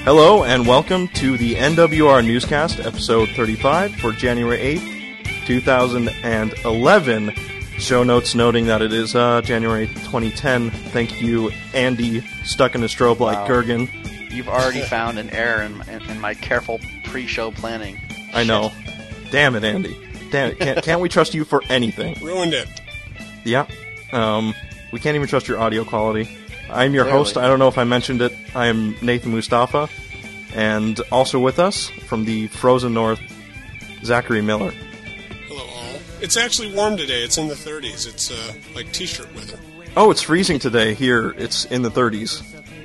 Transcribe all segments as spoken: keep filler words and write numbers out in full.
Hello and welcome to the N W R Newscast, episode thirty-five for January eighth, two thousand eleven. Show notes noting that it is uh, January twenty ten. Thank you, Andy, stuck in a strobe like Wow. Gergen. You've already found an error in, in, in my careful pre-show planning. I know. Damn it, Andy. Damn it. Can't, can't we trust you for anything? Ruined it. Yeah. Um, we can't even trust your audio quality. I'm your Clearly. host. I don't know if I mentioned it. I am Nathan Mustafa. And also with us, from the frozen north, Zachary Miller. Hello, all. It's actually warm today. It's in the thirties. It's uh, like t-shirt weather. Oh, it's freezing today here. It's in the thirties.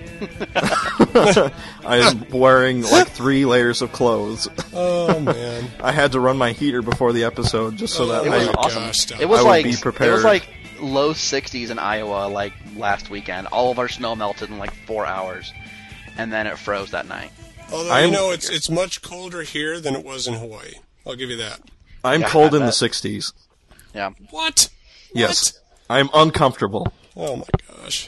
I'm wearing like three layers of clothes. Oh, man. I had to run my heater before the episode just so that Oh, It my was I... awesome. gosh, stop. It was I would like be prepared. it was like low sixties in Iowa like last weekend. All of our snow melted in like four hours, and then it froze that night. Although, I'm- you know, it's it's much colder here than it was in Hawaii. I'll give you that. I'm Yeah, cold I in the bet. sixties. Yeah, What? Yes. I'm uncomfortable. What? Oh, my gosh.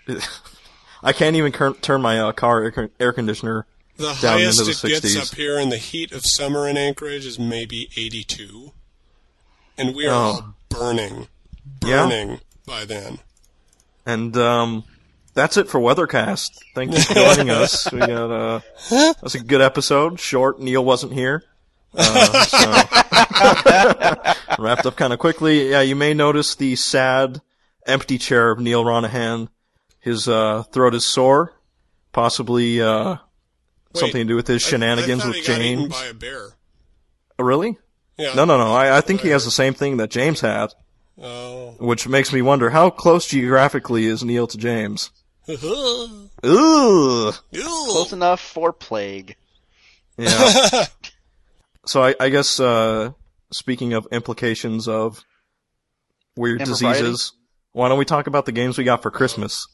I can't even cur- turn my uh, car air, con- air conditioner The down highest into the it gets sixties. up here in the heat of summer in Anchorage is maybe eighty-two. And we are Oh. all burning. Yeah? Burning by then. And um, that's it for Weathercast. Thank you for joining us. We got uh, that's a good episode. Short. Neil wasn't here, uh, so wrapped up kind of quickly. Yeah, you may notice the sad, empty chair of Neil Ronahan. His uh, throat is sore, possibly uh, Wait, something to do with his I- shenanigans I thought with he got eaten James. by a bear. Oh, really? Yeah. No, no, no. I, I think he has the same thing that James had, Oh. which makes me wonder how close geographically is Neil to James. Ew. Ooh. close enough for plague. Yeah. So I, I guess uh, speaking of implications of weird Impropriety? diseases, why don't we talk about the games we got for Christmas?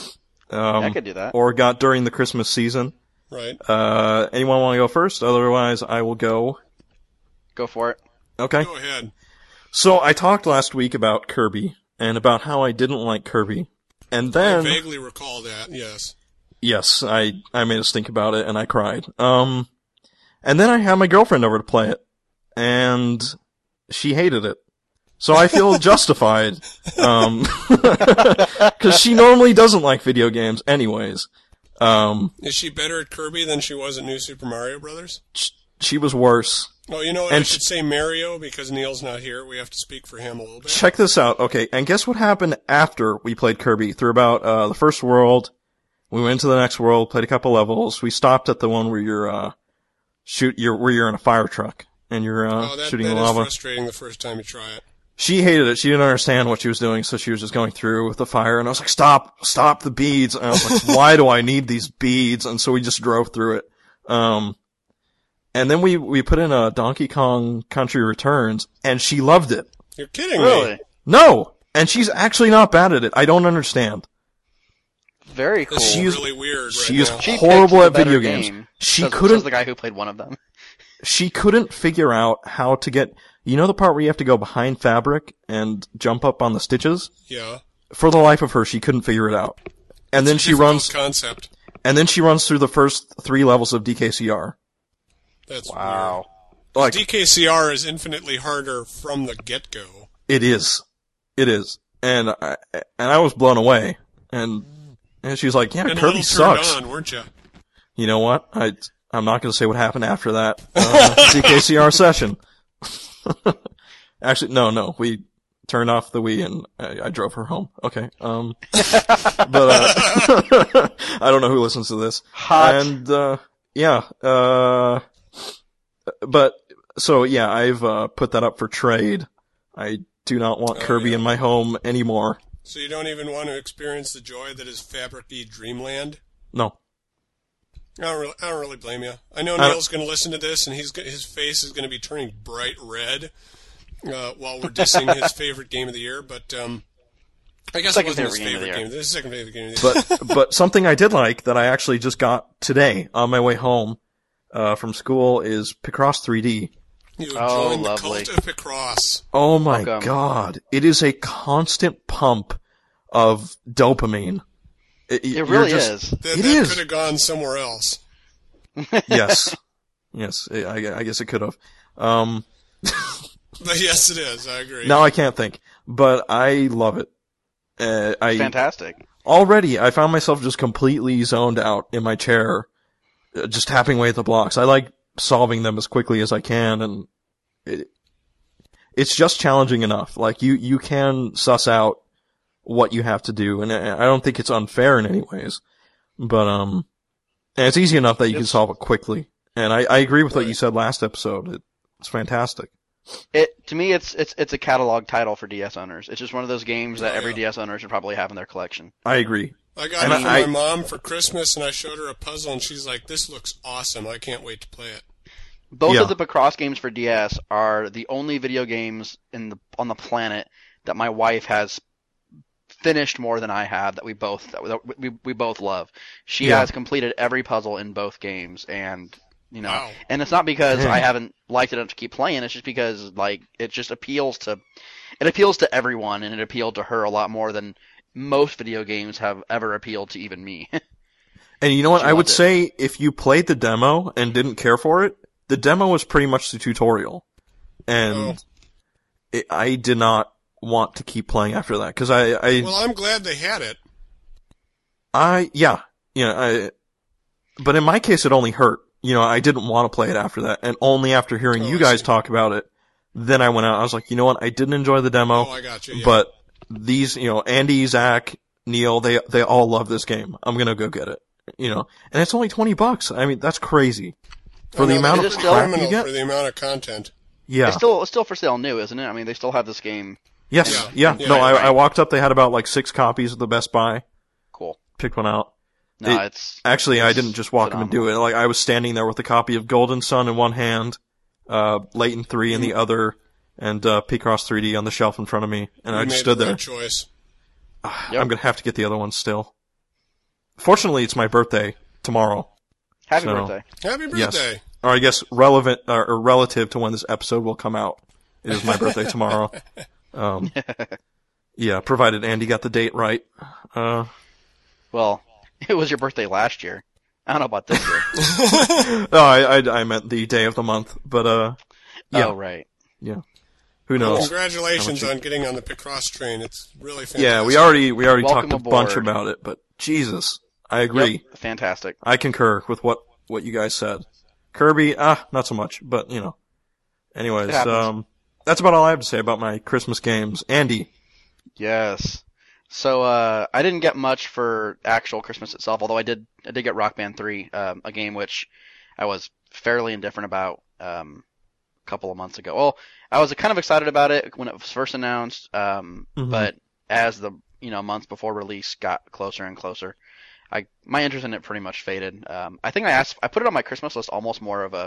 Um, I could do that. Or got during the Christmas season. Right. Uh, anyone want to go first? Otherwise, I will go. Go for it. Okay. Go ahead. So I talked last week about Kirby and about how I didn't like Kirby, and I then vaguely recall that, yes. yes, I I made us think about it and I cried. Um, and then I had my girlfriend over to play it, and she hated it. So I feel justified, um, because she normally doesn't like video games, anyways. Um, Is she better at Kirby than she was at New Super Mario Brothers? sh- she was worse. Oh, you know what? I And should say Mario because Neil's not here. We have to speak for him a little bit. Check this out. Okay, and guess what happened after we played Kirby? Through about uh the first world, we went to the next world, played a couple levels. We stopped at the one where you're uh shoot you're where you're in a fire truck and you're uh Oh, that, shooting that the is lava. frustrating the first time you try it. She hated it. She didn't understand what she was doing, so she was just going through with the fire. And I was like, "Stop! Stop the beads!" And I was like, "Why do I need these beads?" And so we just drove through it. Um, and then we we put in a Donkey Kong Country Returns, and she loved it. You're kidding Really? me. No, and she's actually not bad at it. I don't understand. Very cool. This She is is- really weird right She is now. She horrible picked at the better video games. game, She says, couldn't. says the guy who played one of them. She couldn't figure out how to get. You know the part where you have to go behind fabric and jump up on the stitches? Yeah. For the life of her, she couldn't figure it out. And then she Difficult runs. concept. And then she runs through the first three levels of D K C R. That's Wow. Like, weird. D K C R is infinitely harder from the get-go. it is. It is. And I, and I was blown away. And, and she's like, yeah, And a Kirby little sucks. turned on, weren't you? You know what? I, I'm not gonna say what happened after that, uh, D K C R session. Actually, no, no, we turned off the Wii and I, I drove her home. Okay. Um, but, uh, I don't know who listens to this. Hot. And, uh, yeah, uh, but, so yeah, I've, uh, put that up for trade. I do not want Oh, Kirby yeah. in my home anymore. So you don't even want to experience the joy that is Fabric-y Dreamland? No. I don't really, I don't really blame you. I know I- Neil's going to listen to this, and he's go- his face is going to be turning bright red uh, while we're dissing his favorite game of the year. But um, I guess Second it wasn't his favorite game of the favorite year. game. This is his second favorite game of the year. But, but something I did like that I actually just got today on my way home, uh, from school is Picross three D. You Oh, joined the lovely. cult of Picross. Oh my Welcome. god. It is a constant pump of dopamine. It, It you're really just- is. That, It that is. could have gone somewhere else. Yes. Yes, I, I guess it could have. Um, But yes, it is. I agree. now I can't think, but I love it. Uh, I Fantastic. already I found myself just completely zoned out in my chair, uh, just tapping away at the blocks. I like solving them as quickly as I can, and it, it's just challenging enough. Like you, you can suss out what you have to do, and I I don't think it's unfair in any ways. But um, and it's easy enough that you can It's- solve it quickly. And I, I agree with what Right. you said last episode. It, it's fantastic. It to me, it's it's it's a catalog title for D S owners. It's just one of those games that Oh, every yeah. D S owner should probably have in their collection. I agree. I got And it for I- my mom for Christmas, and I showed her a puzzle, and she's like, "This looks awesome! I can't wait to play it." Both Yeah. of the Picross games for D S are the only video games in the on the planet that my wife has finished more than I have. That we both that we, that we, we both love. She Yeah. has completed every puzzle in both games, and you know, Wow. and it's not because Dang. I haven't liked it enough to keep playing. It's just because like it just appeals to it appeals to everyone, and it appealed to her a lot more than most video games have ever appealed to even me. And you know what? She I would loved it. say if you played the demo and didn't care for it, the demo was pretty much the tutorial. And Oh. it, I did not want to keep playing after that. Cause I, I, Well, I'm glad they had it. I, yeah, you know, I, but in my case it only hurt. You know, I didn't want to play it after that. And only after hearing Oh, you I guys see. talk about it, then I went out. I was like, you know what? I didn't enjoy the demo. Oh, I got you. Yeah. But these, you know, Andy, Zach, Neil, they they all love this game. I'm gonna go get it. You know, and it's only twenty bucks. I mean, that's crazy for I the know, amount that of is still- crap you phenomenal get. for the amount of content. Yeah. It's still it's still for sale new, isn't it? I mean, they still have this game. Yes. Yeah. Yeah. Yeah, No, right. I, I walked up. They had about like six copies at the Best Buy. Cool. Picked one out. No, It- it's Actually, I It's didn't just walk up and do it. Like I was standing there with a copy of Golden Sun in one hand, uh, Layton three in the other, and uh, Picross three D on the shelf in front of me, and You I made just stood the there. right choice. Yep. I'm gonna have to get the other one still. Fortunately, it's my birthday tomorrow. happy so- birthday. Happy Yes. birthday! Or I guess relevant or, or relative to when this episode will come out. It is my birthday tomorrow. Um, yeah, provided Andy got the date right. Uh, Well, it was your birthday last year. I don't know about this year. no, I, I I meant the day of the month, but uh, yeah, Oh, right. who Well, knows? congratulations How much on getting on the Picross train. It's really fantastic. Yeah, we already we already Welcome talked a bunch aboard. about it, but Jesus, I agree. Yep, fantastic. I concur with what what you guys said. Kirby, ah, not so much, but you know. Anyways, It happens. um, that's about all I have to say about my Christmas games. Andy, Yes. So uh, I didn't get much for actual Christmas itself, although I did I did get Rock Band three, um, a game which I was fairly indifferent about um, a couple of months ago. Well, I was kind of excited about it when it was first announced, um, Mhm. but as the you know months before release got closer and closer, I my interest in it pretty much faded. Um, I think I asked I put it on my Christmas list almost more of a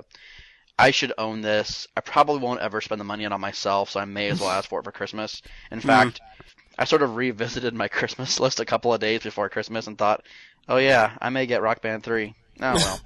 I should own this. I probably won't ever spend the money on it myself, so I may as well ask for it for Christmas. In fact, I sort of revisited my Christmas list a couple of days before Christmas and thought, oh yeah, I may get Rock Band three. Oh well.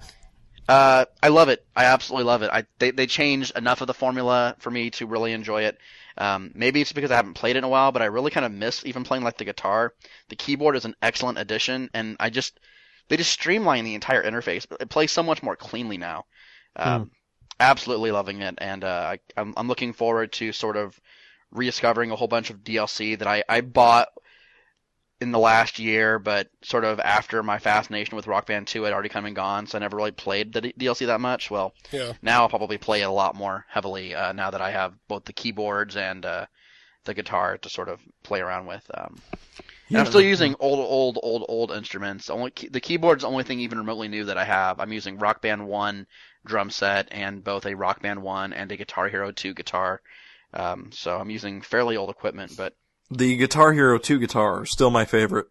uh, I love it. I absolutely love it. I they they changed enough of the formula for me to really enjoy it. Um, maybe it's because I haven't played it in a while, but I really kind of miss even playing like the guitar. The keyboard is an excellent addition, and I just they just streamline the entire interface. It plays so much more cleanly now. Um, Absolutely loving it, and uh, I, I'm, I'm looking forward to sort of rediscovering a whole bunch of D L C that I, I bought in the last year, but sort of after my fascination with Rock Band two had already come and gone, so I never really played the D L C that much. Well, Yeah. now I'll probably play it a lot more heavily uh, now that I have both the keyboards and uh, the guitar to sort of play around with. Um, and I'm still using old, old, old, old instruments. The only key, the keyboard's the only thing even remotely new that I have. I'm using Rock Band one drum set and both a Rock Band one and a Guitar Hero two guitar. Um, so I'm using fairly old equipment, but the Guitar Hero two guitar, still my favorite.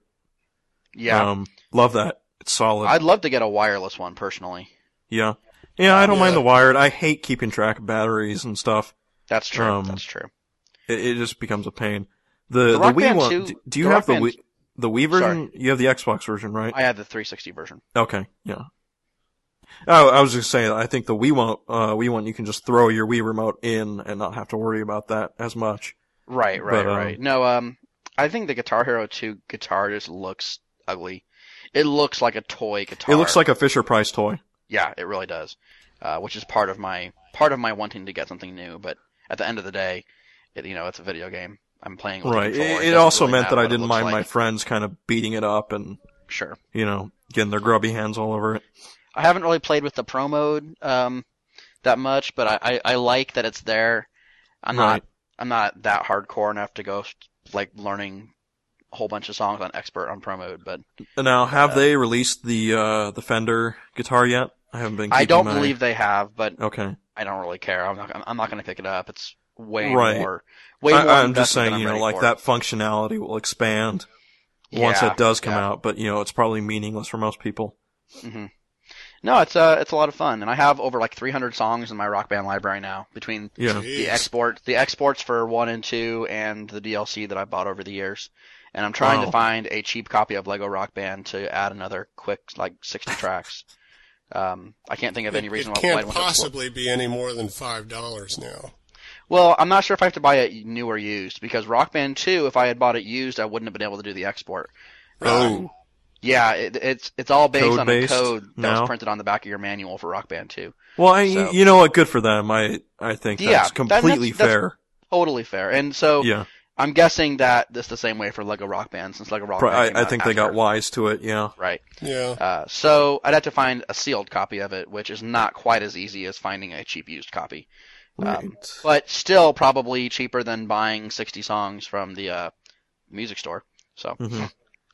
yeah, Um, love that. It's solid. I'd love to get a wireless one personally. yeah. Yeah, I don't Yeah. mind the wired. I hate keeping track of batteries and stuff. That's true. Um, That's true. It, it just becomes a pain. The, The the, Rock Wii Band one, two- do, do you the have Rock the Band- Wii, the Wii version? You have the Xbox version, right? I have the three sixty version. Okay, yeah. Oh, I was just saying, I think the Wii one, uh, Wii one, you can just throw your Wii remote in and not have to worry about that as much. Right, right, But, um, right. No, um, I think the Guitar Hero two guitar just looks ugly. It looks like a toy guitar. It looks like a Fisher Price toy. Yeah, it really does. Uh, which is part of my part of my wanting to get something new. But at the end of the day, it, you know, it's a video game. I'm playing with a Right. controller. It, it doesn't also really meant matter that I what it didn't looks mind like. my friends kind of beating it up and, Sure. you know, getting their grubby hands all over it. I haven't really played with the pro mode um, that much, but I, I, I like that it's there. I'm Right. not I'm not that hardcore enough to go like learning a whole bunch of songs on expert on pro mode, but Now, have Uh, they released the uh, the Fender guitar yet? I haven't been. I keeping don't my... believe they have. But Okay. I don't really care. I'm not I'm not going to pick it up. It's way Right. more way I, more. I'm just investment saying, than I'm you know, ready like for. that functionality will expand once Yeah, it does come yeah. out, but you know, it's probably meaningless for most people. hmm No, it's uh it's a lot of fun, and I have over like three hundred songs in my Rock Band library now between Yeah. the Jeez. export the exports for one and two and the D L C that I bought over the years. And I'm trying Wow. to find a cheap copy of Lego Rock Band to add another quick like sixty tracks. Um, I can't think of any It, reason it why I'd can't want to- possibly be any more than five dollars now. Well, I'm not sure if I have to buy it new or used because Rock Band two, if I had bought it used, I wouldn't have been able to do the export. Oh. Yeah, it, it's it's all based on a Code-based code that now? was printed on the back of your manual for Rock Band two. Well, I, So- you know what? Good for them. I I think Yeah, that's that- completely that's- that's- fair. Totally fair. And so Yeah. I'm guessing that it's the same way for Lego Rock Band since Lego Rock Pro- Band came I, I out think they after. got wise to it. Yeah. Right. Yeah. Uh, so I'd have to find a sealed copy of it, which is not quite as easy as finding a cheap used copy. Right. Um, but still probably cheaper than buying sixty songs from the uh, music store. So, hmm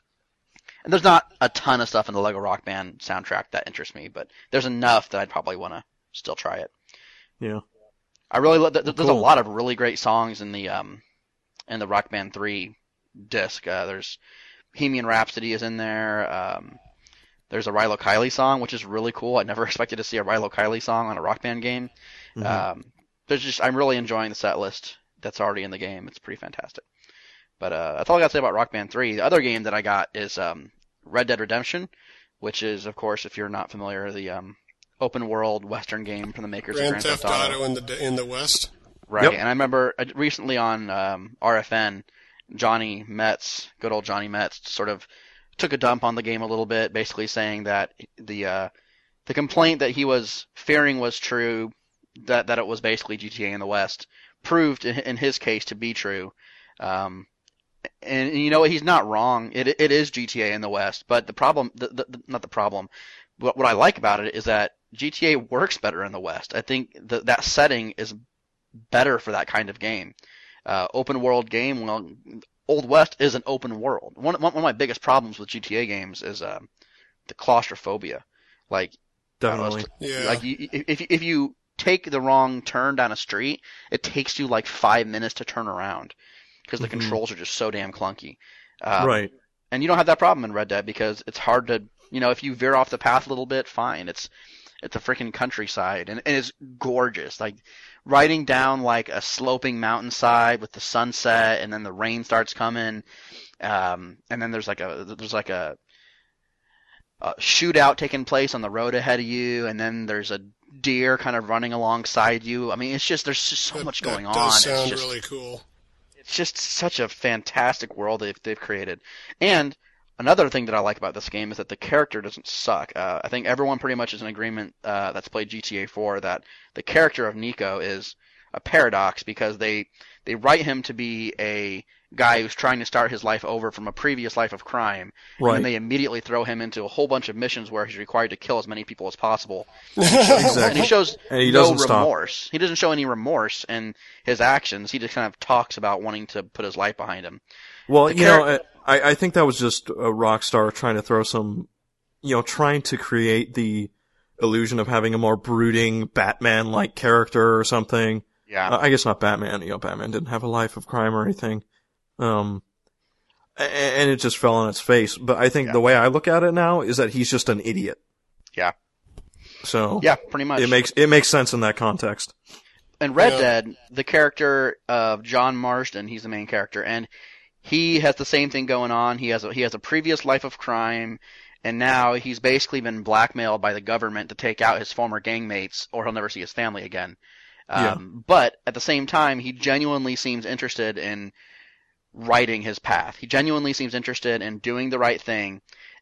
and there's not a ton of stuff in the Lego Rock Band soundtrack that interests me, but there's enough that I'd probably want to still try it. Yeah. I really lo- th- there's a Cool. lot of really great songs in the um in the Rock Band three disc. Uh, there's Bohemian Rhapsody is in there. Um, there's a Rilo Kiley song, which is really cool. I never expected to see a Rilo Kiley song on a Rock Band game. Mhm. Um, there's just I'm really enjoying the set list that's already in the game. It's pretty fantastic. But uh, that's all I got to say about Rock Band three. The other game that I got is um, Red Dead Redemption, which is, of course, if you're not familiar, the um, open world Western game from the makers of Grand Grand Theft Theft Auto. Auto in the in the West. Right, Yep. and I remember uh, recently on um, R F N, Johnny Metz, good old Johnny Metz, sort of took a dump on the game a little bit, basically saying that the uh, the complaint that he was fearing was true, that that it was basically G T A in the West, proved in, in his case to be true. Um, and, and you know what? He's not wrong. It it is G T A in the West, but the problem, the, the, the, not the problem. What what I like about it is that G T A works better in the West. I think that that setting is better for that kind of game. Uh, open world game. Well, Old West is an open world. One one of my biggest problems with G T A games is um, the claustrophobia. Like, Definitely. Yeah. like you, if if you take the wrong turn down a street, it takes you like five minutes to turn around because the Mhm. controls are just so damn clunky. Um, Right. And you don't have that problem in Red Dead because it's hard to, you know, if you veer off the path a little bit, fine. It's it's a freaking countryside and, and it's gorgeous. Like riding down like a sloping mountainside with the sunset and then the rain starts coming, um, and then there's like a there's like a, a shootout taking place on the road ahead of you, and then there's a deer kind of running alongside you. I mean, it's just there's just so That- much going that on. does It's sound just really cool. it's just such a fantastic world they've they've created. And another thing that I like about this game is that the character doesn't suck. Uh, I think everyone pretty much is in agreement uh, that's played G T A four that the character of Nico is a paradox because they they write him to be a guy who's trying to start his life over from a previous life of crime, and Right. then they immediately throw him into a whole bunch of missions where he's required to kill as many people as possible. Exactly. And he shows And he no doesn't stop. remorse. He doesn't show any remorse in his actions. He just kind of talks about wanting to put his life behind him. Well, The you know, char- I, I think that was just a Rockstar trying to throw some, you know, trying to create the illusion of having a more brooding Batman-like character or something. Yeah. Uh, I guess not Batman. You know, Batman didn't have a life of crime or anything. Um, a- and it just fell on its face. But I think Yeah. the way I look at it now is that he's just an idiot. Yeah. So Yeah, pretty much. it makes it makes sense in that context. In Red Yeah. Dead, the character of John Marsden, he's the main character, and he has the same thing going on. He has a, he has a previous life of crime, and now he's basically been blackmailed by the government to take out his former gang mates, or he'll never see his family again. Um, Yeah. But at the same time, he genuinely seems interested in righting his path. He genuinely seems interested in doing the right thing,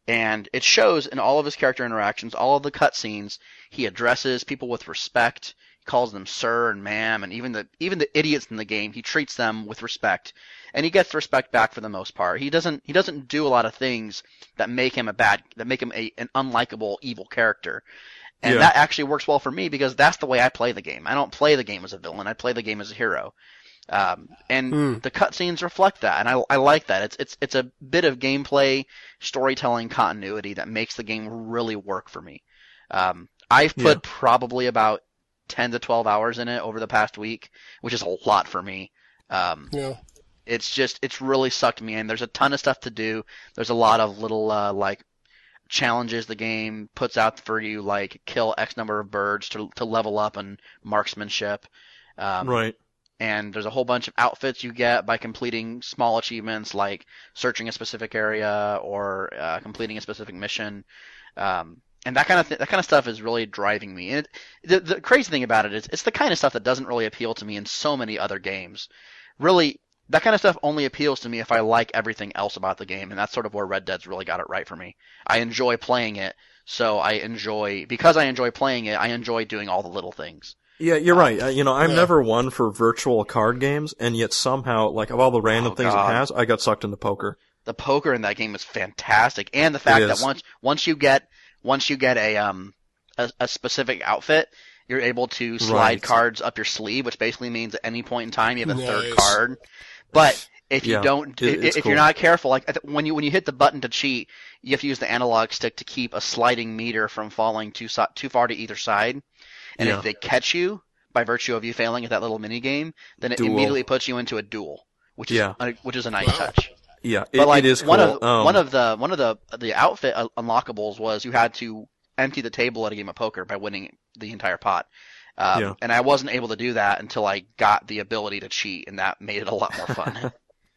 And it shows in all of his character interactions, all of the cutscenes, he addresses people with respect. He calls them sir and ma'am, and even the even the idiots in the game, he treats them with respect, and he gets the respect back for the most part. He doesn't he doesn't do a lot of things that make him a bad that make him a, an unlikable evil character. And Yeah. that actually works well for me because that's the way I play the game. I don't play the game as a villain. I play the game as a hero. Um, and Hmm. the cutscenes reflect that, and I, I like that. It's it's it's a bit of gameplay, storytelling continuity that makes the game really work for me. Um, I've put Yeah. probably about ten to twelve hours in it over the past week, which is a lot for me. Um, Yeah. it's just it's really sucked me in. There's a ton of stuff to do. There's a lot of little uh, like challenges the game puts out for you, like kill X number of birds to to level up in marksmanship. Um, Right. and there's a whole bunch of outfits you get by completing small achievements like searching a specific area or uh, completing a specific mission. Um, and that kind of th- that kind of stuff is really driving me. And it, the the crazy thing about it is it's the kind of stuff that doesn't really appeal to me in so many other games. Really, that kind of stuff only appeals to me if I like everything else about the game, and that's sort of where Red Dead's really got it right for me. I enjoy playing it, so I enjoy because I enjoy playing it. I enjoy doing all the little things. Yeah, you're right. Uh, you know, I'm Yeah. never one for virtual card games, and yet somehow, like, of all the random Oh, things God. it has, I got sucked into poker. The poker in that game is fantastic, and the fact It that is. once once you get once you get a um a, a specific outfit, you're able to slide Right. cards up your sleeve, which basically means at any point in time you have a third Nice. card. But if you Yeah, don't, it- i- it's if you're cool. not careful, like I th- when you when you hit the button to cheat, you have to use the analog stick to keep a sliding meter from falling too so- too far to either side. And Yeah. if they catch you by virtue of you failing at that little mini game, then it Duel. immediately puts you into a duel, which is Yeah. a, which is a nice Wow. touch. Yeah, it, But like it is cool. one of um, one of the one of the the outfit un- unlockables was you had to empty the table at a game of poker by winning the entire pot. Um, Yeah. And I wasn't able to do that until I got the ability to cheat, and that made it a lot more fun.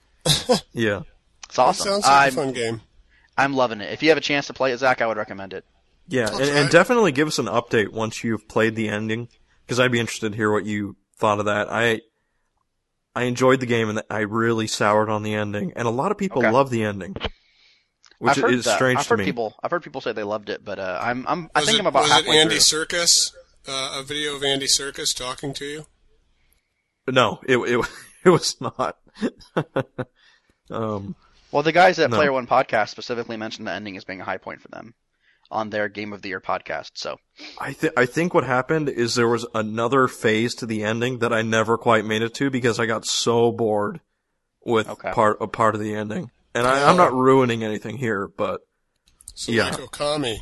yeah. It's That awesome. sounds like I'm a fun game. I'm loving it. If you have a chance to play it, Zach, I would recommend it. Yeah, I'll and, try and it. definitely give us an update once you've played the ending, because I'd be interested to hear what you thought of that. I I enjoyed the game, and I really soured on the ending, and a lot of people Okay. love the ending, which I've heard is that. strange I've to heard me. people. I've heard people say they loved it, but uh, I'm I'm I Was think it, I'm about was it halfway Andy through. Serkis? Uh, a video of Andy Serkis talking to you? No, it it it was not. um, Well, the guys at No. Player One Podcast specifically mentioned the ending as being a high point for them on their Game of the Year podcast. So I think I think what happened is there was another phase to the ending that I never quite made it to because I got so bored with Okay. part a part of the ending. And I, I'm not ruining anything here, but So Yeah. like Okami.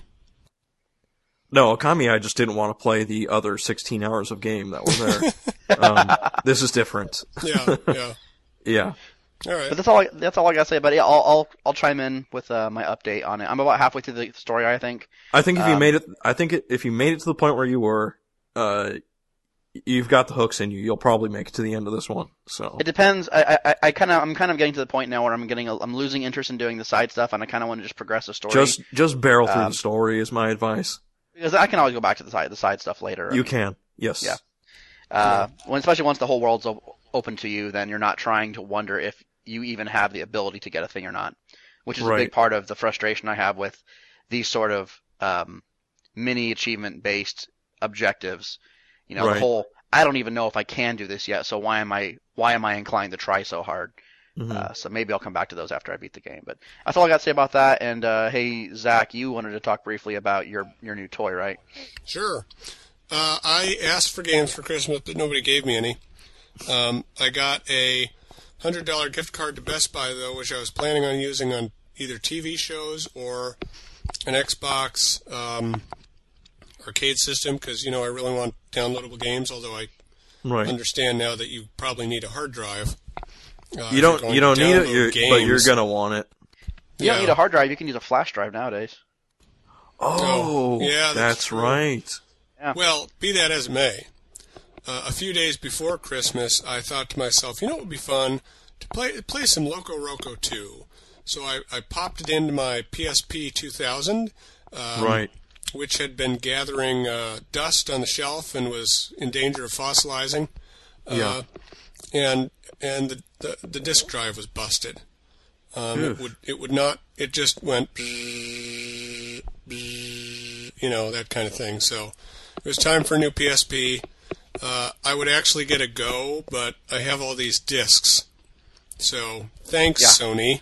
no, Okami, I just didn't want to play the other sixteen hours of game that was there. um, this is different. Yeah, yeah. Yeah. All right. But that's all. I, that's all I gotta say. But yeah, I'll I'll, I'll chime in with uh, my update on it. I'm about halfway through the story, I think. I think if you Um, made it, I think it, if you made it to the point where you were, uh, you've got the hooks in you. You'll probably make it to the end of this one. So It depends. I I, I kind of I'm kind of getting to the point now where I'm getting a, I'm losing interest in doing the side stuff, and I kind of want to just progress the story. just just barrel through Um, the story is my advice. because I can always go back to the side the side stuff later. You can, yes. Yeah. Uh, when, especially once the whole world's o- open to you, then you're not trying to wonder if you even have the ability to get a thing or not, which is a Right. big part of the frustration I have with these sort of um, mini achievement based objectives. You know, Right. the whole I don't even know if I can do this yet, so why am I why am I inclined to try so hard? Mhm. Uh, so maybe I'll come back to those after I beat the game. But that's all I got to say about that. And uh, hey, Zach, you wanted to talk briefly about your your new toy, right? Sure. Uh, I asked for games for Christmas, but nobody gave me any. Um, I got a one hundred dollars gift card to Best Buy, though, which I was planning on using on either T V shows or an Xbox um, arcade system, because, you know, I really want downloadable games, although I Right. understand now that you probably need a hard drive. Uh, if You you're don't going you to don't need it, download you're, but you're games. gonna want it. You Yeah. don't need a hard drive. You can use a flash drive nowadays. Oh, yeah, that's that's true. right. Well, be that as it may, uh, a few days before Christmas, I thought to myself, you know what would be fun? To play play some Loco Roco two. So I, I popped it into my P S P two thousand, um, Right. which had been gathering uh, dust on the shelf and was in danger of fossilizing. Uh, Yeah. And and the, the, the disk drive was busted. Um, it would it would not. It just went, you know, that kind of thing. So it was time for a new P S P. Uh, I would actually get a Go, but I have all these discs. So thanks, Yeah. Sony.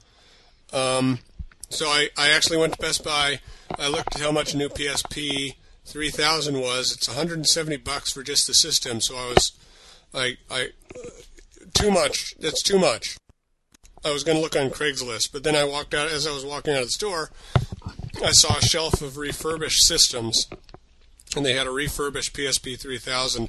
Um, so I, I actually went to Best Buy. I looked at how much a new P S P three thousand was. It's one hundred seventy bucks for just the system. So I was, I, I, uh, too much. That's too much. I was going to look on Craigslist, but then I walked out. As I was walking out of the store, I saw a shelf of refurbished systems, and they had a refurbished P S P three thousand.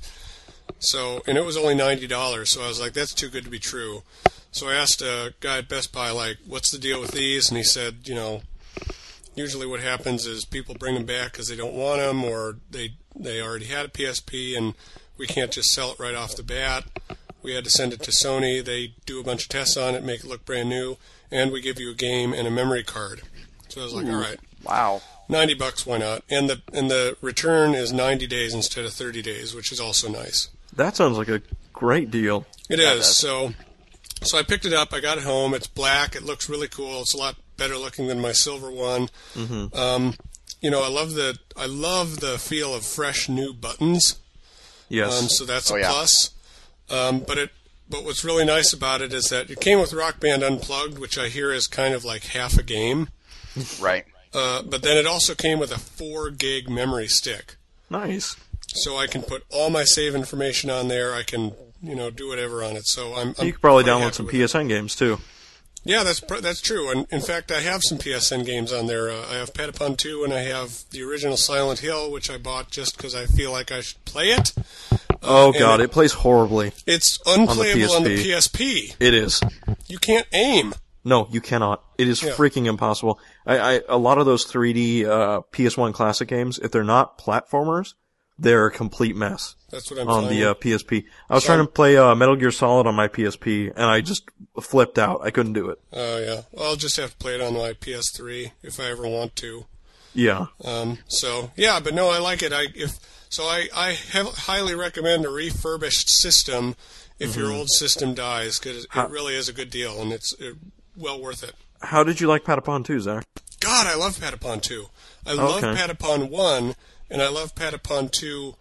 So, and it was only ninety dollars. So I was like, that's too good to be true. So I asked a guy at Best Buy, like, what's the deal with these? And he said, you know, usually what happens is people bring them back because they don't want them, or they they already had a P S P and we can't just sell it right off the bat. We had to send it to Sony. They do a bunch of tests on it, make it look brand new, and we give you a game and a memory card. So I was like, Ooh, all right, wow, ninety bucks, why not? And the and the return is ninety days instead of thirty days, which is also nice. That sounds like a great deal. It That is. does. So so I picked it up. I got it home. It's black. It looks really cool. It's a lot better looking than my silver one. Mm-hmm. Um, you know, I love the I love the feel of fresh new buttons. Yes. Um, so that's Oh, a yeah. plus. Um, but it but what's really nice about it is that it came with Rock Band Unplugged, which I hear is kind of like half a game. right. Uh, but then it also came with a four gig memory stick. Nice. So I can put all my save information on there. I can, you know, do whatever on it. So I'm. I'm You could probably quite download happy some with P it. S N games too. Yeah, that's pr- that's true. And in fact, I have some P S N games on there. Uh, I have Patapon two, and I have the original Silent Hill, which I bought just because I feel like I should play it. Oh and god, it- it plays horribly. It's unplayable on the, P P S S P. It is. You can't aim. No, you cannot. It is Yeah. freaking impossible. I, I a lot of those three D uh, P S one classic games, if they're not platformers, they're a complete mess That's what I'm on finding. the uh, P S P. I was So- trying to play uh, Metal Gear Solid on my P S P, and I just flipped out. I couldn't do it. Oh yeah. Well, I'll just have to play it on my P S three if I ever want to. Yeah. Um, so yeah, but no, I like it. I if so, I I have, highly recommend a refurbished system if your old system dies, because it How- really is a good deal and it's uh, well worth it. How did you like Patapon two, Zach? God, I love Patapon two. I love Okay. Patapon one, and I love Patapon two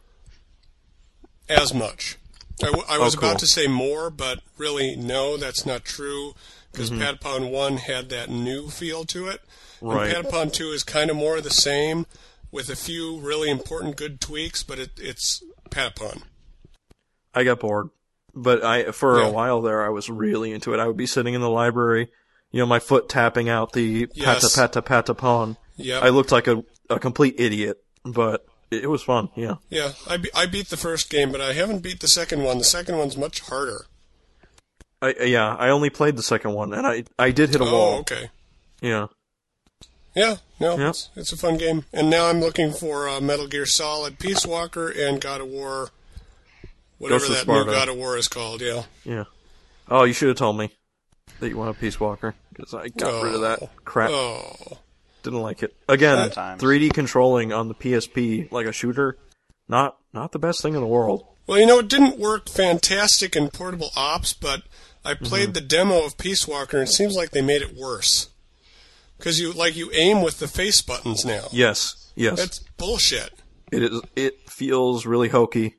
as much. I, w- I was Oh, cool. about to say more, but really, no, that's not true, because Mm-hmm. Patapon one had that new feel to it. Right. And Patapon two is kind of more of the same, with a few really important good tweaks, but it, it's Patapon. I got bored, but I for Yeah. a while there I was really into it. I would be sitting in the library, you know, my foot tapping out the Yes. pata pata patapon. Yep. I looked like a a complete idiot, but it, it was fun. Yeah. Yeah, I, be- I beat the first game, but I haven't beat the second one. The second one's much harder. I yeah, I only played the second one, and I I did hit a Oh, wall. okay. Yeah. Yeah, no, Yep. it's, it's a fun game. And now I'm looking for uh, Metal Gear Solid, Peace Walker, and God of War, whatever Ghost of that new Sparta. God of War is called. Yeah. Yeah. Oh, you should have told me that you want a Peace Walker, because I got rid of that crap. Oh, Didn't like it. Again, Sometimes. three D controlling on the P S P like a shooter, not not the best thing in the world. well, you know, it didn't work fantastic in Portable Ops, but I Mm-hmm. played the demo of Peace Walker, and it seems like they made it worse. Because you like you aim with the face buttons now. Yes. Yes. That's bullshit. It is. It feels really hokey.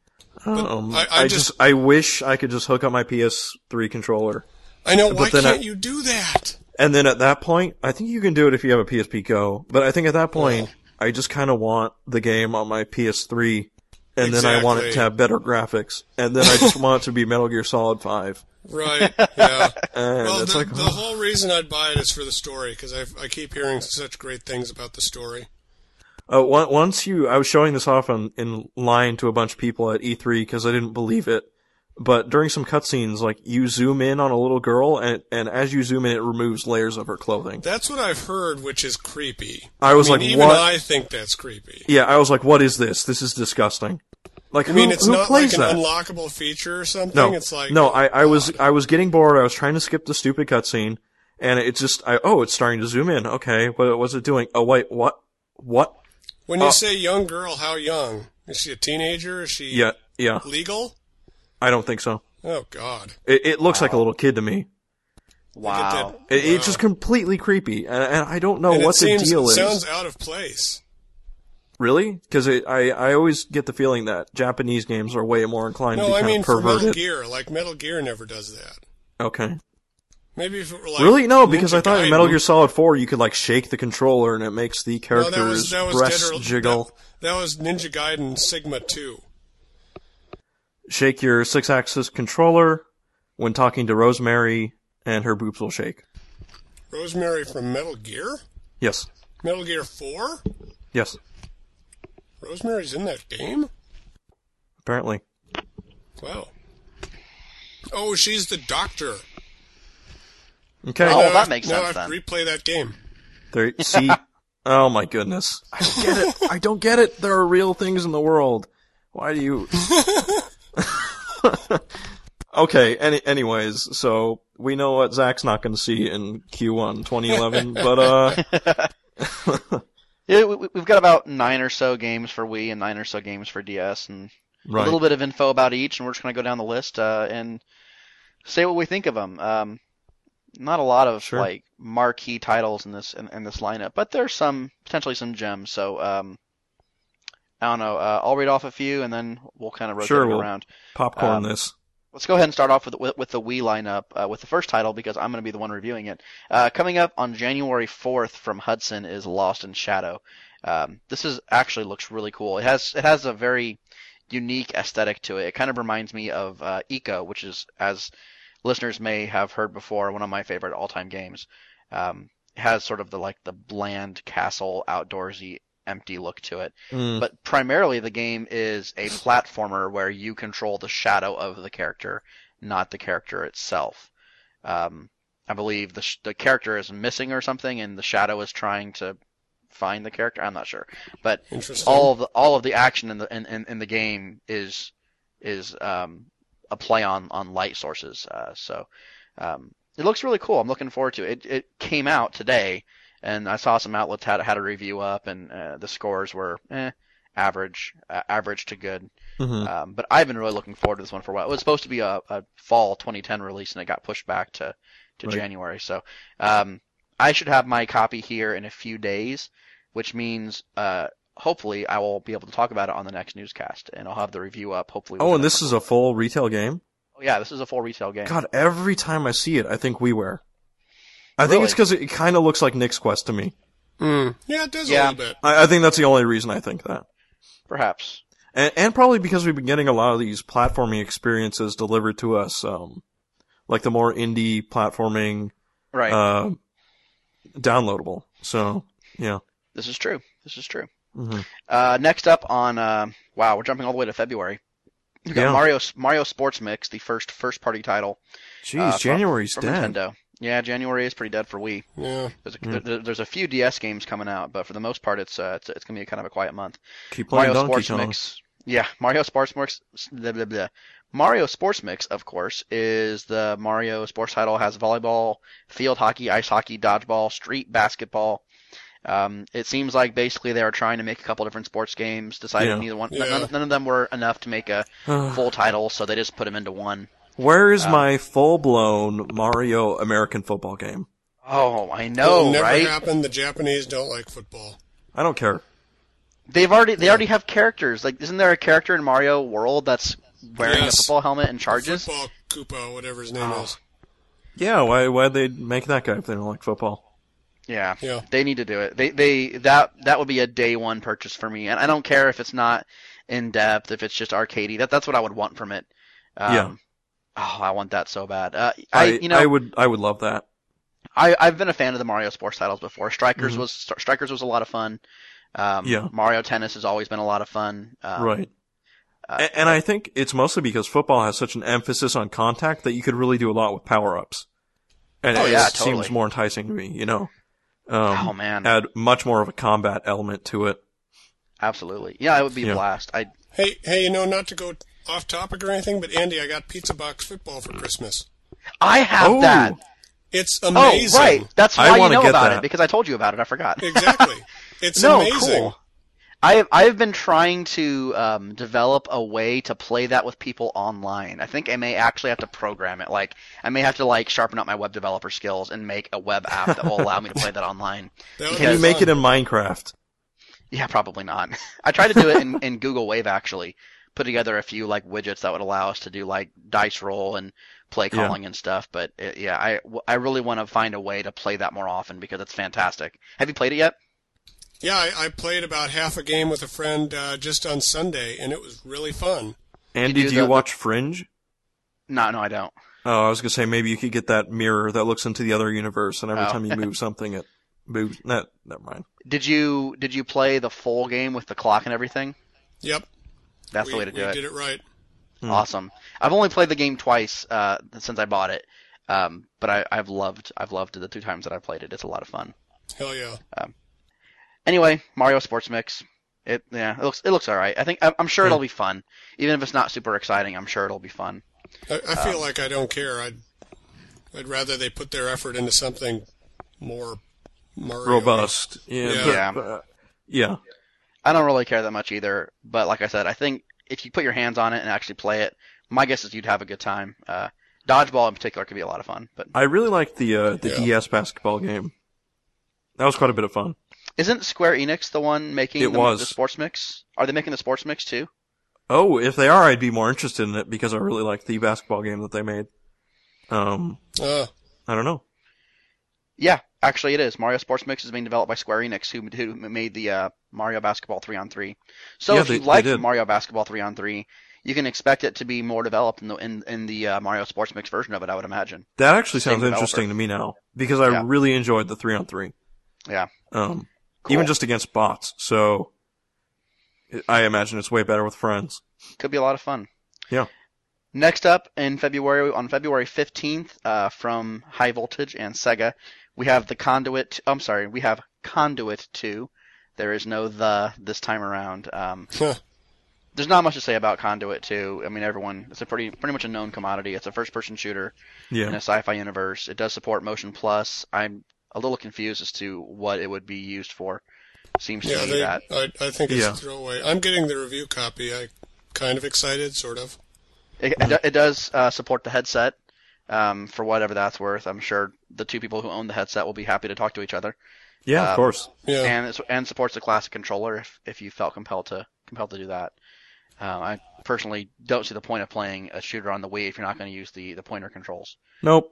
Um, I- I, I just, just- I wish I could just hook up my P S three controller, I know. But Why then can't I- you do that? and then at that point, I think you can do it if you have a P S P Go. But I think at that point, I just kind of want the game on my P S three, and then I want it Exactly. to have better graphics, and then I just want it to be Metal Gear Solid five. Right. Yeah. And Well, it's the, like, the oh. whole reason I'd buy it is for the story, because I I keep hearing such great things about the story. Uh, on- once you, I was showing this off on, in line to a bunch of people at E three because I didn't believe it. But during some cutscenes, like you zoom in on a little girl, and and as you zoom in, it removes layers of her clothing. That's what I've heard, which is creepy. I was mean, like, even what? I think that's creepy. Yeah, I was like, what is this? This is disgusting. Like, I who, mean, it's who not plays like an that? unlockable feature or something. No, It's like no. I, I was God. I was getting bored. I was trying to skip the stupid cutscene, and it's just, I, oh, it's starting to zoom in. Okay, what was it doing? Oh wait, what? What? When you uh, say young girl, how young? Is she a teenager? Is she Yeah, yeah. legal? I don't think so. Oh God. It, it looks like a little kid to me. Wow. That, It, it's just completely creepy, and, and I don't know and what it the seems, deal it is. sounds out of place. Really? Because I, I always get the feeling that Japanese games are way more inclined No, to be I kind mean of for Metal perverted. Gear. Like, Metal Gear never does that. Okay. Maybe if it were like Really? No, because Ninja I thought in Gaiden. Metal Gear Solid four you could like shake the controller and it makes the No, character's that was, that was breasts Dead or, jiggle. That, that was Ninja Gaiden Sigma two. Shake your six-axis controller when talking to Rosemary, and her boobs will shake. Rosemary from Metal Gear? Yes. Metal Gear four? Yes. Rosemary's in that game? Apparently. Wow. Oh, she's the doctor. Okay. Oh, Now well, that I- makes now sense I have then. to replay that game. There. See. Oh my goodness. I don't get it. I don't get it. There are real things in the world. Why do you? Okay. Any. Anyways, so we know what Zach's not going to see in Q one twenty eleven, but uh. Yeah, we, we've got about nine or so games for Wii and nine or so games for D S, and Right. a little bit of info about each, and we're just going to go down the list uh, and say what we think of them. Um, not a lot of Sure. like marquee titles in this in, in this lineup, but there's some potentially some gems. So um, I don't know. Uh, I'll read off a few, and then we'll kind of rotate Sure, it we'll- around. Popcorn um, this. Let's go ahead and start off with with, with the Wii lineup uh, with the first title because I'm going to be the one reviewing it. Uh, coming up on January fourth from Hudson is Lost in Shadow. Um, this is actually looks really cool. It has it has a very unique aesthetic to it. It kind of reminds me of uh, Ico, which is, as listeners may have heard before, one of my favorite all-time games. Um, it has sort of the like the bland castle, outdoorsy, empty look to it. Mm. But primarily, the game is a platformer where you control the shadow of the character, not the character itself. Um, I believe the sh- the character is missing or something, and the shadow is trying to find the character. I'm not sure, but Interesting. all of the all of the action in the in, in, in the game is is um, a play on on light sources. Uh, so um, it looks really cool. I'm looking forward to it. It, it came out today, and I saw some outlets had had a review up, and uh, the scores were eh, average, uh, average to good. Mhm. Um, but I've been really looking forward to this one for a while. It was supposed to be a, a fall twenty ten release, and it got pushed back to to Right. January. So um, I should have my copy here in a few days, which means uh, hopefully I will be able to talk about it on the next newscast, and I'll have the review up hopefully. Oh, within and this is a full retail game? Oh, yeah, this is a full retail game. God, every time I see it, I think WiiWare. I think Really? it's because it kind of looks like Nick's Quest to me. Mm. Yeah, it does Yeah. a little bit. I, I think that's the only reason I think that. Perhaps. And, and probably because we've been getting a lot of these platforming experiences delivered to us, um, like the more indie platforming, Right. uh, downloadable. So, yeah. This is true. This is true. hmm Uh, next up on uh, wow, we're jumping all the way to February. We got Yeah. Mario Mario Sports Mix, the first first party title. Jeez, uh, from- January's from dead. Nintendo. Yeah, January is pretty dead for Wii. Yeah. There's a, Mm. there, there's a few D S games coming out, but for the most part, it's uh, it's, it's gonna be kind of a quiet month. Keep playing Mario Donkey Sports Kong. Mix. Yeah, Mario Sports Mix. Blah, blah, blah. Mario Sports Mix, of course, is the Mario sports title. Has volleyball, field hockey, ice hockey, dodgeball, street basketball. Um, it seems like basically they were trying to make a couple different sports games. Decided Yeah. neither one, Yeah. none, none of them were enough to make a full title, so they just put them into one. Where is Um, my full-blown Mario American football game? Oh, I It'll know, never right? happen. The Japanese don't like football. I don't care. They've already they already have characters. Like, isn't there a character in Mario World that's wearing Yes. a football helmet and charges? Football Koopa, whatever his name Oh. is. Yeah, why why'd they make that guy if they don't like football? Yeah, Yeah. they need to do it. They they that that would be a day one purchase for me, and I don't care if it's not in depth, if it's just arcadey. That that's what I would want from it. Um, Yeah. Oh, I want that so bad. Uh, I, I, you know I would I would love that. I I've been a fan of the Mario sports titles before. Strikers Mhm. was Strikers was a lot of fun. Um, Yeah. Mario Tennis has always been a lot of fun. Um, Right. uh, A- and I think it's mostly because football has such an emphasis on contact that you could really do a lot with power-ups. And Oh, it yeah, just seems totally. more enticing to me, you know? Um, oh man, add much more of a combat element to it. absolutely. Yeah, it would be a Yeah. blast. I Hey, hey, you know, not to go off topic or anything, but Andy, I got Pizza Box Football for Christmas. I have Oh, that. It's Oh, amazing. right. That's I why you wanna know get about that. it because I told you about it. I forgot. Exactly. It's No, amazing. cool. I I've been trying to um, develop a way to play that with people online. I think I may actually have to program it. Like I may have to like sharpen up my web developer skills and make a web app that will allow me to play that online. That would Can you be make it fun. in Minecraft? Yeah, probably not. I tried to do it in, in Google Wave actually. Put together a few like widgets that would allow us to do like dice roll and play Yeah. calling and stuff. But it, yeah, I I really want to find a way to play that more often because it's fantastic. Have you played it yet? Yeah, I, I played about half a game with a friend uh, just on Sunday, and it was really fun. Andy, do do you the- watch Fringe? No, no, I don't. Oh, I was gonna say maybe you could get that mirror that looks into the other universe, and every Oh. time you move something, it moves. No, never mind. Did you did you play the full game with the clock and everything? Yep. That's we, the way to we do it. did it right. Hmm. Awesome. I've only played the game twice uh, since I bought it, um, but I, I've loved I've loved it the two times that I played it. It's a lot of fun. Hell yeah. Anyway, Mario Sports Mix. It yeah, it looks it looks all right. I think I'm, I'm sure Hmm. it'll be fun, even if it's not super exciting. I'm sure it'll be fun. I, I feel Um, like I don't care. I'd, I'd rather they put their effort into something more Mario. Robust. Yeah. Yeah. but- Yeah. but, uh, yeah. I don't really care that much either, but like I said, I think if you put your hands on it and actually play it, my guess is you'd have a good time. Uh, dodgeball in particular could be a lot of fun, but I really liked the uh, the Yeah. D S basketball game. That was quite a bit of fun. isn't Square Enix the one making It the, was. the Sports Mix? Are they making the Sports Mix too? Oh, if they are, I'd be more interested in it because I really like the basketball game that they made. Um, Uh, I don't know. Yeah, actually it is. Mario Sports Mix is being developed by Square Enix, who, who made the uh, Mario Basketball three on three. So Yeah, if they- you they like did. Mario Basketball three on three, you can expect it to be more developed in the in, in the uh, Mario Sports Mix version of it, I would imagine. That actually Same sounds developer. interesting to me now because I Yeah. really enjoyed the three on three. Yeah. Um, Cool. even just against bots. So it- I imagine it's way better with friends. Could be a lot of fun. Yeah. Next up in February, on February fifteenth, uh, from High Voltage and Sega, we have the Conduit. I'm sorry, we have Conduit two. There is no the this time around. Um, huh. there's not much to say about Conduit two. I mean, everyone, it's a pretty pretty much a known commodity. It's a first-person shooter in Yeah. a sci-fi universe. It does support Motion Plus. I'm a little confused as to what it would be used for. Seems to Yeah, me they, that I, I think it's Yeah. a throwaway. I'm getting the review copy. I kind of excited, sort of. it, it, do- it does uh, support the headset. Um, for whatever that's worth, I'm sure the two people who own the headset will be happy to talk to each other. Yeah, Um, of course. Yeah. and it's, and supports the classic controller if if you felt compelled to compelled to do that. Um, I personally don't see the point of playing a shooter on the Wii if you're not going to use the, the pointer controls. Nope.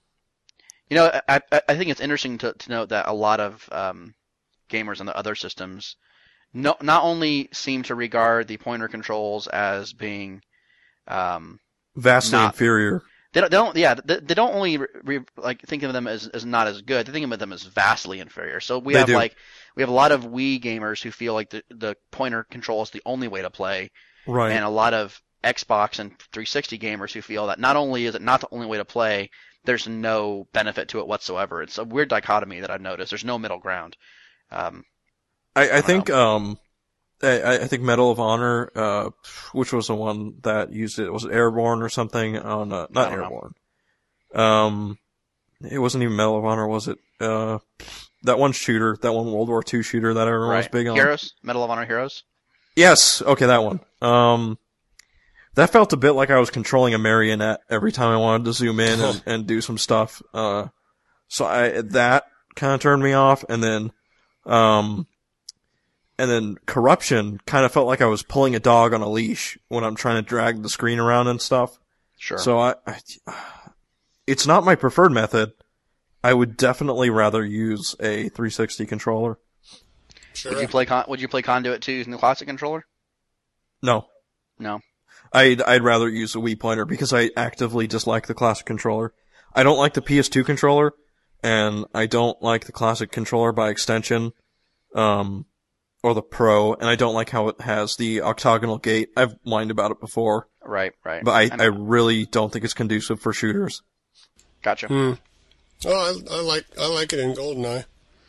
You know, I I, I think it's interesting to, to note that a lot of um, gamers on the other systems no, not only seem to regard the pointer controls as being um, Vastly Not- inferior. They don't, they don't yeah, they, they don't only re, re, like think of them as, as not as good. They think of them as vastly inferior. So we They have do. like we have a lot of Wii gamers who feel like the the pointer control is the only way to play, Right. and a lot of Xbox and three sixty gamers who feel that not only is it not the only way to play, there's no benefit to it whatsoever. It's a weird dichotomy that I've noticed. There's no middle ground. Um, I, I don't think um, I, I think Medal of Honor, uh, which was the one that used it, was it Airborne or something? On uh, I not don't know. Airborne. Um, it wasn't even Medal of Honor, was it? Uh, that one shooter, that one World War Two shooter that everyone was right. big on. Heroes, Medal of Honor Heroes. Yes, okay, that one. Um, that felt a bit like I was controlling a marionette every time I wanted to zoom in and, and do some stuff. Uh, so I that kind of turned me off, and then, um, and then Corruption kind of felt like I was pulling a dog on a leash when I'm trying to drag the screen around and stuff. Sure. So I, I, it's not my preferred method. I would definitely rather use a three sixty controller. Sure. would you play Con- Would you play Conduit two using the classic controller? No. No. I'd, I'd rather use a Wii pointer because I actively dislike the classic controller. I don't like the P S two controller, and I don't like the classic controller by extension, um, or the Pro, and I don't like how it has the octagonal gate. I've whined about it before, Right. Right. but I, know. I really don't think it's conducive for shooters. Gotcha. Hmm. Oh, I, I like I like it in GoldenEye.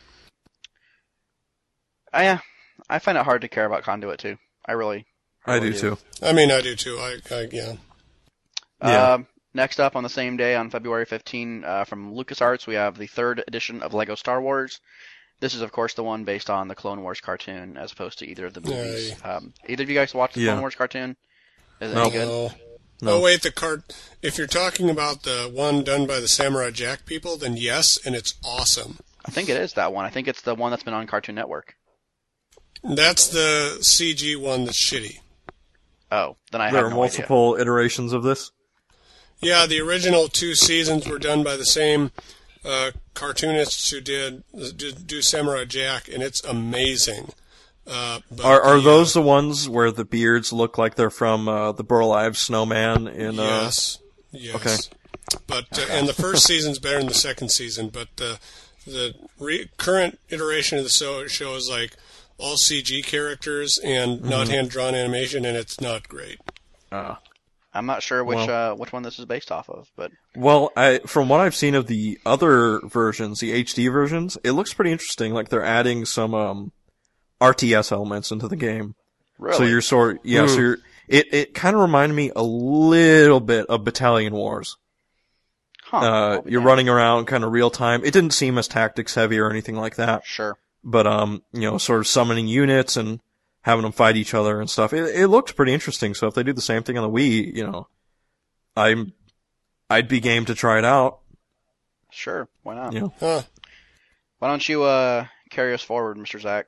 I, uh, I find it hard to care about Conduit too. I really. I really do too. I mean, I do too. I, I yeah. Yeah. Um, next up on the same day, on February fifteenth, uh, from LucasArts, we have the third edition of Lego Star Wars. This is, of course, the one based on the Clone Wars cartoon, as opposed to either of the movies. Yay. Um, either of you guys watch the Yeah. Clone Wars cartoon? Is it No. any good? No. No. Oh wait, the cart. If you're talking about the one done by the Samurai Jack people, then yes, and it's awesome. I think it is that one. I think it's the one that's been on Cartoon Network. That's the C G one that's shitty. Oh, then I There have are no idea. multiple iterations of this. Yeah, the original two seasons were done by the same uh, cartoonists who did, did do Samurai Jack, and it's amazing. Uh, but Are are the, those the ones where the beards look like they're from uh, the Burl Ives Snowman in? Uh, Yes. Yes. Okay. But uh, and the first season's better than the second season, but the the re- current iteration of the show, show is like all C G characters and not Mm-hmm. hand drawn animation, and it's not great. uh, I'm not sure which Well- uh, which one this is based off of, but Well, I from what I've seen of the other versions, the H D versions, it looks pretty interesting. Like they're adding some um, R T S elements into the game. really, So you're sort yeah, so you're it it kind of reminded me a little bit of Battalion Wars. huh, Uh, I'll be you're damned. running around kind of real time. It didn't seem as tactics heavy or anything like that, Sure. but um, you know, sort of summoning units and having them fight each other and stuff. It it looked pretty interesting. So if they do the same thing on the Wii, you know, I'm I'd be game to try it out. Sure. Why not? You know. Huh. Why don't you uh, carry us forward, Mister Zach?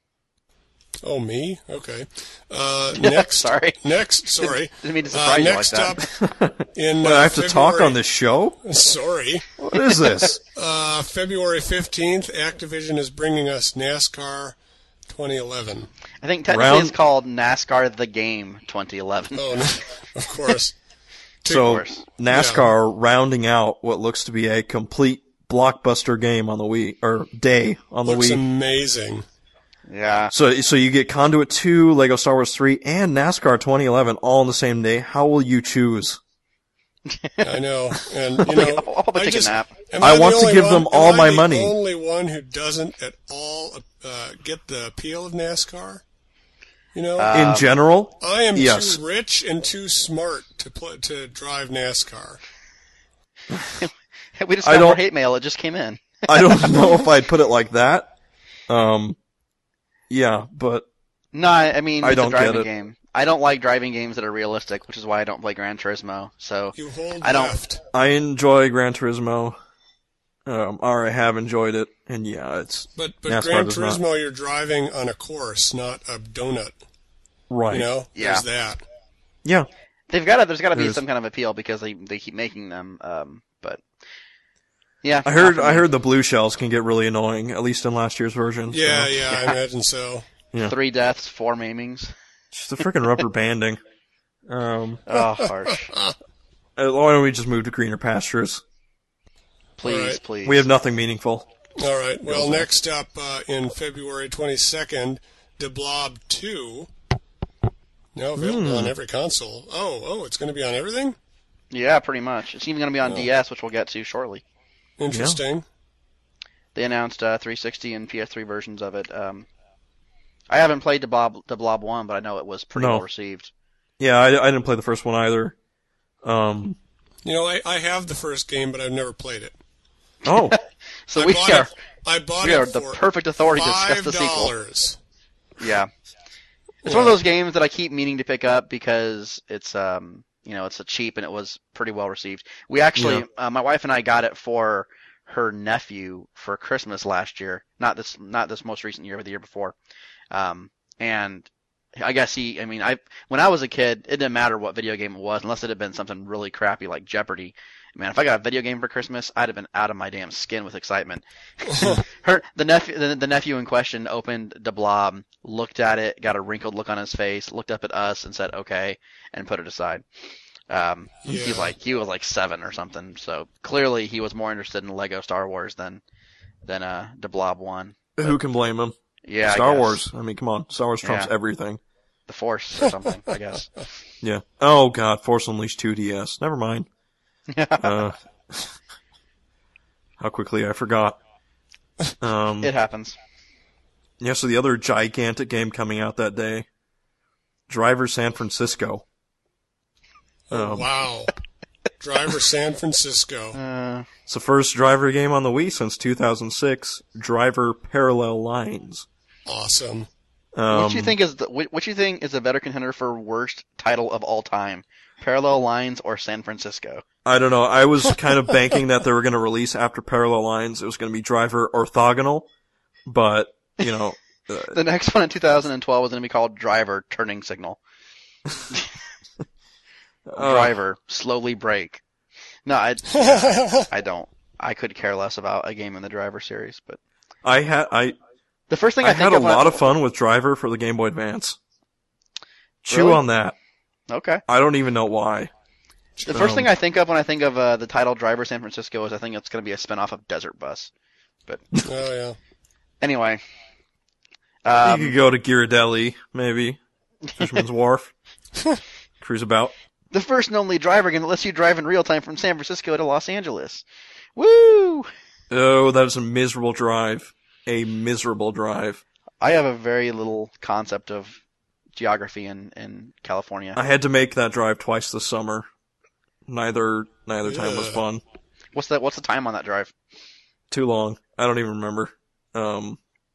Oh, me? Okay. Uh, next. Sorry. Next. Sorry. Didn't mean to Uh, surprise you like next that. up, in But uh, I have to talk February- on this show? Sorry. What is this? Uh, February fifteenth, Activision is bringing us NASCAR twenty eleven. I think technically Round- it's called NASCAR The Game twenty eleven. Oh, no, of course. So course. NASCAR rounding out what looks to be a complete blockbuster game on the Wii or day on the Looks Wii. amazing. Yeah. So so you get Conduit two, Lego Star Wars three, and NASCAR twenty eleven all on the same day. How will you choose? I know. And, you know, I'll, I'll probably I take just, a nap. am I the want to only give one- them am all I my the money. only one who doesn't at all uh, get the appeal of NASCAR? You know? Uh, In general, I am yes. too rich and too smart to play, to drive NASCAR. We just I got more don't- hate mail. It just came in. I don't know if I'd put it like that. Um, yeah, but No, I I mean I it's don't a get driving it. game. I don't like driving games that are realistic, which is why I don't play Gran Turismo. So You hold I don't- left. I enjoy Gran Turismo. Um, or I have enjoyed it, and yeah, it's But, but NASCAR Gran does not. Turismo, you're driving on a course, not a donut. right. You know? Yeah. There's that. Yeah, they've got to. There's got to be There's- some kind of appeal because they they keep making them. Um, but yeah, I heard not for I me. heard the blue shells can get really annoying, at least in last year's version. so- Yeah, yeah, I imagine so. yeah. three deaths, four maimings. Just the freaking rubber banding. Um, Oh, harsh. uh, why don't we just move to greener pastures? Please, Alright. please. We have nothing meaningful. All right. Well, next up uh, in February twenty-second, De Blob two. Now available Hmm. on every console. Oh, oh, it's going to be on everything? Yeah, pretty much. It's even going to be on Oh. D S, which we'll get to shortly. Interesting. They announced uh, three sixty and P S three versions of it. Um, I haven't played the Blob, the Blob one, but I know it was pretty No. well received. Yeah, I, I didn't play the first one either. Um, You know, I, I have the first game, but I've never played it. oh, So I we bought are, it. I bought we it are the for perfect authority to discuss five the sequel. dollars. Yeah. It's one of those games that I keep meaning to pick up because it's um you know it's a cheap and it was pretty well received. We actually Yeah. uh, my wife and I got it for her nephew for Christmas last year. Not this not this most recent year, but the year before. Um and I guess he I mean I when I was a kid, it didn't matter what video game it was unless it had been something really crappy like Jeopardy. Man, if I got a video game for Christmas, I'd have been out of my damn skin with excitement. Her, the nephew, the, the nephew in question opened the Blob, looked at it, got a wrinkled look on his face, looked up at us, and said "okay," and put it aside. Um, he's Yeah. like he was like seven or something, so clearly he was more interested in Lego Star Wars than than uh the Blob one. who can blame him? Yeah, I Star guess. Wars. I mean, come on. Star Wars trumps Yeah. everything. the Force or something, I guess. Yeah. Oh god, Force Unleashed two D S. Never mind. Uh, how quickly I forgot. Um, It happens. yeah, so the other gigantic game coming out that day, Driver San Francisco. Um, Wow. Driver San Francisco. Uh, It's the first driver game on the Wii since two thousand six. Driver Parallel Lines. Awesome. Um, what do you think is the what, what do you think is a better contender for worst title of all time? Parallel Lines or San Francisco? I don't know. I was kind of banking that they were going to release after Parallel Lines. It was going to be Driver Orthogonal, but you know, uh, The next one in two thousand twelve was going to be called Driver Turning Signal. uh, Driver Slowly Brake. No, I I don't. I could care less about a game in the Driver series, but I had I the first thing I, I think had a of when lot I- of fun with Driver for the Game Boy Advance. Chew Really? on that. Okay. I don't even know why. The first Um, thing I think of when I think of uh, the title Driver San Francisco is I think it's going to be a spinoff of Desert Bus. But Oh, yeah. anyway, you um, could go to Ghirardelli, maybe. Fisherman's Wharf. Cruise about. the first and only driver game that lets you drive in real time from San Francisco to Los Angeles. Woo! Oh, that is a miserable drive. A miserable drive. I have a very little concept of geography in, in California. I had to make that drive twice this summer. Neither neither time was Yeah. fun. What's that? What's the time on that drive? Too long. I don't even remember. Um,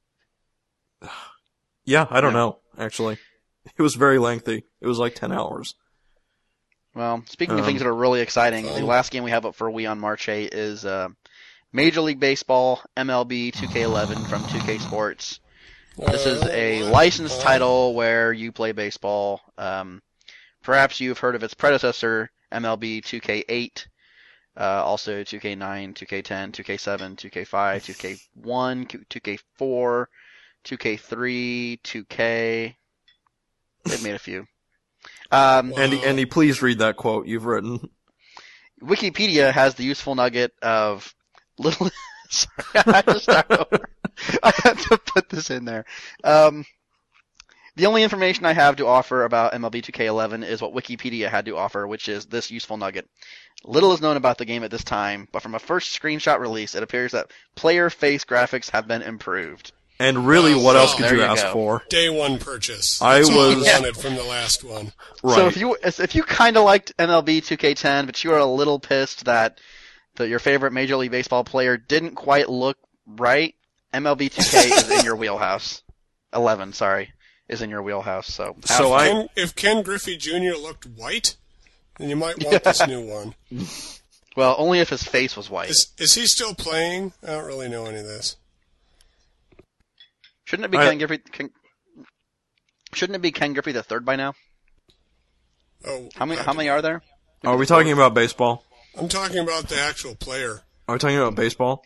yeah, I don't Yeah. know, actually. It was very lengthy. It was like ten hours. Well, speaking of Um, things that are really exciting, the fun. last game we have up for Wii on March eighth is uh, Major League Baseball M L B two K eleven from two K Sports. This is a licensed title where you play baseball. Um, perhaps you've heard of its predecessor, M L B two K eight, uh, also two K nine, two K ten, two K seven, two K five, two K one, two K four, two K three, two K. They've made a few. Um, Wow. Andy, Andy, please read that quote you've written. Wikipedia has the useful nugget of little. Sorry, I have to start over. I have to put this in there. Um, the only information I have to offer about M L B two K eleven is what Wikipedia had to offer, which is this useful nugget. Little is known about the game at this time, but from a first screenshot release, it appears that player face graphics have been improved. And really, Oh, what else well, could there you you ask go. for? Day one purchase. I That's all was- I wanted from the last one. Right. So if you if you kind of liked M L B two K ten, but you were a little pissed that that your favorite Major League Baseball player didn't quite look right, M L B two K is in your wheelhouse. eleven, sorry, is in your wheelhouse. So have So fun. I- Ken, if Ken Griffey Junior looked white, then you might want this new one. well, only if his face was white. Is, is he still playing? I don't really know any of this. Shouldn't it be I- Ken Griffey? Ken, shouldn't it be Ken Griffey the third by now? Oh, How many? I How don't- many are there? Are we talking about baseball? I'm talking about the actual player. Are we talking about baseball?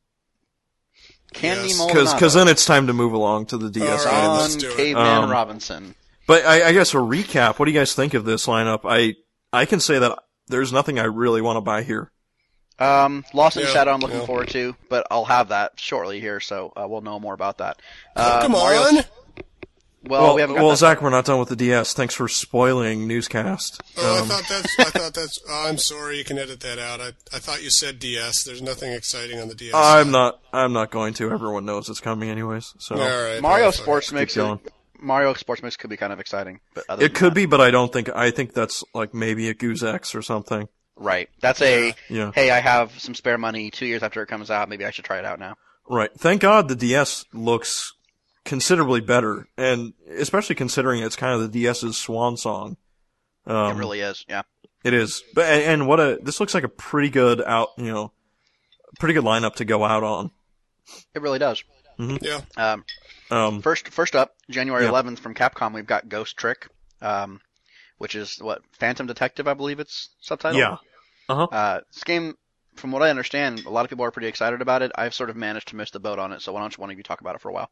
Candy Yes. Maldonado. Because then it's time to move along to the D S All right, games. let's John do it. Caveman Um, Robinson. But I, I guess a recap. What do you guys think of this lineup? I I can say that there's nothing I really want to buy here. Um, Lost in Yeah, Shadow, I'm looking yeah. forward to, but I'll have that shortly here, so uh, we'll know more about that. Uh, Come Mario's- on! Well, well, we haven't got well that. Zach, we're not done with the D S. Thanks for spoiling newscast. Oh, Um, I thought that's. I thought that's. Oh, I'm sorry. You can edit that out. I I thought you said D S. There's nothing exciting on the D S. I'm not. I'm not going to. Everyone knows it's coming anyways. So All right. Mario oh, fuck Sports it. Mix. going. Mario Sports Mix could be kind of exciting, but other it than could that- be, but I don't think. I think that's like maybe a Goose X or something. right. That's a Yeah. hey, I have some spare money two years after it comes out. Maybe I should try it out now. Right. Thank God the D S looks considerably better, and especially considering it's kind of the DS's swan song. Um, it really is. Yeah. It is. But and, and what a this looks like a pretty good out. You know, pretty good lineup to go out on. It really does. Yeah. Um, Um, first, first up, January Yeah. eleventh from Capcom, we've got Ghost Trick, um, which is what Phantom Detective, I believe it's subtitled. yeah. Uh huh. Uh, this game, from what I understand, a lot of people are pretty excited about it. I've sort of managed to miss the boat on it, so why don't you one of you talk about it for a while?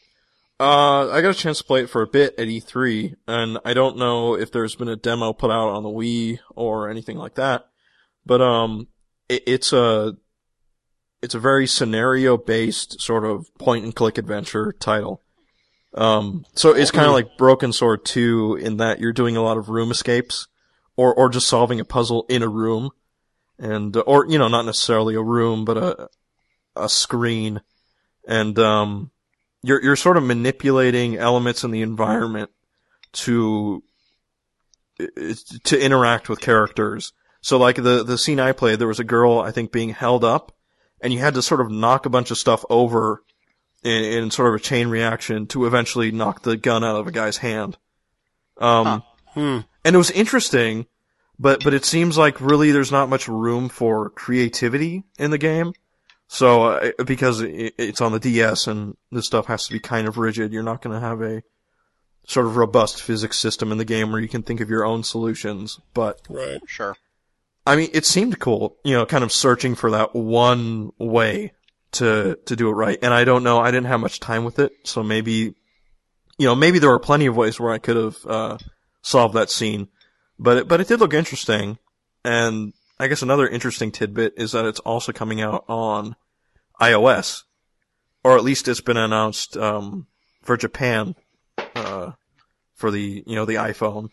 Uh, I got a chance to play it for a bit at E three, and I don't know if there's been a demo put out on the Wii or anything like that. But um, it, it's a it's a very scenario based sort of point and click adventure title. Um, so it's kind of like Broken Sword two in that you're doing a lot of room escapes, or or just solving a puzzle in a room, and or you know not necessarily a room but a a screen, and um. You're you're sort of manipulating elements in the environment to to interact with characters. So like the, the scene I played, there was a girl, I think, being held up, and you had to sort of knock a bunch of stuff over in, in sort of a chain reaction to eventually knock the gun out of a guy's hand. Um, Huh. Hmm. and it was interesting, but, but it seems like really there's not much room for creativity in the game. So, uh, because it, it's on the D S and this stuff has to be kind of rigid, you're not gonna have a sort of robust physics system in the game where you can think of your own solutions. But, Right. Sure. I mean, it seemed cool, you know, kind of searching for that one way to, to do it right. And I don't know, I didn't have much time with it, so maybe, you know, maybe there were plenty of ways where I could have, uh, solved that scene. But it, but it did look interesting. And I guess another interesting tidbit is that it's also coming out on iOS. Or at least it's been announced, um, for Japan, uh, for the, you know, the iPhone.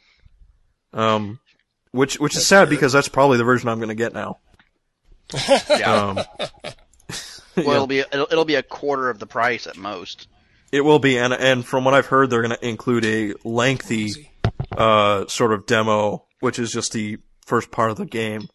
Um, which, which is sad because that's probably the version I'm gonna get now. Yeah. Um, well, yeah. it'll be it'll, it'll be a quarter of the price at most. It will be, and and from what I've heard, they're going to include a lengthy, uh, sort of demo, which is just the first part of the game.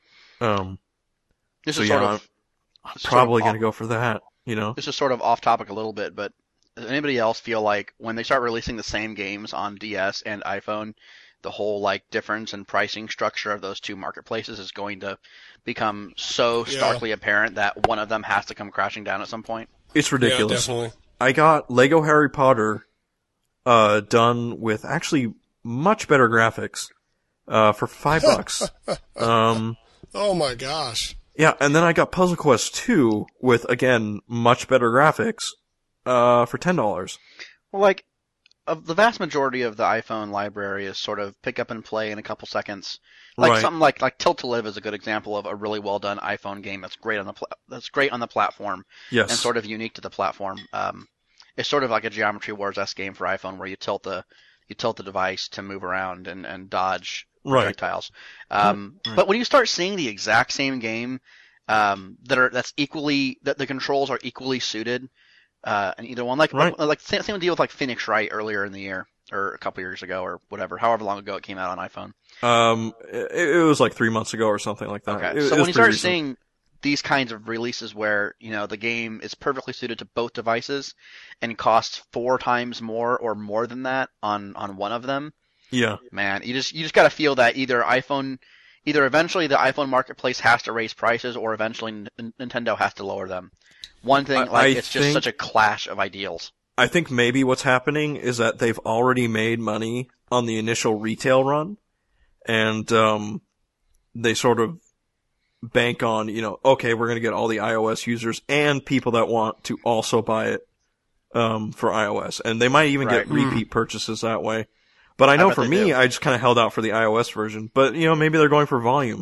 Um, This so is yeah, sort I'm of this is sort probably of going to off- go for that. You know, This is sort of off topic a little bit, but does anybody else feel like when they start releasing the same games on D S and iPhone, the whole like difference in pricing structure of those two marketplaces is going to become so Yeah. starkly apparent that one of them has to come crashing down at some point? it's Yeah, ridiculous. definitely. I got Lego Harry Potter, uh, done with actually much better graphics, uh, for five bucks. Um, Oh my gosh. yeah, and then I got Puzzle Quest two with, again, much better graphics, uh, for ten dollars. Well, like, of the vast majority of the iPhone library is sort of pick up and play in a couple seconds. Like Right. something like like Tilt to Live is a good example of a really well done iPhone game that's great on the pla- that's great on the platform Yes. and sort of unique to the platform. Um, it's sort of like a Geometry Wars esque game for iPhone where you tilt the you tilt the device to move around and, and dodge Right. projectiles. Um, Right. But when you start seeing the exact same game um, that are that's equally that the controls are equally suited. Uh, and either one, like Right. like same, same deal with like Phoenix Wright earlier in the year, or a couple years ago, or whatever, however long ago it came out on iPhone. Um, it, it was like three months ago or something like that. Okay, It- so it when was you pretty start recent. seeing these kinds of releases where you know the game is perfectly suited to both devices and costs four times more or more than that on on one of them, Yeah. man, you just you just got to feel that either iPhone, either eventually the iPhone marketplace has to raise prices, or eventually N- Nintendo has to lower them. One thing, I- like I it's just think- such a clash of ideals. I think maybe what's happening is that they've already made money on the initial retail run, and um, they sort of bank on, you know, okay, we're going to get all the iOS users and people that want to also buy it um, for iOS, and they might even get Right. repeat purchases that way. But I know bet for they me, do. I just kind of held out for the iOS version. But you know, maybe they're going for volume.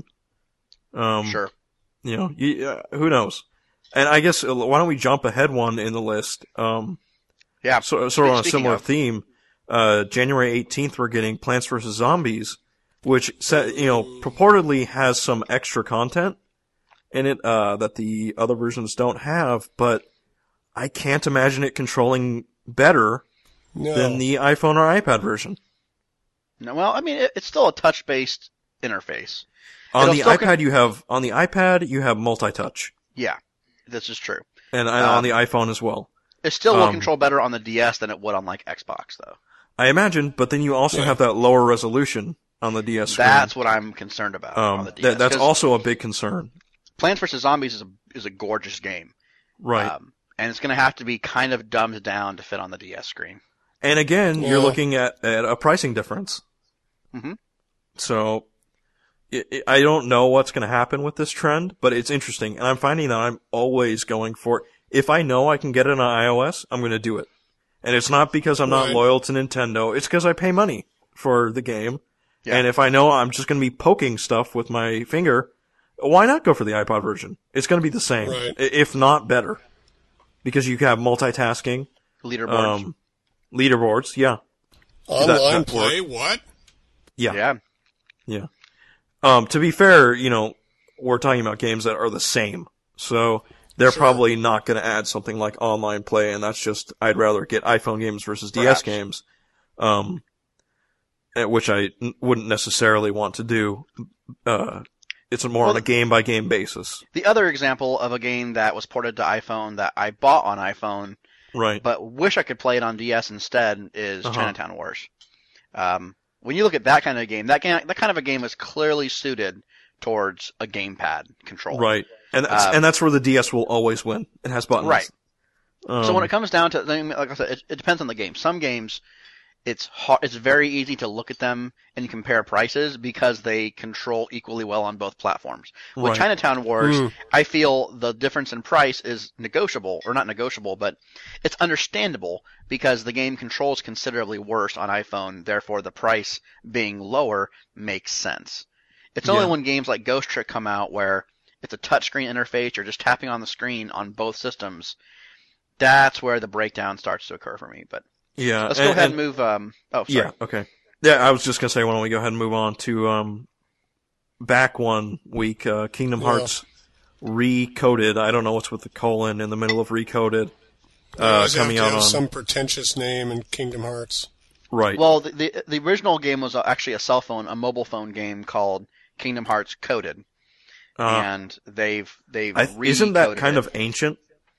Um, Sure. You know, you, uh, who knows? And I guess uh, why don't we jump ahead one in the list? Um, Yeah. so, sort of on a Speaking similar of- theme. Uh, January eighteenth, we're getting Plants vs. Zombies, which set, you know, purportedly has some extra content in it, uh, that the other versions don't have, but I can't imagine it controlling better No. than the iPhone or iPad version. No, well, I mean, it, it's still a touch-based interface. On It'll the still iPad, con- you have, on the iPad, you have multi-touch. Yeah, this is true. And, and Um, on the iPhone as well. It still will Um, control better on the D S than it would on like Xbox, though. I imagine, but then you also Yeah. have that lower resolution on the D S screen. That's what I'm concerned about on um, the D S. that, that's 'cause also a big concern. Plants vs Zombies is a is a gorgeous game, Right. um, and it's going to have to be kind of dumbed down to fit on the D S screen. And again, Yeah. you're looking at, at a pricing difference. Mhm. So, it, it, I don't know what's going to happen with this trend, but it's interesting. And I'm finding that I'm always going for, if I know I can get it on iOS, I'm going to do it. And it's not because I'm not Right. loyal to Nintendo, it's because I pay money for the game. Yeah. And if I know I'm just going to be poking stuff with my finger, why not go for the iPod version? It's going to be the same, Right. i- if not better. Because you have multitasking, Leaderboards. um, leaderboards, yeah. Online that- that play? What? Yeah. yeah. Yeah. Um, to be fair, you know, we're talking about games that are the same. So they're Sure. probably not going to add something like online play, and that's just, I'd rather get iPhone games versus D S Perhaps. games. Um, eh, which I n- wouldn't necessarily want to do. Uh, It's more Well, on a game-by-game basis. The other example of a game that was ported to iPhone that I bought on iPhone, Right. but wish I could play it on D S instead, is Uh-huh. Chinatown Wars. Um, when you look at that kind of game, that game, that kind of a game is clearly suited towards a gamepad control. Right. And that's, Uh, and that's where the D S will always win. It has buttons. Right. Um, So when it comes down to, I mean, like I said, it, it depends on the game. Some games, it's hard, it's very easy to look at them and compare prices because they control equally well on both platforms. With Right. Chinatown Wars, Mm. I feel the difference in price is negotiable, or not negotiable, but it's understandable because the game controls considerably worse on iPhone. Therefore, the price being lower makes sense. It's only Yeah. when games like Ghost Trick come out where it's a touchscreen interface, you're just tapping on the screen on both systems. That's where the breakdown starts to occur for me. But yeah. let's and, go ahead and, and- move. Um, oh, sorry. Yeah, okay. Yeah, I was just gonna say, why don't we go ahead and move on to, um, back one week, uh, Kingdom Yeah. Hearts Recoded. I don't know what's with the colon in the middle of Recoded. They Uh, always coming have to out have on, some pretentious name in Kingdom Hearts. right. Well, the, the the original game was actually a cell phone, a mobile phone game called Kingdom Hearts Coded, Uh, and they've they've I, isn't that recoded kind it. of ancient?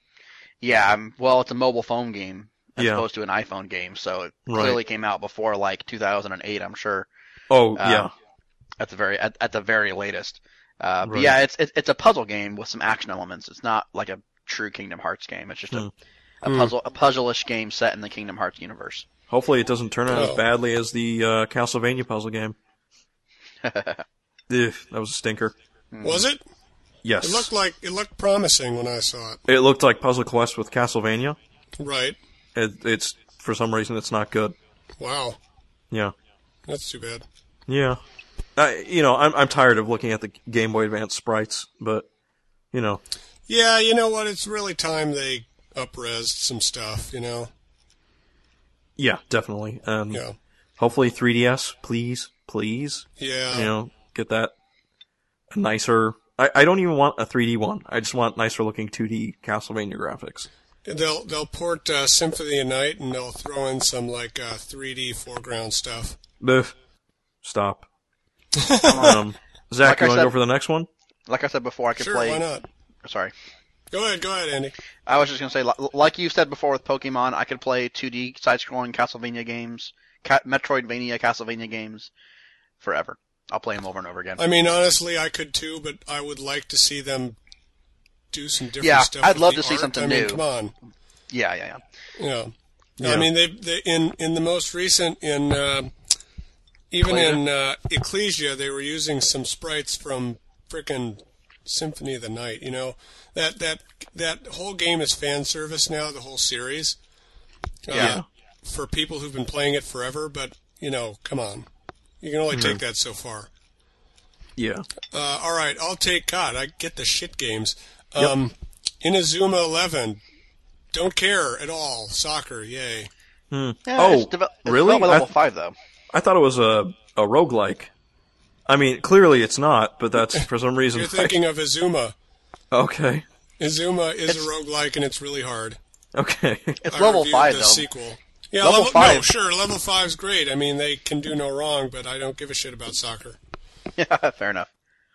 Yeah, um, well, it's a mobile phone game as Yeah. opposed to an iPhone game, so it Right. clearly came out before like two thousand eight, I'm sure. Oh, Um, yeah. At the very at, at the very latest. Uh, but Right. yeah, it's it, it's a puzzle game with some action elements. It's not like a true Kingdom Hearts game. It's just a, Hmm. a Hmm. puzzle a puzzle-ish game set in the Kingdom Hearts universe. Hopefully it doesn't turn out as Oh. badly as the, uh, Castlevania puzzle game. Ugh, that was a stinker. Was it? Yes. It looked like it looked promising when I saw it. It looked like Puzzle Quest with Castlevania. Right. It, it's, for some reason, it's not good. Wow. Yeah. That's too bad. Yeah. I, you know, I'm, I'm tired of looking at the Game Boy Advance sprites, but, you know, Yeah, you know what? It's really time they up-resed some stuff, you know? yeah, definitely. Um, Yeah. hopefully three D S, please, please, Yeah. you know, get that a nicer, I, I don't even want a three D one. I just want nicer looking two D Castlevania graphics. They'll they'll port uh, Symphony of Night and they'll throw in some like uh, three D foreground stuff. Biff, stop. um, Zach, Like I you want to said- go for the next one? Like I said before, I could Sure, play. why not? Sorry, Go ahead, go ahead, Andy. I was just gonna say, li- like you said before with Pokemon, I could play two D side-scrolling Castlevania games, Ca- Metroidvania Castlevania games, forever. I'll play them over and over again. I mean, honestly, I could too, but I would like to see them do some different Yeah, stuff. I'd with love the to see art. something I mean, new. come on. Yeah, yeah, yeah. Yeah. Yeah. I mean, they, they in in the most recent in uh, even Ecclesia? in uh, Ecclesia, they were using some sprites from frickin' Symphony of the Night. You know, that that that whole game is fan service now. The whole series. Uh, Yeah. For people who've been playing it forever, but you know, come on, you can only take that so far. Yeah. Uh, all right, I'll take. God, I get the shit games. Um, Inazuma Eleven. Don't care at all. Soccer, yay. Yeah, Oh, it's deve- it's really? developed by level I- five though. I thought it was a, a roguelike. I mean, clearly it's not, but that's for some reason. You're thinking of Izuma. Okay. Izuma is It's- a roguelike and it's really hard. Okay. It's I level reviewed five the though. sequel. Yeah, Level level, No, five. sure, level five's great. I mean, they can do no wrong, but I don't give a shit about soccer. Yeah, fair enough.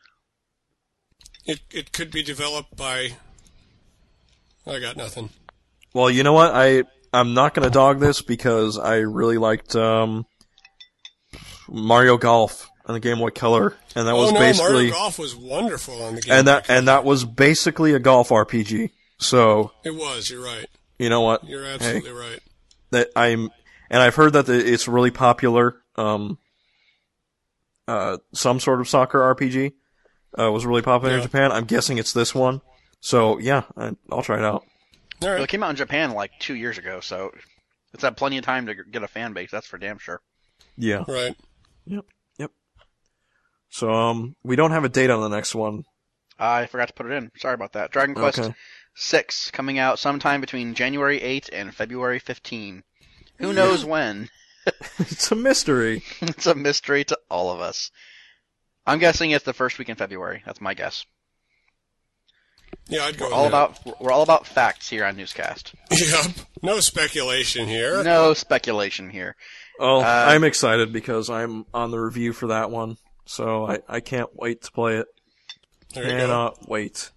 It it could be developed by. I got nothing. Well, you know what? I I'm not gonna dog this because I really liked um, Mario Golf on the Game Boy Color, and that was oh no, basically Mario Golf was wonderful on the game. and that and that was basically a golf R P G. So it was. You're right. you know what? You're Hey, absolutely right. that I'm and I've heard that the, it's really popular. Um, uh, some sort of soccer R P G uh, was really popular in Yeah. Japan. I'm guessing it's this one. So yeah, I, I'll try it out. All Well, right. it came out in Japan like two years ago, so it's had plenty of time to g- get a fan base. That's for damn sure. Yeah. Right. Yep. Yep. So um, we don't have a date on the next one. I forgot to put it in. Sorry about that. Dragon Quest Okay. six coming out sometime between January eighth and February fifteenth. Who knows when? It's a mystery. It's a mystery to all of us. I'm guessing it's the first week in February. That's my guess. Yeah, I'd go. We're all with that. about we're all about facts here on Newscast. Yep. No speculation here. No speculation here. Oh, Uh, I'm excited because I'm on the review for that one. So I, I can't wait to play it. There you Cannot wait.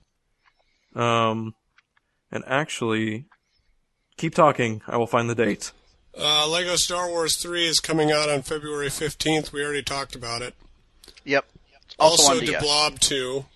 Um, and actually, keep talking. I will find the date. Uh, Lego Star Wars three is coming out on February fifteenth. We already talked about it. Yep. It's also, Also, on D S. DeBlob two.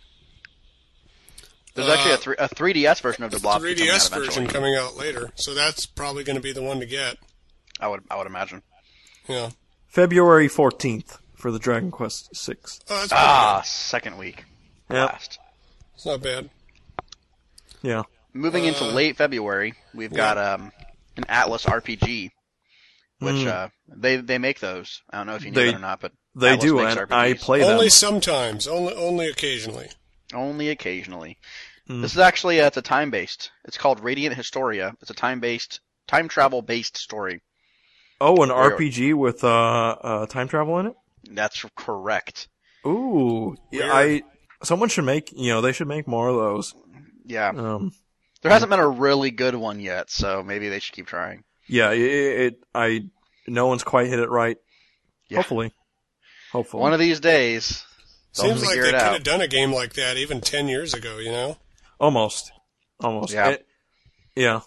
There's actually a, Uh, three, a three D S version of DeBlob three coming D S out eventually. version coming out later. So that's probably going to be the one to get. I would I would imagine. Yeah. February fourteenth for the Dragon Quest six. Oh, that's pretty Ah, second week. Yep. Last. good. It's not bad. Yeah. Moving into Uh, late February, we've got um, an Atlas R P G, which Mm. uh, they they make those. I don't know if you knew They- that or not, but They Atlas do, makes and R P Gs. I play them. Only sometimes. Only only occasionally. Only occasionally. Mm. This is actually uh, it's a time based. It's called Radiant Historia. It's a time based, time travel based story. Oh, an Where- R P G with uh, uh, time travel in it? That's correct. Ooh. Yeah, I. Someone should make, you know, they should make more of those. Yeah, Um, there hasn't been a really good one yet, so maybe they should keep trying. yeah, it, it, I, no one's quite hit it right. Yeah. Hopefully. Hopefully. One of these days, they'll Seems like figure they it could out. have done a game like that even ten years ago, you know? Almost. Almost. Yeah. It- yeah.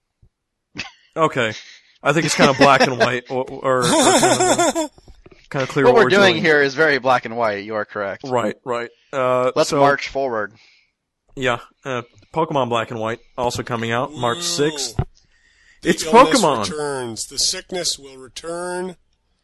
Okay. I think it's kind of black and white, or, or, or kind, of, kind of clear What what, we're doing here is very black and white. You are correct. Right, right. Uh, Let's so, march forward. Yeah. Uh, Pokemon Black and White also coming out March sixth. Ooh. The It's illness Pokemon. returns. The sickness will return.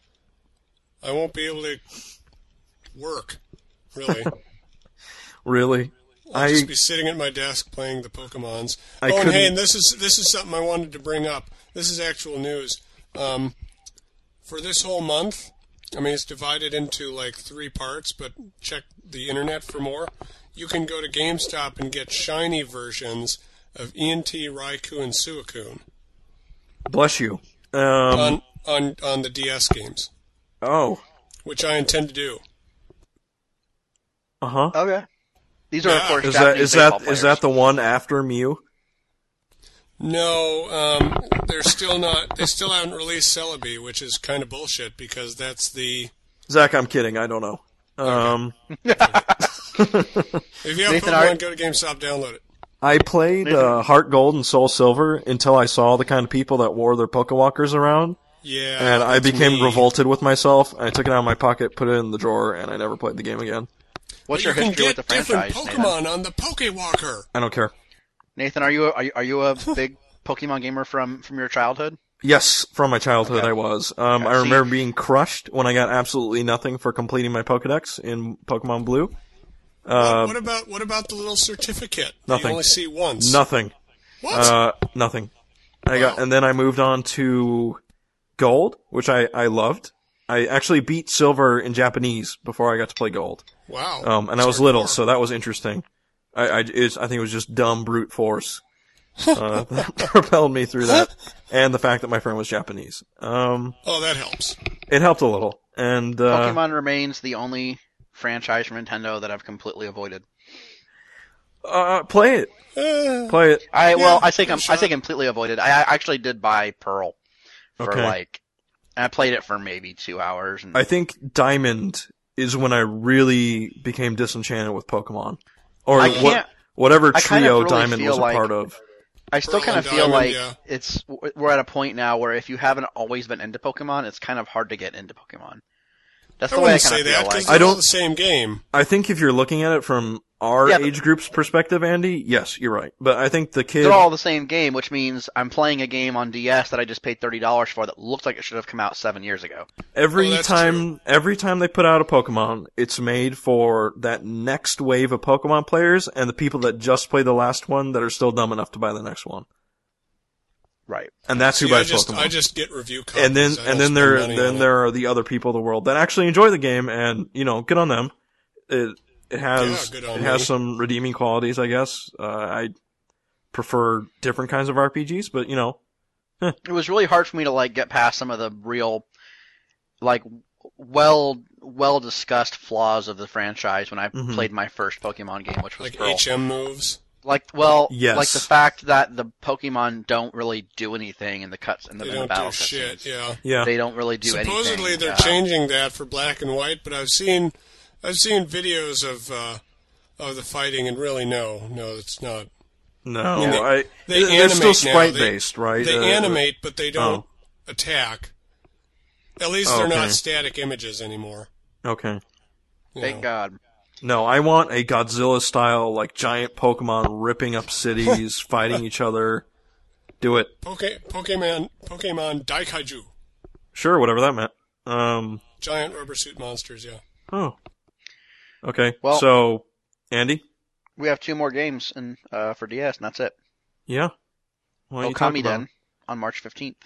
I won't be able to work, really. Really? I'll I just be sitting at my desk playing the Pokemons. I oh, and couldn't- hey, and this is this is something I wanted to bring up. This is actual news. Um, for this whole month, I mean, it's divided into like three parts, but check the internet for more. You can go to GameStop and get shiny versions of E N T, Raikou, and Suicune bless you. Um. on, on on the D S games, Oh. which I intend to do. Uh huh. Okay. These are, of Yeah. course, Is that Japanese is that baseball is that players. the one after Mew? No, um, they're still not. They still haven't released Celebi, which is kind of bullshit because that's the. Zach, I'm kidding. I don't know. Um. If you have Nathan, Pokemon, are- go to GameStop, download it. I played uh, Heart Gold and Soul Silver until I saw the kind of people that wore their Pokewalkers around, Yeah, and I that's became me. revolted with myself. I took it out of my pocket, put it in the drawer, and I never played the game again. What's But your you can history get with the different franchise, Nathan? Pokemon on the Pokewalker. I don't care. Nathan, are you a, are you, are you a big Pokemon gamer from, from your childhood? Yes, from my childhood Okay. I was. Um, Okay, I see- remember being crushed when I got absolutely nothing for completing my Pokedex in Pokemon Blue. Uh, what about what about the little certificate that nothing. you only see once? nothing. What? Uh, nothing. I got, Wow. and then I moved on to Gold, which I, I loved. I actually beat Silver in Japanese before I got to play Gold. wow. Um, and I was Hardcore. little, so that was interesting. I, I, it's, I think it was just dumb brute force, uh, that propelled me through that. And the fact that my friend was Japanese. Um, Oh, that helps. it helped a little. And, uh, Pokemon remains the only franchise from Nintendo that I've completely avoided. uh, play it. Uh, Play it. I well, Yeah, I say give it a com- I say shot. completely avoided. I, I actually did buy Pearl for Okay. like, and I played it for maybe two hours. And I think Diamond is when I really became disenchanted with Pokemon. Or I what, can't- whatever I kind of trio really Diamond feel was a like- part of. I still Pearl kind of and feel Diamond, like yeah. it's we're at a point now where if you haven't always been into Pokemon, it's kind of hard to get into Pokemon. That's I the way I wouldn't kind say of that feel because like. I they're all don't- the same game. I think if you're looking at it from our Yeah, but- age group's perspective, Andy, yes, you're right. But I think the kid, They're all the same game, which means I'm playing a game on D S that I just paid thirty dollars for that looks like it should have come out seven years ago. every Oh, that's time, every time they put out a Pokemon, it's made for that next wave of Pokemon players and the people that just played the last one that are still dumb enough to buy the next one. Right. And that's who See, I buys just Pokemon. I just get review copies. and then I don't and then spend there money then on it. there are the other people of the world that actually enjoy the game, and you know, good on them. It it has Yeah, good on it has me. some redeeming qualities, I guess. Uh, I prefer different kinds of R P Gs, but you know, It was really hard for me to like get past some of the real, like, well well discussed flaws of the franchise when I Mhm. played my first Pokemon game, which was like Pearl. H M moves. Like, well, Yes. like the fact that the Pokemon don't really do anything in the cuts in the, They in the don't battle do shit. cutscenes. Yeah. yeah, They don't really do anything. Supposedly they're Uh, changing that for black and white, but I've seen I've seen videos of uh, of the fighting, and really, no, no, it's not. No, I mean, they- I, they they're animate still now. sprite They- based, right? They Uh, animate, but they don't attack. At least Oh, they're okay. not static images anymore. Okay. you Thank know. God. No, I want a Godzilla style, like giant Pokemon ripping up cities, fighting each other. Do it. Poke, Pokemon, Pokemon Daikaiju. Sure, whatever that meant. Um, Giant rubber suit monsters, yeah. oh. Okay, Well- so, Andy? We have two more games in, uh, for D S, and that's it. Yeah? Why don't you talk Okami about Den on March fifteenth.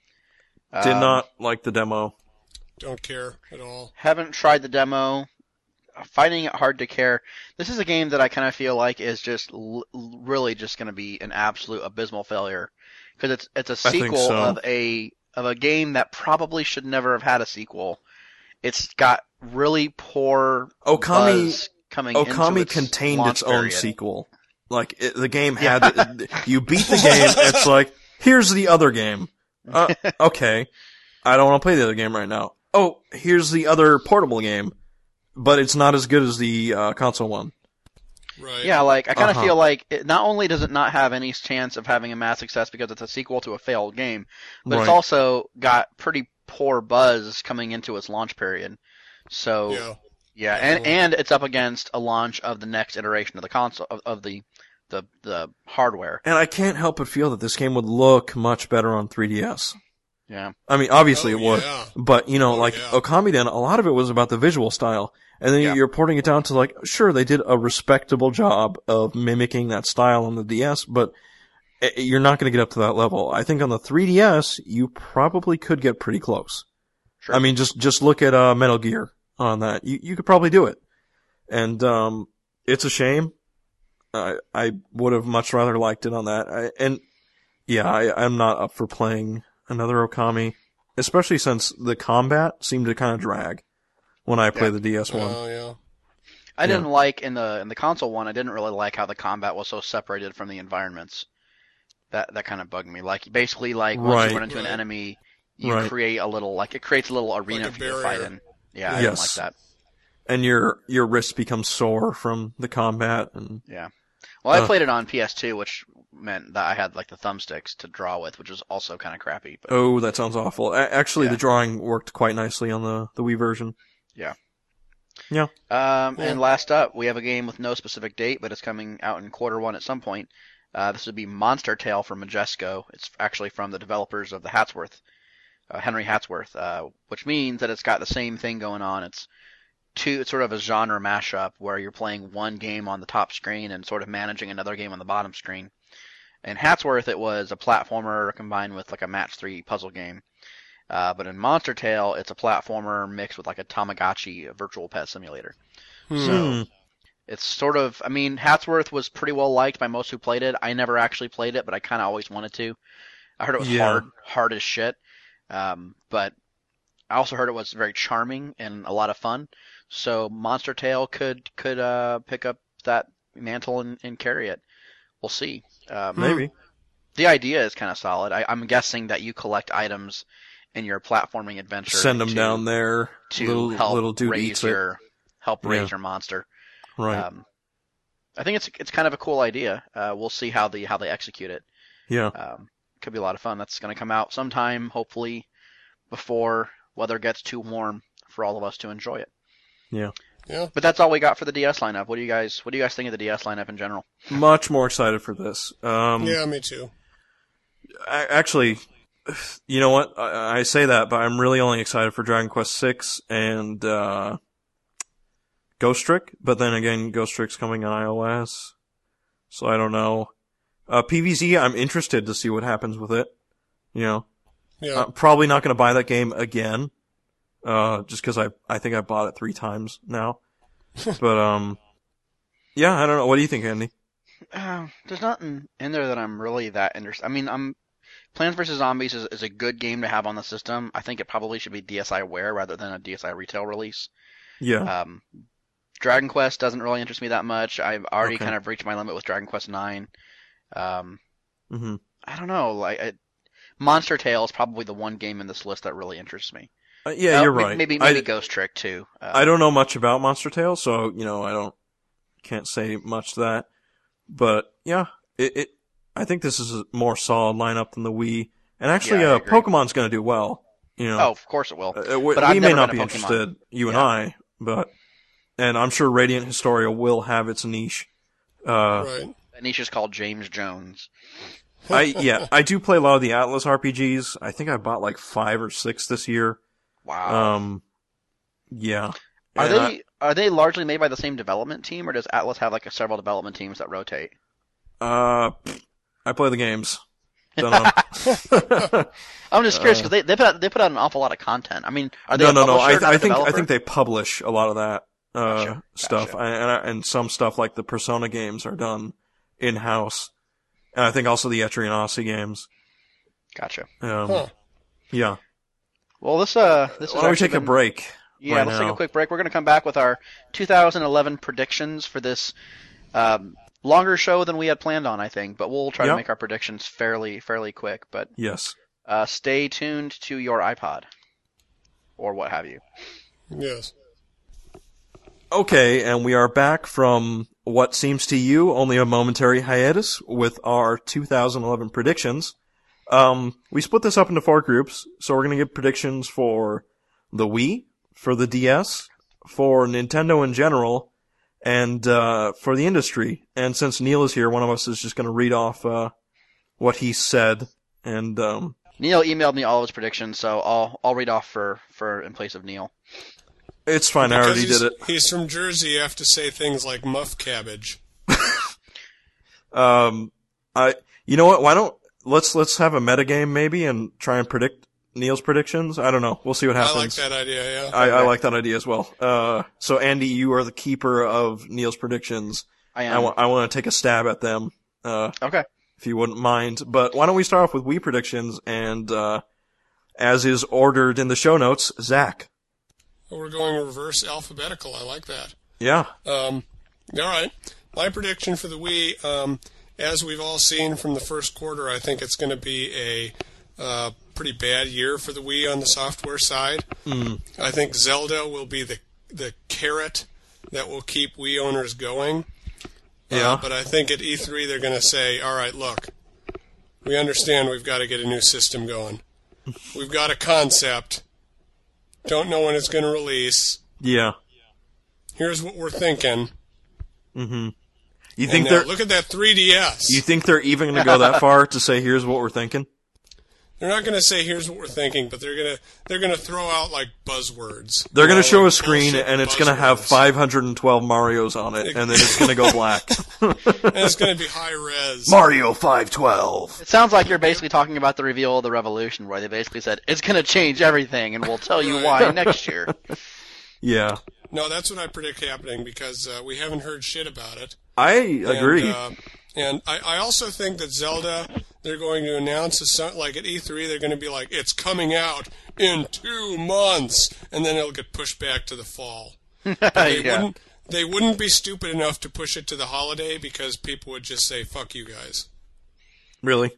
it? Did Um, not like the demo. Don't care at all. Haven't tried the demo. Finding it hard to care. This is a game that I kind of feel like is just l- really just going to be an absolute abysmal failure because it's it's a I think sequel so. of a of a game that probably should never have had a sequel. It's got really poor Okami- buzz coming into Okami its contained launch its own period. sequel. Like, it, the game had, you beat the game, it's like, here's the other game. Uh, okay. I don't want to play the other game right now. Oh, here's the other portable game. But it's not as good as the uh, console one. Right. Yeah, like I kind of Uh-huh. feel like it, not only does it not have any chance of having a mass success because it's a sequel to a failed game, but it's Right. also got pretty poor buzz coming into its launch period. So Yeah. yeah, and Definitely. and it's up against a launch of the next iteration of the console of, of the the the hardware. And I can't help but feel that this game would look much better on three D S. Yeah, I mean, obviously Oh, it would. yeah. But, you know, Oh, like, yeah. Okami Den, a lot of it was about the visual style. And then Yeah. you're porting it down to, like, sure, they did a respectable job of mimicking that style on the D S, but eh, you're not going to get up to that level. I think on the three D S, you probably could get pretty close. sure. I mean, just, just look at, uh, Metal Gear on that. You, you could probably do it. And, um, it's a shame. I, I would have much rather liked it on that. I, and, yeah, I, I'm not up for playing another Okami. Especially since the combat seemed to kind of drag when I played Yeah. the D S one. Oh, yeah. I yeah. didn't like in the in the console one. I didn't really like how the combat was so separated from the environments. That that kind of bugged me. Like basically, like once Right. you run into an Right. enemy, you Right. create a little like it creates a little arena a for you to fight barrier. in. Yeah, I didn't like Yes. that. And your your wrists become sore from the combat. And Yeah. Well, I Uh. played it on P S two, which meant that I had like the thumbsticks to draw with, which was also kind of crappy. But oh, that sounds awful. A- actually, Yeah. the drawing worked quite nicely on the the Wii version. um, Yeah. and last up, we have a game with no specific date, but it's coming out in quarter one at some point. Uh, this would be Monster Tale from Majesco. It's actually from the developers of the Hatsworth, uh, Henry Hatsworth, uh, which means that it's got the same thing going on. It's two, it's sort of a genre mashup where you're playing one game on the top screen and sort of managing another game on the bottom screen. In Hatsworth, it was a platformer combined with like a match three puzzle game. Uh, but in Monster Tale, it's a platformer mixed with like a Tamagotchi, a virtual pet simulator. Hmm. Hmm. It's sort of, I mean, Hatsworth was pretty well liked by most who played it. I never actually played it, but I kind of always wanted to. I heard it was Yeah. hard, hard as shit. Um, but I also heard it was very charming and a lot of fun. So Monster Tale could could uh, pick up that mantle and, and carry it. We'll see. Um, Maybe. The idea is kind of solid. I, I'm guessing that you collect items in your platforming adventure. Send them to, down there. to little help little dude raise eats your help raise Yeah. your monster. it. Right. Um, I think it's it's kind of a cool idea. Uh, we'll see how the how they execute it. yeah. Um, could be a lot of fun. That's going to come out sometime, hopefully, before weather gets too warm for all of us to enjoy it. Yeah. Yeah. But that's all we got for the D S lineup. What do you guys What do you guys think of the D S lineup in general? Much more excited for this. Um, Yeah, me too. I, actually, you know what? I, I say that, but I'm really only excited for Dragon Quest six and uh, Ghost Trick. But then again, Ghost Trick's coming on iOS, so I don't know. Uh, P V Z, I'm interested to see what happens with it. You know, Yeah. I'm probably not going to buy that game again, uh, just because I I think I bought it three times now. But um, yeah, I don't know. What do you think, Andy? Uh, there's nothing in there that I'm really that interested. I mean, I'm Plants vs Zombies is, is a good game to have on the system. I think it probably should be D S iWare rather than a D S I retail release. Yeah. Um, Dragon Quest doesn't really interest me that much. I've already Okay. kind of reached my limit with Dragon Quest nine. Um, hmm I don't know. Like I, Monster Tale is probably the one game in this list that really interests me. Uh, yeah, Uh, you're may- right. Maybe I- maybe Ghost Trick too. Uh, I don't know much about Monster Tale, so, you know, I don't can't say much to that. But yeah, it, it I think this is a more solid lineup than the Wii. And actually, Yeah, I uh, agree. Pokemon's going to do well. You know, Oh, of course it will. uh, we, but we I've may never not been be a Pokemon. interested, you and Yeah. I, but and I'm sure Radiant Historia will have its niche. Uh, Right. That niche is called James Jones. I yeah, I do play a lot of the Atlas R P Gs. I think I bought like five or six this year. Wow. Um, yeah. are And they I- are they largely made by the same development team, or does Atlas have like a several development teams that rotate? Uh, I play the games. Don't know. I'm just curious because they they put out, they put out an awful lot of content. I mean, are they no, a no, no. publisher, I, not I a think I developer? think they publish a lot of that uh Gotcha, stuff, gotcha. I, and I, and some stuff like the Persona games are done in house, and I think also the Etrian Odyssey games. Gotcha. Um, Huh. yeah. Well, this uh this Why is don't we actually take a been- break? Yeah, right let's now? take a quick break. We're going to come back with our two thousand eleven predictions for this um, longer show than we had planned on, I think. But we'll try Yep. to make our predictions fairly fairly quick. But Yes. uh, stay tuned to your iPod or what have you. Yes. Okay, and we are back from what seems to you only a momentary hiatus with our two thousand eleven predictions. Um, we split this up into four groups, so we're going to give predictions for the Wii, for the D S, for Nintendo in general, and uh, for the industry. And since Neil is here, one of us is just going to read off uh, what he said. And um, Neil emailed me all of his predictions, so I'll I'll read off for, for in place of Neil. it's fine, I Because already he's, did it. he's from Jersey, you have to say things like muff cabbage. Um, I, you know what? Why don't let's let's have a metagame maybe and try and predict Neil's predictions. I don't know. We'll see what I happens. like that idea, yeah. I, I like that idea as well. Uh, so Andy, you are the keeper of Neil's predictions. I I am. want I want to take a stab at them. Uh, Okay. if you wouldn't mind. But why don't we start off with Wii predictions and uh, as is ordered in the show notes, Zach. We're going reverse alphabetical. I like that. Yeah. Um, all right. My prediction for the Wii, um, as we've all seen from the first quarter, I think it's going to be a uh, pretty bad year for the Wii on the software side. Mm. I think Zelda will be the the carrot that will keep Wii owners going. Yeah. Uh, but I think at E three they're going to say, all right, look, we understand we've got to get a new system going. We've got a concept. Don't know when it's going to release. Yeah. Here's what we're thinking. Mm-hmm. You And think now, they're look at that three D S. you think they're even going to go that far to say here's what we're thinking? They're not going to say here's what we're thinking, but they're going to they're going to throw out like buzzwords. They're going You to know, show like a screen bullshit and it's going to have buzzwords. five hundred twelve Marios on it, and then it's going to go black. And it's going to be high res. Mario five twelve. It sounds like you're basically talking about the reveal of the Revolution, where they basically said it's going to change everything, and we'll tell you why next year. Yeah. No, that's what I predict happening because uh, we haven't heard shit about it. I And, agree. uh, and I, I also think that Zelda, they're going to announce, a, son- like at E three, they're going to be like, it's coming out in two months, and then it'll get pushed back to the fall. But they, Yeah. wouldn't, they wouldn't be stupid enough to push it to the holiday because people would just say, fuck you guys. Really?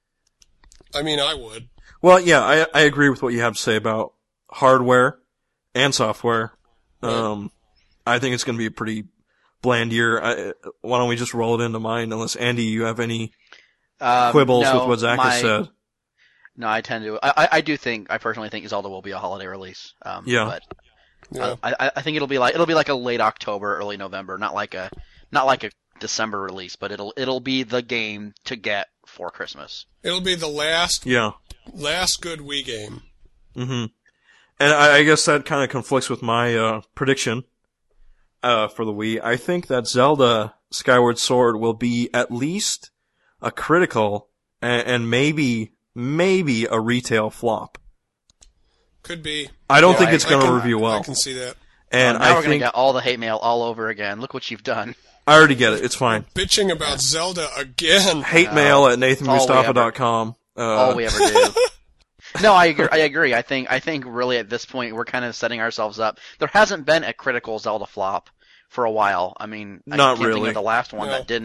I mean, I would. Well, yeah, I I agree with what you have to say about hardware and software. Um, I think it's going to be a pretty bland year. I, why don't we just roll it into mine? Unless Andy, you have any Um, quibbles no, with what Zach my- has said? No, I tend to. I, I- I do think. I personally think Zelda will be a holiday release. Um, Yeah. But Yeah. I, I- I think it'll be like it'll be like a late October, early November, not like a not like a December release, but it'll it'll be the game to get for Christmas. It'll be the last Yeah. last good Wii game. Mm-hmm. And I, I guess that kind of conflicts with my uh, prediction uh, for the Wii. I think that Zelda Skyward Sword will be at least a critical and, and maybe maybe a retail flop. Could be. I don't Yeah, think I- it's I going to can- review well. I can see that. And Uh, now I we're gonna think get all the hate mail all over again. Look what you've done. I already get it. It's fine. Bitching about Zelda again. Hate No, mail at nathan all we mustafa ever- dot com. Uh, all we ever do. No, I agree. I agree. I think I think really at this point we're kind of setting ourselves up. There hasn't been a critical Zelda flop for a while. I mean, I Not can't think really. of the last one No. that didn't I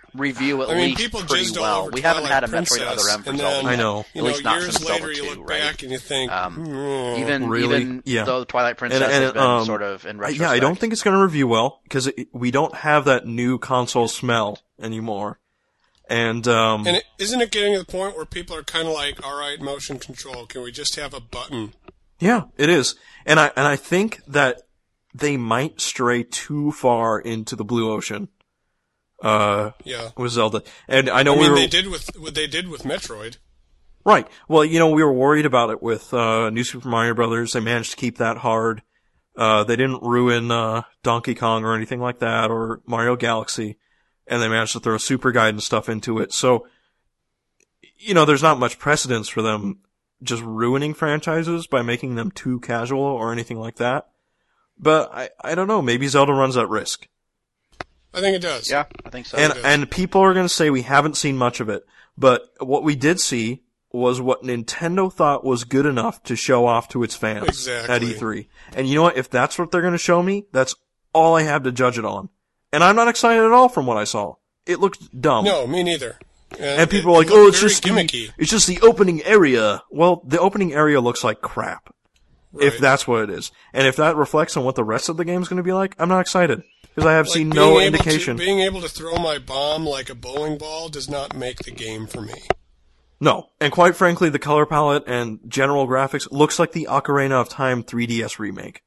review at I mean, least people pretty jizzed all well. over We haven't Twilight had a Metroid Princess, Other M for and Zelda then, yet. I know. You At know, least not years since Zelda later, you two, look right? back and you think, Um, "Hmm." Even Really? even Yeah. though Twilight Princess And- and, has been um, sort of in I- retrospect. yeah, I don't think it's going to review well because we don't have that new console smell anymore. And um, And it, isn't it getting to the point where people are kind of like, all right, motion control, can we just have a button? yeah, it is. And I and I think that they might stray too far into the blue ocean. Uh, Yeah. with Zelda, and I know I we mean, were they did with what they did with Metroid. right. Well, you know, we were worried about it with uh, New Super Mario Brothers. They managed to keep that hard. Uh, they didn't ruin uh, Donkey Kong or anything like that, or Mario Galaxy, and they managed to throw Super Guide and stuff into it. So, you know, there's not much precedence for them just ruining franchises by making them too casual or anything like that. But I, I don't know. Maybe Zelda runs that risk. I think it does. Yeah, I think so. And does. and people are going to say we haven't seen much of it, but what we did see was what Nintendo thought was good enough to show off to its fans Exactly. at E three. And you know what? If that's what they're going to show me, that's all I have to judge it on. And I'm not excited at all from what I saw. It looked dumb. No, me neither. And people are like, "Oh, it's just gimmicky. the, it's just the opening area." Well, the opening area looks like crap. If Right. that's what it is, and if that reflects on what the rest of the game's going to be like, I'm not excited because I have Like, seen being no able indication. To, being able to throw my bomb like a bowling ball does not make the game for me. No, and quite frankly, the color palette and general graphics looks like the Ocarina of Time three D S remake.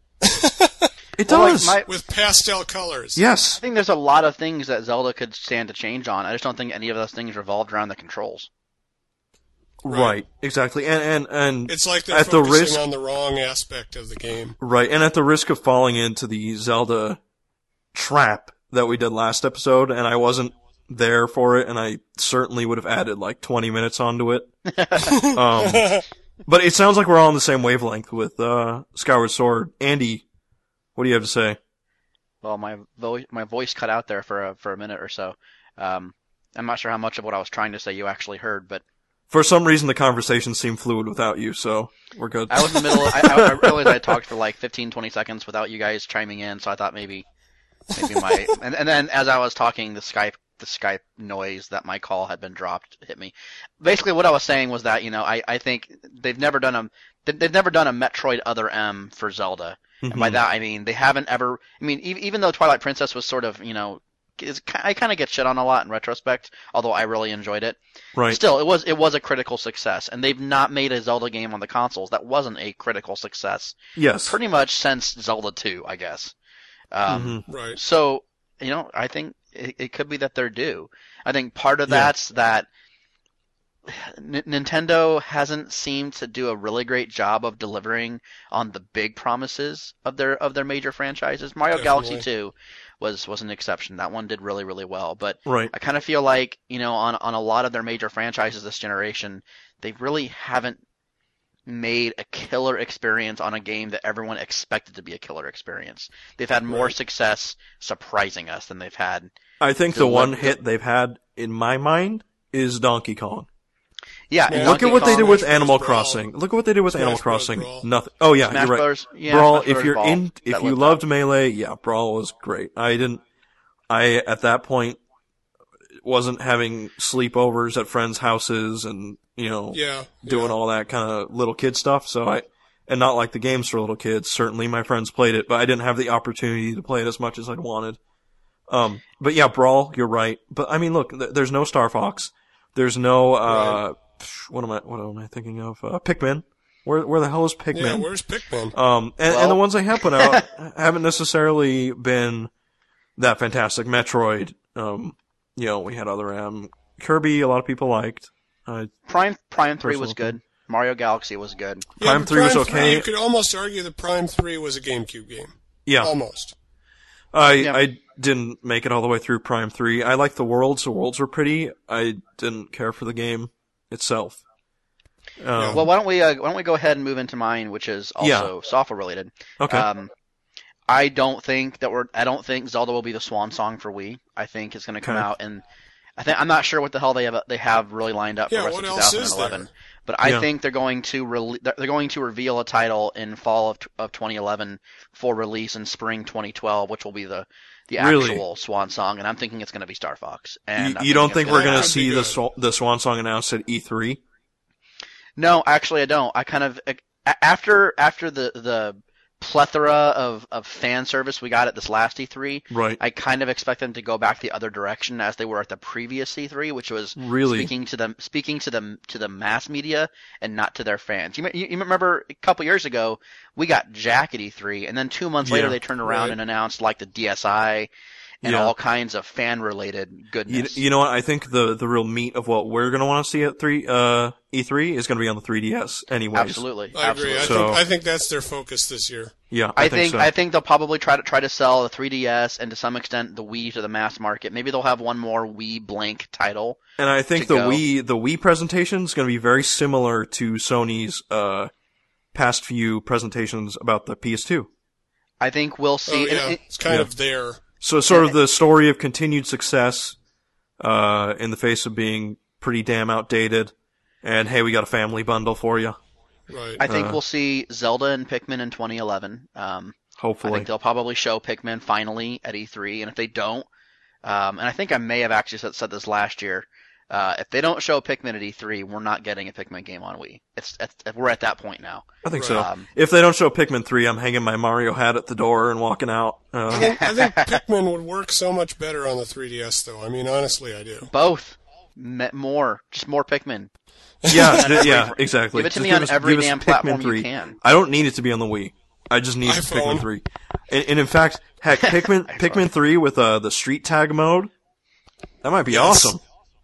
It Well, like, does. my- With pastel colors. Yes. I think there's a lot of things that Zelda could stand to change on. I just don't think any of those things revolved around the controls. Right. Exactly. And and and It's like they're at the focusing risk, on the wrong aspect of the game. right, and at the risk of falling into the Zelda trap that we did last episode, and I wasn't there for it, and I certainly would have added like twenty minutes onto it. um, but it sounds like we're all on the same wavelength with uh, Skyward Sword. Andy, what do you have to say? Well, my vo- my voice cut out there for a for a minute or so. Um, I'm not sure how much of what I was trying to say you actually heard, but For some reason, the conversation seemed fluid without you, so we're good. I was in the middle. I, I, I realized I talked for like fifteen, twenty seconds without you guys chiming in, so I thought maybe, maybe my and, and then as I was talking, the Skype the Skype noise that my call had been dropped hit me. Basically, what I was saying was that you know I, I think they've never done a they've never done a Metroid Other M for Zelda, and by Mhm. that I mean they haven't ever. I mean even, even though Twilight Princess was sort of you know. Is, I kind of get shit on a lot in retrospect, although I really enjoyed it. Right. Still, it was it was a critical success, and they've not made a Zelda game on the consoles that wasn't a critical success Yes. pretty much since Zelda two, I guess. Um, Mhm. Right. So, you know, I think it, it could be that they're due. I think part of Yeah. that's that N- Nintendo hasn't seemed to do a really great job of delivering on the big promises of their of their major franchises. Mario Galaxy Definitely. two was was an exception. That one did really really well, but Right. I kind of feel like, you know, on on a lot of their major franchises this generation, they really haven't made a killer experience on a game that everyone expected to be a killer experience. They've had more Right. success surprising us than they've had. I think The the one one- hit they've had in my mind is Donkey Kong. Yeah, Yeah, and Look Donkey at what they Kong- did with Smash Bros. Animal Brawl. Crossing. Look at what they did with Smash Animal Bros. Crossing. Brawl. Nothing. Oh yeah, Smash you're right. Bros. Yeah, Brawl. Smash If Bros. you're Brawl, in, if that you lived loved up. Melee, yeah, Brawl was great. I didn't. I at that point wasn't having sleepovers at friends' houses and you know Yeah. doing yeah. all that kind of little kid stuff. So I, and not like the games for little kids. Certainly my friends played it, but I didn't have the opportunity to play it as much as I'd wanted. Um, but yeah, Brawl, you're right. But I mean, look, th- there's no Star Fox. There's no, uh, psh, what am I, what am I thinking of? Uh, Pikmin. Where, where the hell is Pikmin? Yeah, where's Pikmin? Um, and, Well- and the ones they have put out haven't necessarily been that fantastic. Metroid, um, you know, we had other M. Kirby, a lot of people liked. Uh, Prime Prime three was Personal good. Mario Galaxy was good. Yeah, Prime but three was Prime okay. You could almost argue that Prime three was a GameCube game. yeah. Almost. I Yeah. I didn't make it all the way through Prime three. I liked the worlds. The worlds were pretty. I didn't care for the game itself. Um, Well, why don't we uh, why don't we go ahead and move into mine, which is also software related. okay. Um, I don't think that we're. I don't think Zelda will be the swan song for Wii. I think it's going to come Okay. out, and I think I'm not sure what the hell they have they have really lined up Yeah, for the what rest else of is twenty eleven. there? But I Yeah. think they're going to re- they're going to reveal a title in fall of, of twenty eleven for release in spring twenty twelve, which will be the the Really? actual Swan Song. And I'm thinking it's going to be Star Fox. And You, I'm you don't thinking think it's we're gonna going That'd to be see the good. sw- the Swan Song announced at E three? No, actually, I don't. I kind of a- after after the the plethora of, of fan service we got at this last E three, Right. I kind of expect them to go back the other direction as they were at the previous E three, which was Really? speaking to them, speaking to them to the mass media and not to their fans. You, you, you remember a couple years ago we got Jack at E three, and then two months later Yeah. they turned around Right. and announced like the D S I and Yeah. all kinds of fan related You, goodness. you know what? I think the, the real meat of what we're going to want to see at three uh, E three is going to be on the three D S anyways. Absolutely, I agree. absolutely. I So- think I think that's their focus this year. Yeah, I, I think so. I think they'll probably try to try to sell the three D S and to some extent the Wii to the mass market. Maybe they'll have one more Wii Blank title. And I think to the go. Wii the Wii presentation is going to be very similar to Sony's uh, past few presentations about the P S two. I think we'll see. Oh and- yeah, and- it's kind yeah. of there. So sort of the story of continued success uh, in the face of being pretty damn outdated. And hey, we got a family bundle for you. Right. I think Uh, we'll see Zelda and Pikmin in twenty eleven. Um, I Hopefully. think they'll probably show Pikmin finally at E three, and if they don't, um, and I think I may have actually said, said this last year, uh, if they don't show Pikmin at E three, we're not getting a Pikmin game on Wii. It's, it's we're at that point now. I think Right. so. Um, If they don't show Pikmin three, I'm hanging my Mario hat at the door and walking out. I Uh, think, I think Pikmin would work so much better on the three D S, though. I mean, honestly, I do. Both, Me- more, just more Pikmin. yeah, th- yeah, exactly. Give it to Just me give on us- every give us damn Pikmin platform you three. can. I don't need it to be on the Wii. I just need iPhone. Pikmin three. And, and in fact, heck, Pikmin Pikmin three with uh, the street tag mode, that might be Yes. awesome.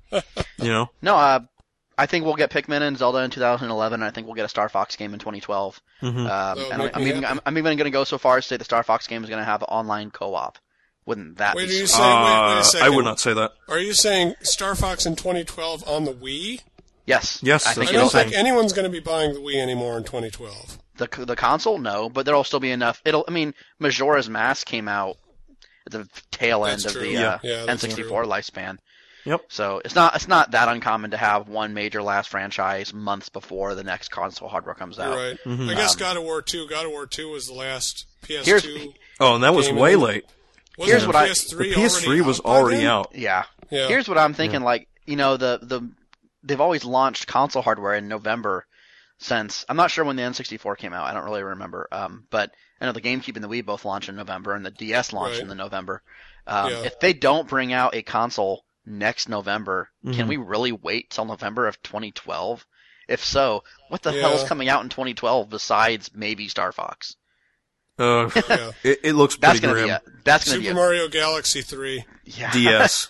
You know? No, uh, I think we'll get Pikmin and Zelda in two thousand eleven, and I think we'll get a Star Fox game in twenty twelve. Mhm. Um, That would and I'm, make I'm me even, happy. I'm, I'm even going to go so far as to say the Star Fox game is going to have online co-op. Wouldn't that Wait, be are you sweet? saying? wait, wait Uh, a second. I would not say that. Are you saying Star Fox in twenty twelve on the Wii? Yes. Yes, I that's think I what don't it'll, I'm think anyone's going to be buying the Wii anymore in twenty twelve. the the console, no, but there'll still be enough. It'll. I mean, Majora's Mask came out at the tail end That's of true. the Yeah. uh, Yeah, N that's sixty-four lifespan. Yep. So it's not it's not that uncommon to have one major last franchise months before the next console hardware comes out. You're right. Mhm. I guess Um, God of War two. God of War two was the last P S Here's- two. Oh, and that was Game way in- lait. Wasn't here's the what I- P S three The P S three already was out by already then? out. Yeah. Yeah. Here's what I'm thinking. Like, you know, the the they've always launched console hardware in November since I'm not sure when the N sixty-four came out. I don't really remember. Um, but I know the GameCube and the Wii both launched in November, and the D S launched Right. in the November. Um, Yeah. If they don't bring out a console next November, can Mhm. we really wait till November of twenty twelve? If so, what the hell's Yeah. coming out in twenty twelve besides maybe Star Fox? Uh, Yeah. it, it looks That's pretty gonna grim. be a that's gonna Super be a Mario Galaxy three. yeah. D S.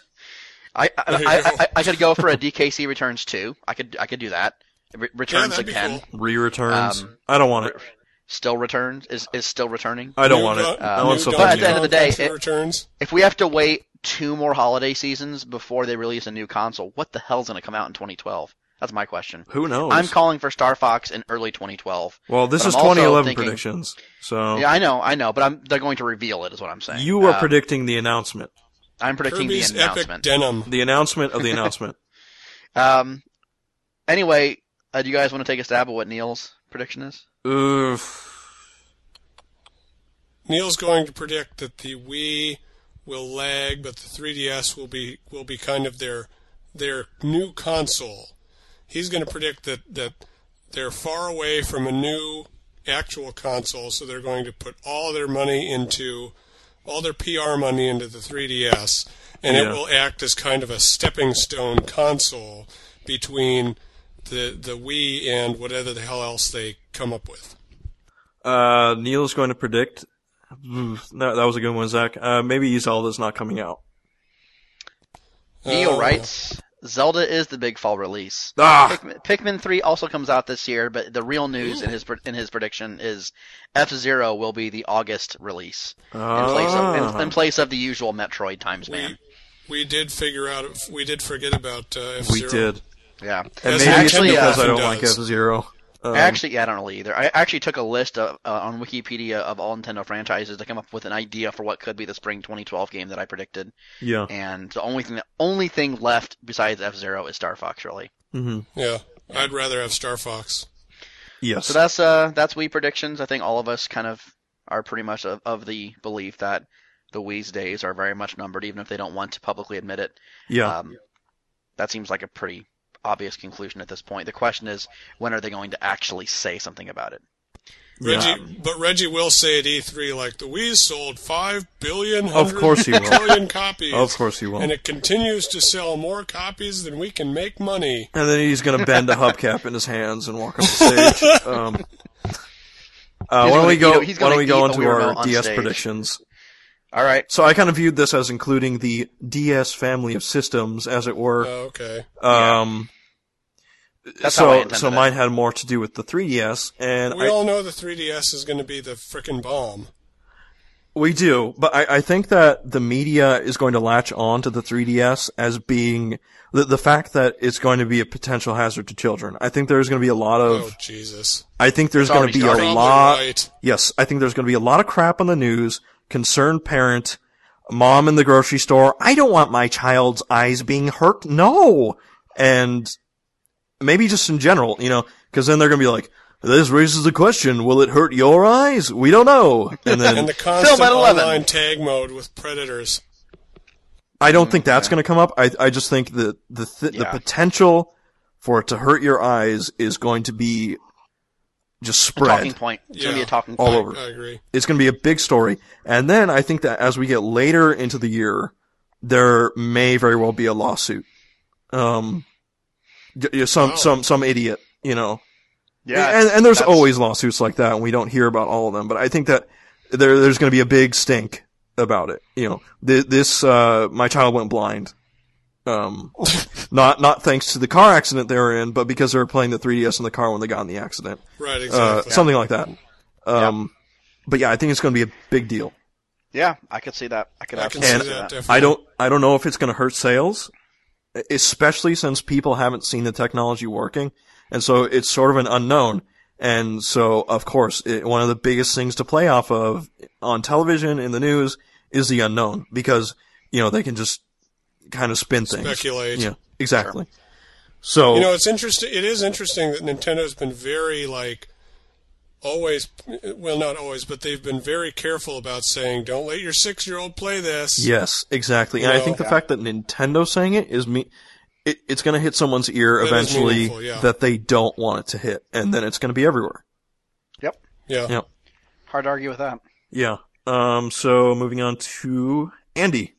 I I, There you I, go. I I could go for a D K C Returns two. I could I could do that. Re- returns that'd be again. cool. Re-returns. Um, I don't want it. Still returns is is still returning. I don't New want Don- it. I Uh, want new something But at the new. end of the day, Country it- returns. If we have to wait two more holiday seasons before they release a new console, what the hell's going to come out in twenty twelve? That's my question. Who knows? I'm calling for Star Fox in early twenty twelve. well, this but is I'm also twenty eleven thinking- predictions. So Yeah, I know, I know, but I'm they're going to reveal it, is what I'm saying. you are Uh, predicting the announcement. I'm predicting Kirby's the Epic announcement. Denim. The announcement of the announcement. Um. Anyway, uh, do you guys want to take a stab at what Neil's prediction is? Oof. Neil's going to predict that the Wii will lag, but the three D S will be will be kind of their their new console. He's going to predict that that they're far away from a new actual console, so they're going to put all their money into all their P R money into the three D S, and Yeah. it will act as kind of a stepping stone console between the the Wii and whatever the hell else they come up with. Uh, Neil's going to predict. Oof, that, that was a good one, Zach. Uh, maybe Zelda's not coming out. Neil Uh, writes, Zelda is the big fall release. Ah, Pikmin, Pikmin three also comes out this year, but the real news in his in his prediction is F-Zero will be the August release in place of in, in place of the usual Metroid Times We, Man. we did figure out. We did forget about uh, we F-Zero. did. Yeah, And As maybe it's actually, because uh, I don't like does. F-Zero. Um, I actually, yeah, I don't really either. I actually took a list of, uh, on Wikipedia of all Nintendo franchises to come up with an idea for what could be the spring twenty twelve game that I predicted. yeah. And the only thing, the only thing left besides F-Zero is Star Fox, really. hmm Yeah, I'd rather have Star Fox. Yes. So that's uh, that's Wii predictions. I think all of us kind of are pretty much of, of the belief that the Wii's days are very much numbered, even if they don't want to publicly admit it. yeah. Um, that seems like a pretty obvious conclusion at this point. The question is, when are they going to actually say something about it? Reggie, Yeah. but Reggie will say at E three, like, the Wii sold five billion, Of course he will. trillion copies. Of course he will. And it continues to sell more copies than we can make money. And then he's going to bend a hubcap in his hands and walk up the stage. Um, uh, why don't we gonna go? eat- he's why don't gonna we go eat a into Wii our remote on D S stage. predictions? All right. So I kind of viewed this as including the D S family of systems, as it were. Oh, okay. Um, That's how I so intended so it. mine had more to do with the three D S, and We I, all know the three D S is going to be the frickin' bomb. we do. But I, I think that the media is going to latch on to the three D S as being the the fact that it's going to be a potential hazard to children. I think there's going to be a lot of. Oh, Jesus. I think there's It's going already to be started. a Probably lot. right. Yes, I think there's going to be a lot of crap on the news. Concerned parent, mom in the grocery store. I don't want my child's eyes being hurt. No, and maybe just in general, you know, because then they're going to be like, "This raises the question: will it hurt your eyes? We don't know." And then And the constant at eleven. online tag mode with predators. I don't think that's going to come up. I I just think that the th- the Yeah. potential for it to hurt your eyes is going to be just A talking spread. point. It's Yeah. going to be a talking All point. over. I agree. It's going to be a big story. And then I think that as we get later into the year, there may very well be a lawsuit. Um, y- y- some, Wow. some, some idiot, you know. Yeah. And, and there's that's- always lawsuits like that, and we don't hear about all of them, but I think that there, there's going to be a big stink about it. You know, Th- this, uh, my child went blind. Um, not, not thanks to the car accident they were in, but because they were playing the three D S in the car when they got in the accident. Right, Uh, exactly. something like that. Um, but yeah, I think it's going to be a big deal. Yeah, I could see that. I could I can absolutely see see that, that. definitely. I don't, I don't know if it's going to hurt sales, especially since people haven't seen the technology working. And so it's sort of an unknown. And so, of course, it, one of the biggest things to play off of on television, in the news, is the unknown. Because, you know, they can just kind of spin things. Speculate. Yeah, exactly. So, You know, it's interesting. It is interesting that Nintendo's been very, like, always, well, not always, but they've been very careful about saying, don't let your six-year-old play this. yes, exactly. And I think the Yeah. fact that Nintendo's saying it is me, it, it's going to hit someone's ear That is eventually meaningful, yeah. that they don't want it to hit. And then it's going to be everywhere. Yep. Yeah. Yeah. Hard to argue with that. Yeah. Um, so moving on to Andy.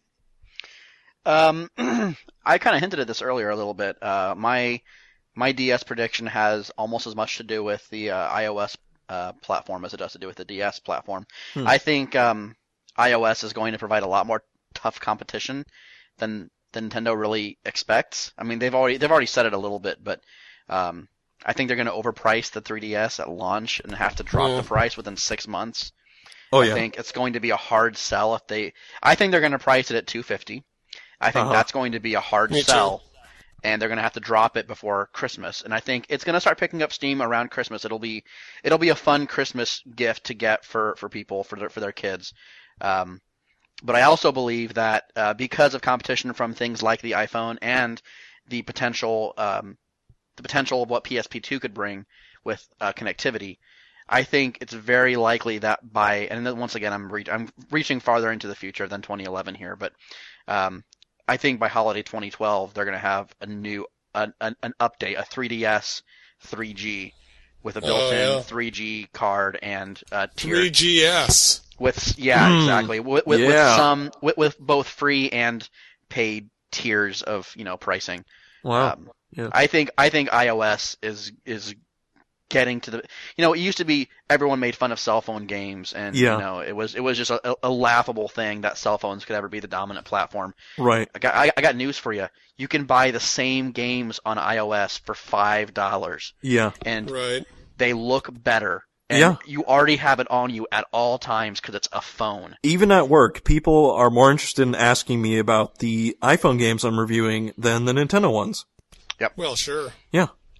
Um, I kind of hinted at this earlier a little bit. Uh, my my D S prediction has almost as much to do with the uh, iOS uh, platform as it does to do with the D S platform. Hmm. I think um, iOS is going to provide a lot more tough competition than, than Nintendo really expects. I mean, they've already they've already said it a little bit, but um, I think they're going to overprice the three D S at launch and have to drop Yeah. the price within six months. Oh, I yeah. think it's going to be a hard sell if they. I think they're going to price it at two hundred fifty dollars. I think Uh-huh. that's going to be a hard Me too. sell, and they're going to have to drop it before Christmas. And I think it's going to start picking up steam around Christmas. It'll be it'll be a fun Christmas gift to get for, for people for their for their kids. Um, but I also believe that uh, because of competition from things like the iPhone and the potential um, the potential of what P S P two could bring with uh, connectivity, I think it's very likely that by and then once again I'm re- I'm reaching farther into the future than twenty eleven here, but um, I think by holiday twenty twelve they're going to have a new an, an, an update, a three D S three G with a Oh, built-in yeah. three G card and uh, tier three G S. with yeah Hmm. exactly with, with, with Yeah. some with, with both free and paid tiers of you know pricing. Wow. Um, Yeah. I think I think iOS is is getting to the you know it used to be everyone made fun of cell phone games and Yeah. you know it was it was just a, a laughable thing that cell phones could ever be the dominant platform. Right. I got I, I got news for you. You can buy the same games on iOS for five dollars Yeah. and Right. they look better. And Yeah. you already have it on you at all times because it's a phone. Even at work, people are more interested in asking me about the iPhone games I'm reviewing than the Nintendo ones. Well, sure. Yeah.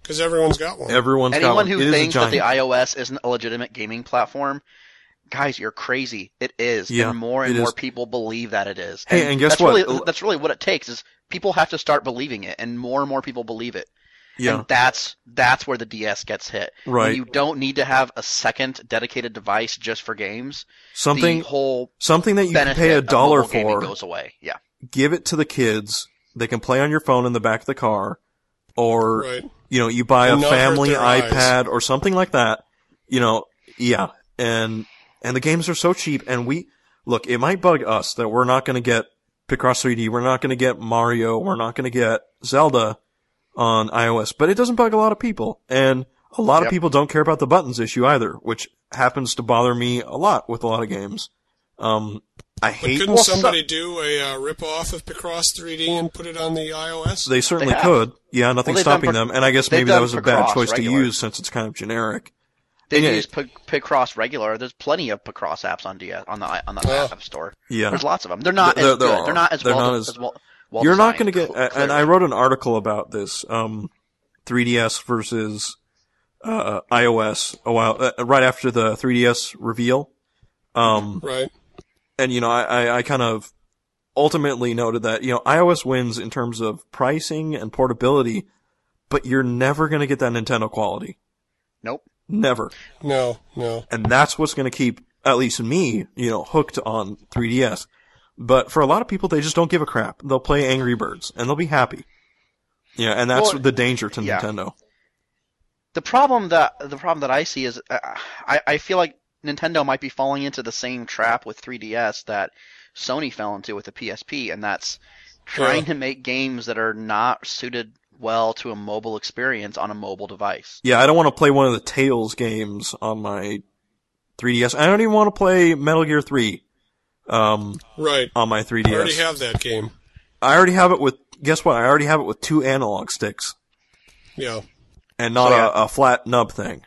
Because everyone's got one. Everyone's got Anyone one. who It is a thinks that the giant. iOS isn't a legitimate gaming platform, guys, you're crazy. It is, Yeah, and more and it more is. people believe that it is. Hey, and guess that's what? Really, that's really what it takes. Is people have to start believing it, and more and more people believe it. Yeah, And that's that's where the D S gets hit. right. When you don't need to have a second dedicated device just for games, Something, the whole something that you can benefit pay a of dollar mobile gaming for. goes away. Yeah. Give it to the kids. They can play on your phone in the back of the car, or Right. you know, you buy a And not hurt family their eyes. iPad or something like that. You know, yeah, and and the games are so cheap. And we look, it might bug us that we're not going to get Picross three D, we're not going to get Mario, we're not going to get Zelda on iOS, but it doesn't bug a lot of people, and a lot Yep. of people don't care about the buttons issue either, which happens to bother me a lot with a lot of games. Um, I But hate. couldn't Well, so- somebody do a uh, rip-off of Picross three D and put it on the iOS? They certainly They have. could. Yeah, nothing's Well, they've done stopping Pic- them. And I guess they've maybe that done was a bad Picross choice regular. to use since it's kind of generic. They Yeah. use P- Picross regular. There's plenty of Picross apps on D S on the i- on the Oh. App Store. Yeah. There's lots of them. They're not There- as there good. are. They're not as They're well. not as, as- well, well You're not going designed, to get, cl- and I clearly. wrote an article about this, um, three D S versus, uh, iOS a while, uh, right after the three D S reveal. Um, Right. and you know, I, I, I kind of ultimately noted that, you know, iOS wins in terms of pricing and portability, but you're never going to get that Nintendo quality. Nope. Never. No, no. And that's what's going to keep, at least me, you know, hooked on three D S. But for a lot of people, they just don't give a crap. They'll play Angry Birds, and they'll be happy. Yeah, and that's Well, the danger to yeah. Nintendo. The problem that the problem that I see is uh, I I feel like Nintendo might be falling into the same trap with three D S that Sony fell into with the P S P, and that's trying Yeah. to make games that are not suited well to a mobile experience on a mobile device. Yeah, I don't want to play one of the Tales games on my three D S. I don't even want to play Metal Gear three um, Right. on my three I D S. already have that game. I already have it with, guess what? I already have it with two analog sticks Yeah. and not So, yeah. a, a flat nub thing.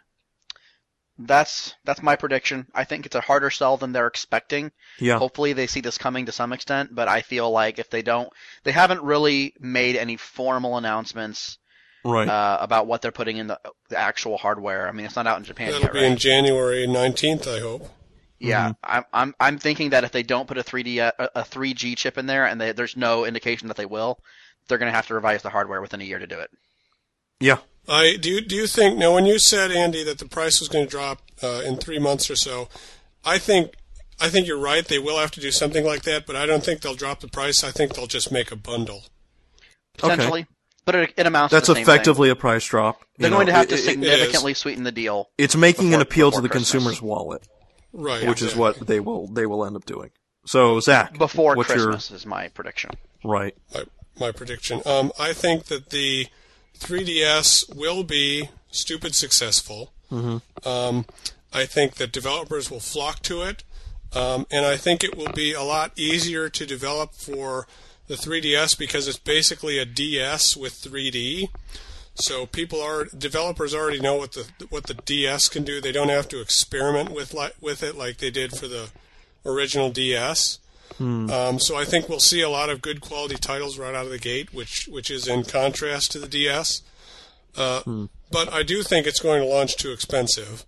That's that's my prediction. I think it's a harder sell than they're expecting. Yeah. Hopefully they see this coming to some extent, but I feel like if they don't, they haven't really made any formal announcements Right. uh, about what they're putting in the, the actual hardware. I mean, it's not out in Japan That'll yet, be right? in January nineteenth, I hope. Yeah, I'm I'm I'm thinking that if they don't put a three D uh, a, a three G chip in there, and they, there's no indication that they will, they're going to have to revise the hardware within a year to do it. yeah. I do. You, do you think now? When you said, Andy, that the price was going to drop uh, in three months or so, I think I think you're right. They will have to do something like that, but I don't think they'll drop the price. I think they'll just make a bundle. Potentially, but it, it amounts That's to the same effectively thing. a price drop. You They're know, going to have it- to it- significantly sweeten the deal. It's making an before- appeal to before the Christmas. consumer's wallet, Right. which is exactly. what they will they will end up doing. So, Zach, Before what's Christmas is my prediction. your right? my, my prediction. Um, I think that the three D S will be stupid successful. Mm-hmm. Um, I think that developers will flock to it, um, and I think it will be a lot easier to develop for the three D S because it's basically a D S with three D. So people are developers already know what the what the D S can do. They don't have to experiment with li- with it like they did for the original D S. Um, so I think we'll see a lot of good quality titles right out of the gate, which which is in contrast to the D S. Uh, But I do think it's going to launch too expensive.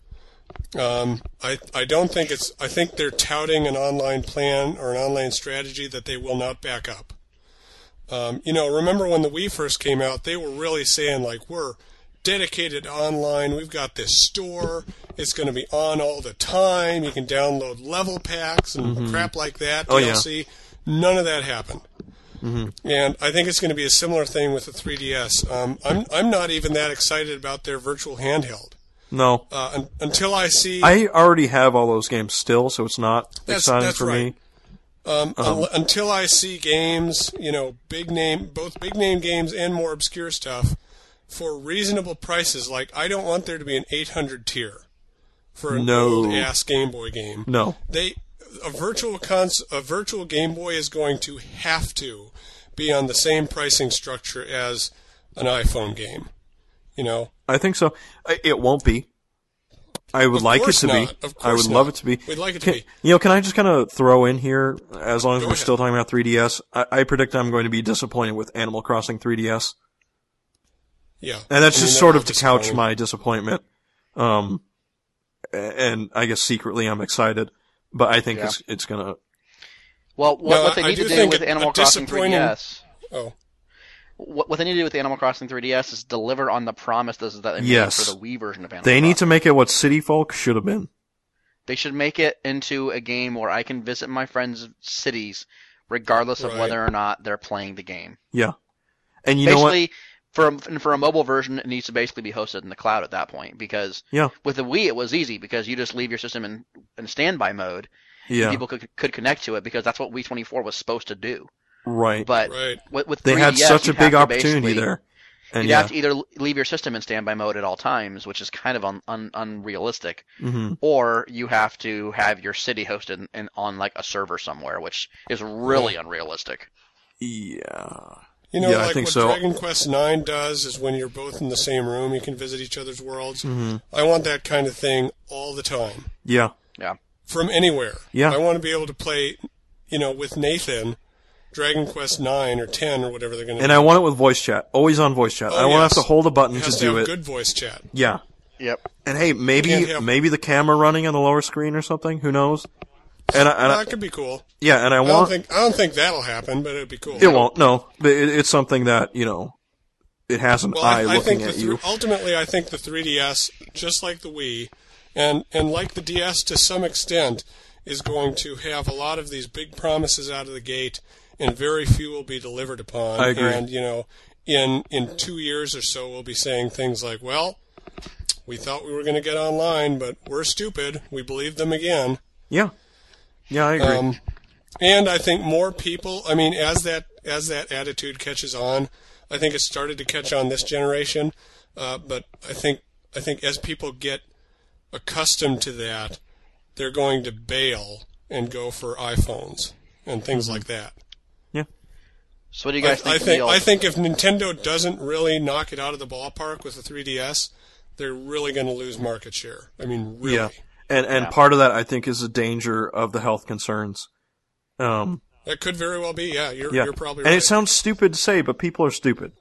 Um, I I don't think it's. I think they're touting an online plan or an online strategy that they will not back up. Um, you know, remember when the Wii first came out, they were really saying, like, we're dedicated online. We've got this store. It's going to be on all the time. You can download level packs and crap like that, Oh, D L yeah. C. None of that happened. And I think it's going to be a similar thing with the three D S. Um, I'm, I'm not even that excited about their virtual handheld. No, Uh, un- until I see... I already have all those games still, so it's not That's- exciting that's for right. me. Um, un- until I see games, you know, big name, both big name games and more obscure stuff for reasonable prices. Like, I don't want there to be an eight hundred tier for an No. old ass Game Boy game. No, They, a virtual cons, a virtual Game Boy is going to have to be on the same pricing structure as an iPhone game. You know, I think so. I- It won't be. I would Of like it course to be. not. Of I would course love not. it to be. We'd like it to Can- be. You know, can I just kind of throw in here, as long as Go we're ahead. still talking about three D S, I, I predict I'm going to be disappointed with Animal Crossing three D S. Yeah. And that's I mean, just they're sort all of to couch disappointing. my disappointment. Um, and I guess secretly I'm excited, but I think Yeah. it's it's gonna. Well, what, No, what they I need do to do think with a- a Animal Crossing three D disappointing- S, Oh, what, what they need to do with Animal Crossing three D S is deliver on the promises that they Yes. made for the Wii version of Animal They Crossing. need to make it what City Folk should have been. They should make it into a game where I can visit my friends' cities, regardless of Right. whether or not they're playing the game. Yeah, and you know what? basically, for a, for a mobile version, it needs to basically be hosted in the cloud at that point. Because Yeah. with the Wii, it was easy because you just leave your system in, in standby mode. Yeah, People could could connect to it because that's what Wii twenty-four was supposed to do. right. But right. with, with They had three D S, such a you'd big have to opportunity basically- there, and You'd yeah, have to either leave your system in standby mode at all times, which is kind of un, un, unrealistic, hmm or you have to have your city hosted in, in, on like a server somewhere, which is really unrealistic. yeah, You know, Yeah, I like think what so. Dragon Quest nine does is when you're both in the same room, you can visit each other's worlds. hmm I want that kind of thing all the time, yeah, from anywhere. Yeah. I want to be able to play, you know, with Nathan, Dragon Quest nine or ten or whatever they're going to. and I want it with voice chat, always on voice chat. Oh, I don't want to yes. have to hold a button It to has to do have it. good voice chat. Yeah, Yep. and hey, maybe Can't have- maybe the camera running on the lower screen or something. Who knows? And I, and Well, I, that could be cool. yeah, and I I don't want think I don't think that'll happen, but it'd be cool. it won't. No, but it, it's something that you know, it has an Well, eye I, I looking think the at th- you. ultimately, I think the three D S, just like the Wii, and and like the D S to some extent, is going to have a lot of these big promises out of the gate, and very few will be delivered upon. I agree. And you know, in in two years or so, we'll be saying things like, "Well, we thought we were going to get online, but we're stupid. We believed them again." Yeah, yeah, I agree. Um, and I think more people. I mean, as that as that attitude catches on, I think it started to catch on this generation. Uh, but I think I think as people get accustomed to that, they're going to bail and go for iPhones and things like that. yeah, So what do you I, guys think? I think Neil? I think if Nintendo doesn't really knock it out of the ballpark with the three D S, they're really going to lose market share. I mean, really. yeah, and and Yeah. part of that I think is the danger of the health concerns. Um, That could very well be. Yeah, you're yeah, you're probably and right. it sounds stupid to say, but people are stupid,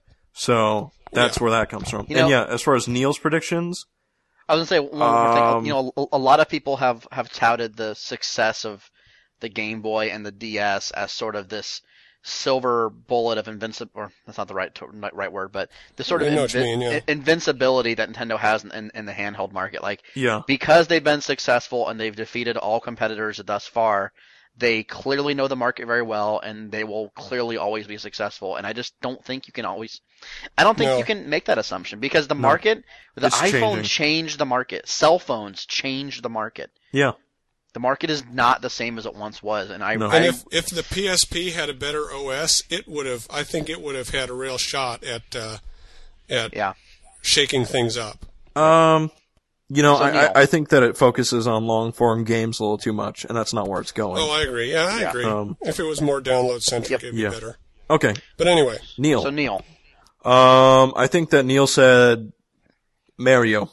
so that's Yeah. where that comes from. You and know- yeah, as far as Neil's predictions, I was gonna say one more thing. Um, You know, a, a lot of people have have touted the success of the Game Boy and the D S as sort of this silver bullet of invincible, or that's not the right to- not right word, but the sort of I know what you invi- mean, yeah. invincibility that Nintendo has in, in, in the handheld market. Like yeah, because they've been successful and they've defeated all competitors thus far, they clearly know the market very well, and they will clearly always be successful. And I just don't think you can always, I don't think No. you can make that assumption because the market, the It's iPhone changing. changed the market, cell phones changed the market. yeah, The market is not the same as it once was, and I, No. I And if, if the P S P had a better O S, it would have. I think it would have had a real shot at uh, at yeah, shaking things up. um, you know, So, I, Neil. I I think that it focuses on long form games a little too much, and that's not where it's going. Oh, I agree. Yeah, I Yeah. agree. Um, if it was more download centric, Yep. it'd be Yeah. better. Okay, But anyway, Neil. so Neil, Um, I think that Neil said Mario.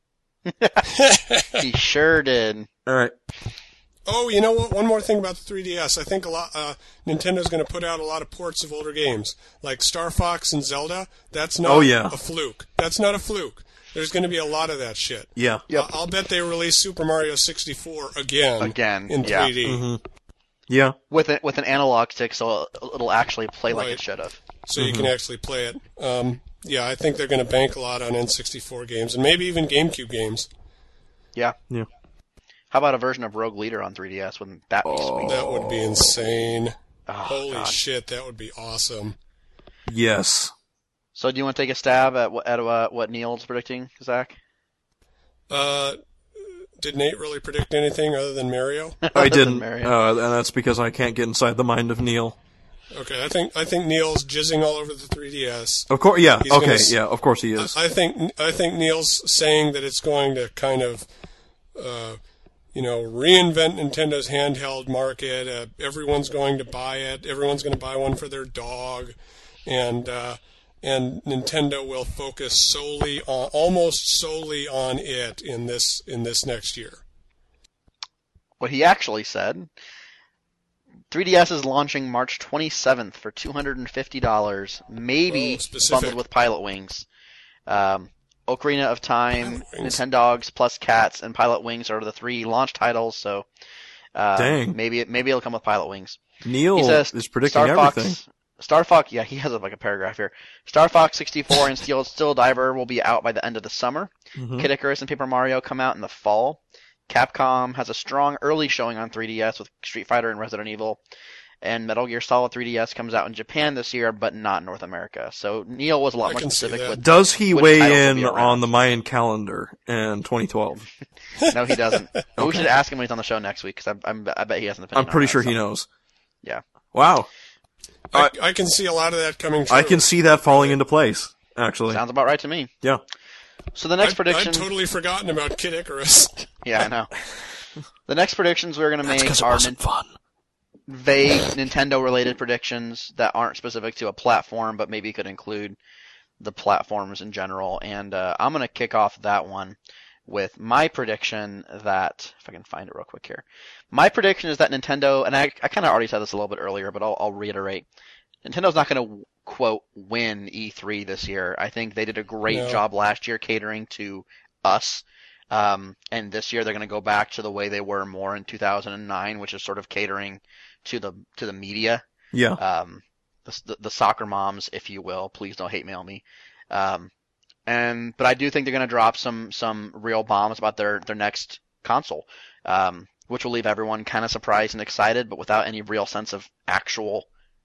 he sure did. All right. oh, you know what? One more thing about the three D S. I think a lot. Uh, Nintendo's going to put out a lot of ports of older games, like Star Fox and Zelda. That's not Oh, yeah. a fluke. That's not a fluke. There's going to be a lot of that shit. Yeah. Yep. I- I'll bet they release Super Mario sixty-four again. Again, in yeah. three D. Mm-hmm. Yeah. With it with an analog stick, so it'll actually play like Right. it should have. So you can actually play it. Um, yeah, I think they're going to bank a lot on N sixty-four games and maybe even GameCube games. Yeah. Yeah. How about a version of Rogue Leader on three D S? Wouldn't that be sweet? That would be insane. Oh, Holy God. shit, that would be awesome. Yes. So do you want to take a stab at what at uh, what Neil's predicting, Zach? Uh, did Nate really predict anything other than Mario? I Other than didn't, Mario. uh, and that's because I can't get inside the mind of Neil. Okay, I think I think Neil's jizzing all over the three D S. Of course, yeah. He's gonna Okay, s- yeah. Of course he is. I think I think Neil's saying that it's going to kind of, uh, you know, reinvent Nintendo's handheld market. Uh, everyone's going to buy it. Everyone's going to buy one for their dog, and uh, and Nintendo will focus solely on, almost solely on it in this in this next year. What he actually said. three D S is launching March twenty-seventh for two hundred fifty dollars, maybe Oh, specific. bundled with Pilot Wings. Um, Ocarina of Time, Pilot Wings. Nintendogs plus Cats, and Pilot Wings are the three launch titles. So uh, Dang. maybe it, maybe it'll come with Pilot Wings. Neil He says is predicting Star Fox, everything. Star Fox, yeah, he has like a paragraph here. Star Fox sixty-four and Steel Still Diver will be out by the end of the summer. Mhm. Kid Icarus and Paper Mario come out in the fall. Capcom has a strong early showing on three D S with Street Fighter and Resident Evil. And Metal Gear Solid three D S comes out in Japan this year, but not North America. So Neil was a lot I more can see specific that. with. Does he Which weigh titles will in be around? on the Mayan calendar in twenty twelve? No, he doesn't. But we should ask him when he's on the show next week because I'm, I'm, I bet he has an opinion. I'm pretty on that, sure so. he knows. Yeah. Wow. I, I can see a lot of that coming true. I can see that falling into place, actually. Sounds about right to me. Yeah. So the next I'd, prediction. I'd totally forgotten about Kid Icarus. Yeah, I know. The next predictions we're going to That's make because it are wasn't nin- fun. vague Nintendo-related predictions that aren't specific to a platform, but maybe could include the platforms in general. And uh, I'm going to kick off that one with my prediction that, if I can find it real quick here. My prediction is that Nintendo, and I, I kind of already said this a little bit earlier, but I'll, I'll reiterate. Nintendo's not going to, quote, win E three this year. I think they did a great No. job last year catering to us. Um, and this year they're going to go back to the way they were more in two thousand nine, which is sort of catering to the to the media, Yeah. um, the, the, the soccer moms, if you will. Please don't hate mail me. Um, and but I do think they're going to drop some some real bombs about their their next console, um, which will leave everyone kind of surprised and excited, but without any real sense of actual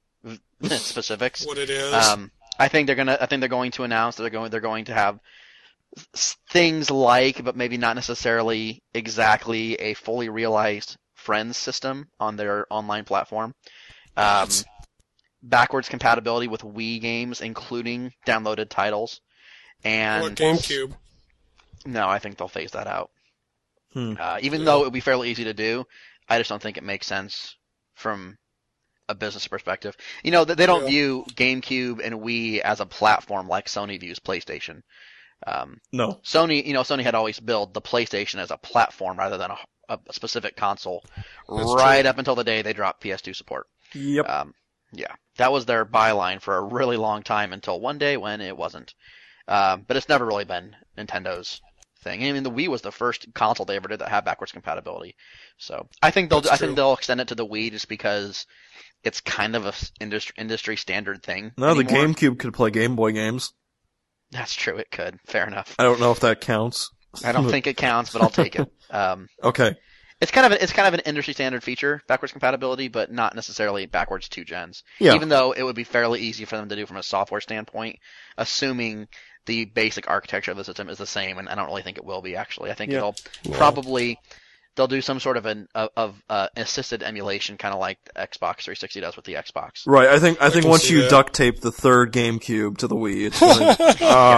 specifics. What it is. Um, I think they're gonna. I think they're going to announce that they're going. They're going to have s- things like, but maybe not necessarily exactly, a fully realized Friends system on their online platform. Um, backwards compatibility with Wii games, including downloaded titles. And What GameCube? no, I think they'll phase that out. Hmm. Uh, even Yeah. though it would be fairly easy to do, I just don't think it makes sense from a business perspective. You know, they they don't Yeah. view GameCube and Wii as a platform like Sony views PlayStation. Um, No. Sony, you know, Sony had always billed the PlayStation as a platform rather than a, a specific console, That's right true. up until the day they dropped P S two support. Yep. Um, yeah, that was their byline for a really long time until one day when it wasn't. Um, but it's never really been Nintendo's thing. I mean, the Wii was the first console they ever did that had backwards compatibility. So I think they'll That's I true. think they'll extend it to the Wii just because it's kind of a s- industry industry standard thing. No, the anymore. GameCube could play Game Boy games. That's true. It could. Fair enough. I don't know if that counts. I don't think it counts, but I'll take it. Um, Okay. It's kind of an, it's kind of an industry standard feature, backwards compatibility, but not necessarily backwards two gens. Yeah. Even though it would be fairly easy for them to do from a software standpoint, assuming the basic architecture of the system is the same, and I don't really think it will be actually. I think Yeah. it'll No. probably they'll do some sort of an of, of uh, assisted emulation, kind of like the Xbox three sixty does with the Xbox. Right. I think I think can once see you that. duct tape the third GameCube to the Wii, it's gonna,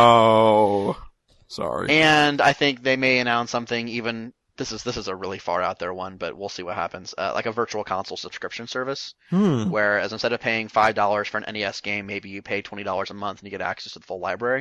oh, sorry. And I think they may announce something even. This is this is a really far out there one, but we'll see what happens. Uh, like a virtual console subscription service. Hmm. Whereas instead of paying five dollars for an N E S game, maybe you pay twenty dollars a month and you get access to the full library.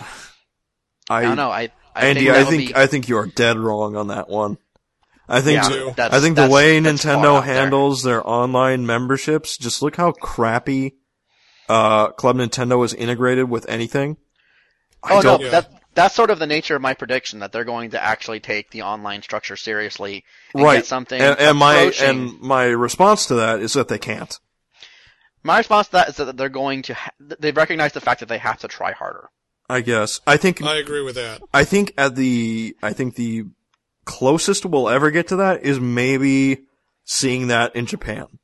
I, I, don't know. I, I Andy, think I that would think be, I think you are dead wrong on that one. I think yeah, too. that's, I think the that's- way that's far Nintendo out there. handles their online memberships, just look how crappy uh, Club Nintendo is integrated with anything. I Oh no, don't. Yeah. that that's sort of the nature of my prediction that they're going to actually take the online structure seriously and Right. get something. and, and my approaching- and my response to that is that they can't. my response to that is that they're going to. Ha- they've recognized the fact that they have to try harder. I guess. I think I agree with that. I think at the I think the closest we'll ever get to that is maybe seeing that in Japan.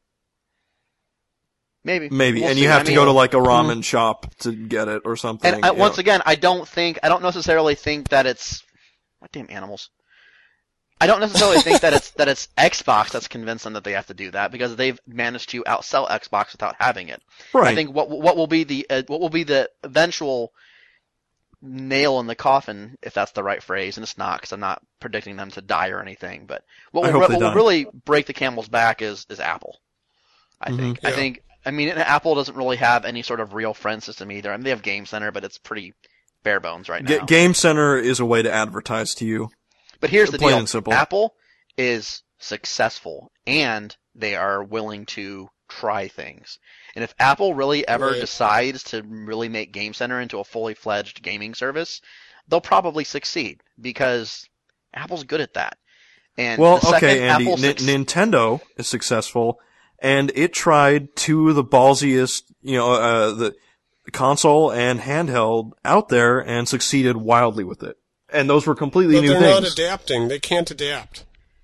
Maybe, Maybe. We'll and see. you have I to mean, go to like a ramen shop to get it or something. And I, you once know. again, I don't think I don't necessarily think that it's what damn animals. I don't necessarily think that it's that it's Xbox that's convinced them that they have to do that because they've managed to outsell Xbox without having it. Right. I think what what will be the uh, what will be the eventual nail in the coffin, if that's the right phrase, and it's not because I'm not predicting them to die or anything. But what I will, hope what they will die. really break the camel's back is is Apple. I Mhm. think. I Yeah. think. I mean, and Apple doesn't really have any sort of real friend system either. I mean, they have Game Center, but it's pretty bare bones right Ga- now. Game Center is a way to advertise to you. But here's the Plain deal: and simple. Apple is successful, and they are willing to try things. And if Apple really ever Right. decides to really make Game Center into a fully fledged gaming service, they'll probably succeed because Apple's good at that. And Well, the second okay, Andy, Apple N- suc- Nintendo is successful, and it tried two of the ballsiest, you know, uh, the console and handheld out there and succeeded wildly with it. And those were completely But new they're things. not adapting. They can't adapt.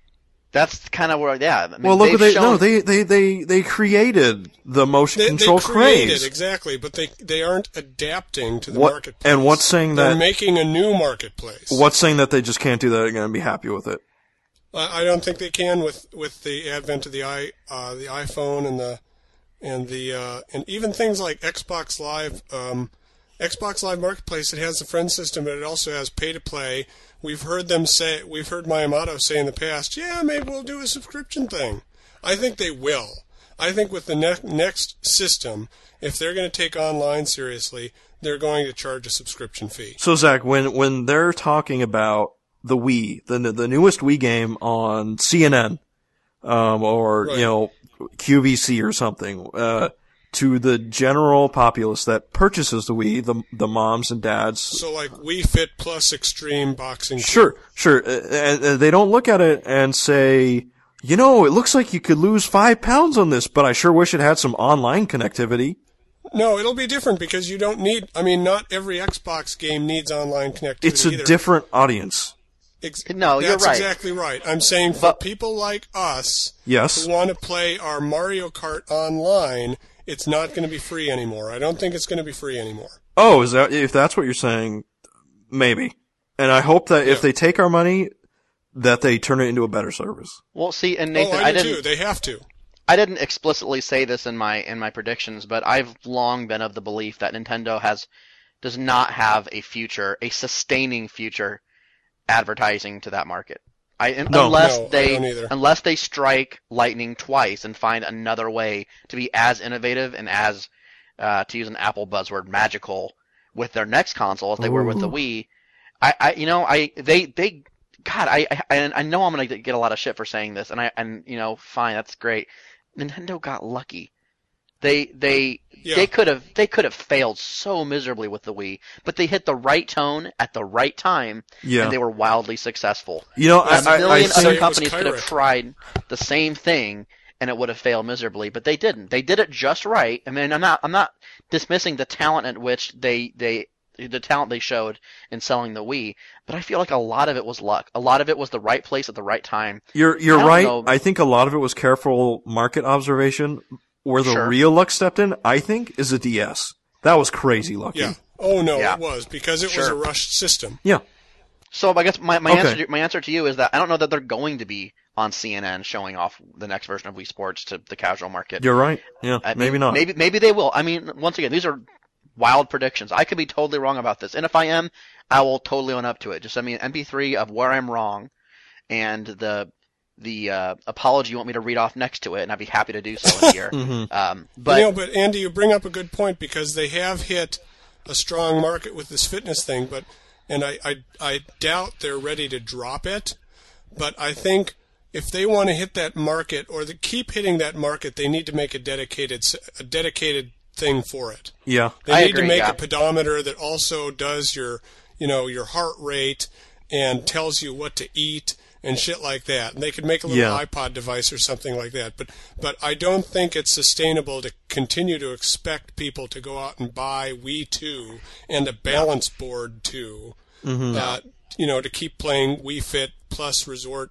that's kind of where, yeah. I mean, well, look what they've they, shown, no, they, they, they, they created the motion They, control they created, craze. exactly, but they, they aren't adapting to the What, marketplace. and what's saying They're that, making a new marketplace. what's saying that they just can't do that and going to be happy with it? I I don't think they can with, with the advent of the i uh, the iPhone and the and the uh, and even things like Xbox Live, um, Xbox Live Marketplace. It has the friend system, but it also has pay to play. We've heard them say, we've heard Miyamoto say in the past, yeah, maybe we'll do a subscription thing. I think they will. I think with the ne- next system, if they're going to take online seriously, they're going to charge a subscription fee. So Zach, when, when they're talking about the Wii, the, the newest Wii game on C N N, um, or, Right. you know, Q V C or something, uh, to the general populace that purchases the Wii, the, the moms and dads. So like Wii Fit Plus Extreme Boxing. Sure, sure. Uh, and, and they don't look at it and say, you know, it looks like you could lose five pounds on this, but I sure wish it had some online connectivity. No, it'll be different because you don't need. I mean, not every Xbox game needs online connectivity. It's a either. different audience. Ex- No, you're That's right. exactly right. I'm saying for But- people like us Yes. who want to play our Mario Kart online, it's not going to be free anymore. I don't think it's going to be free anymore. Oh, is that, if that's what you're saying, maybe. And I hope that if Yeah. they take our money, that they turn it into a better service. Well, see, and Nathan, oh, I, I do didn't. too. They have to. I didn't explicitly say this in my in my predictions, but I've long been of the belief that Nintendo has does not have a future, a sustaining future, advertising to that market. I No. unless No, I they don't either. unless they strike lightning twice and find another way to be as innovative and as uh, to use an Apple buzzword, magical with their next console as they were with the Ooh. Wii. I, I you know I they they God I I, I know I'm gonna get a lot of shit for saying this, and I and you know fine, that's great. Nintendo got lucky. They they Yeah. they could have they could have failed so miserably with the Wii, but they hit the right tone at the right time, Yeah. and they were wildly successful. You know, A I, I, I million say other it think, was companies could have Kyric. tried the same thing, and it would have failed miserably, but they didn't. They did it just right. I mean, I'm not I'm not dismissing the talent at which they they the talent they showed in selling the Wii, but I feel like a lot of it was luck. A lot of it was the right place at the right time. you're, you're I don't right. know. I think a lot of it was careful market observation. Where the Sure. real luck stepped in, I think, is the D S. That was crazy lucky. Yeah. Oh no, Yeah. it was because it was Sure. a rushed system. Yeah. So I guess my, my Okay. answer to, my answer to you is that I don't know that they're going to be on C N N showing off the next version of Wii Sports to the casual market. You're right. Yeah. I mean, maybe not. Maybe maybe they will. I mean, once again, these are wild predictions. I could be totally wrong about this, and if I am, I will totally own up to it. Just send me an M P three of where I'm wrong, and the the uh, apology you want me to read off next to it, and I'd be happy to do so in here. Mhm. um, but you know, but Andy, you bring up a good point because they have hit a strong market with this fitness thing, but and I, I, I doubt they're ready to drop it. But I think if they want to hit that market or to keep hitting that market, they need to make a dedicated s- a dedicated thing for it. Yeah. They I need agree, to make yeah. a pedometer that also does your, you know, your heart rate and tells you what to eat and shit like that. And they could make a little Yeah. iPod device or something like that. But but I don't think it's sustainable to continue to expect people to go out and buy Wii two and a balance board too. Mm-hmm. Uh, you know, to keep playing Wii Fit plus Resort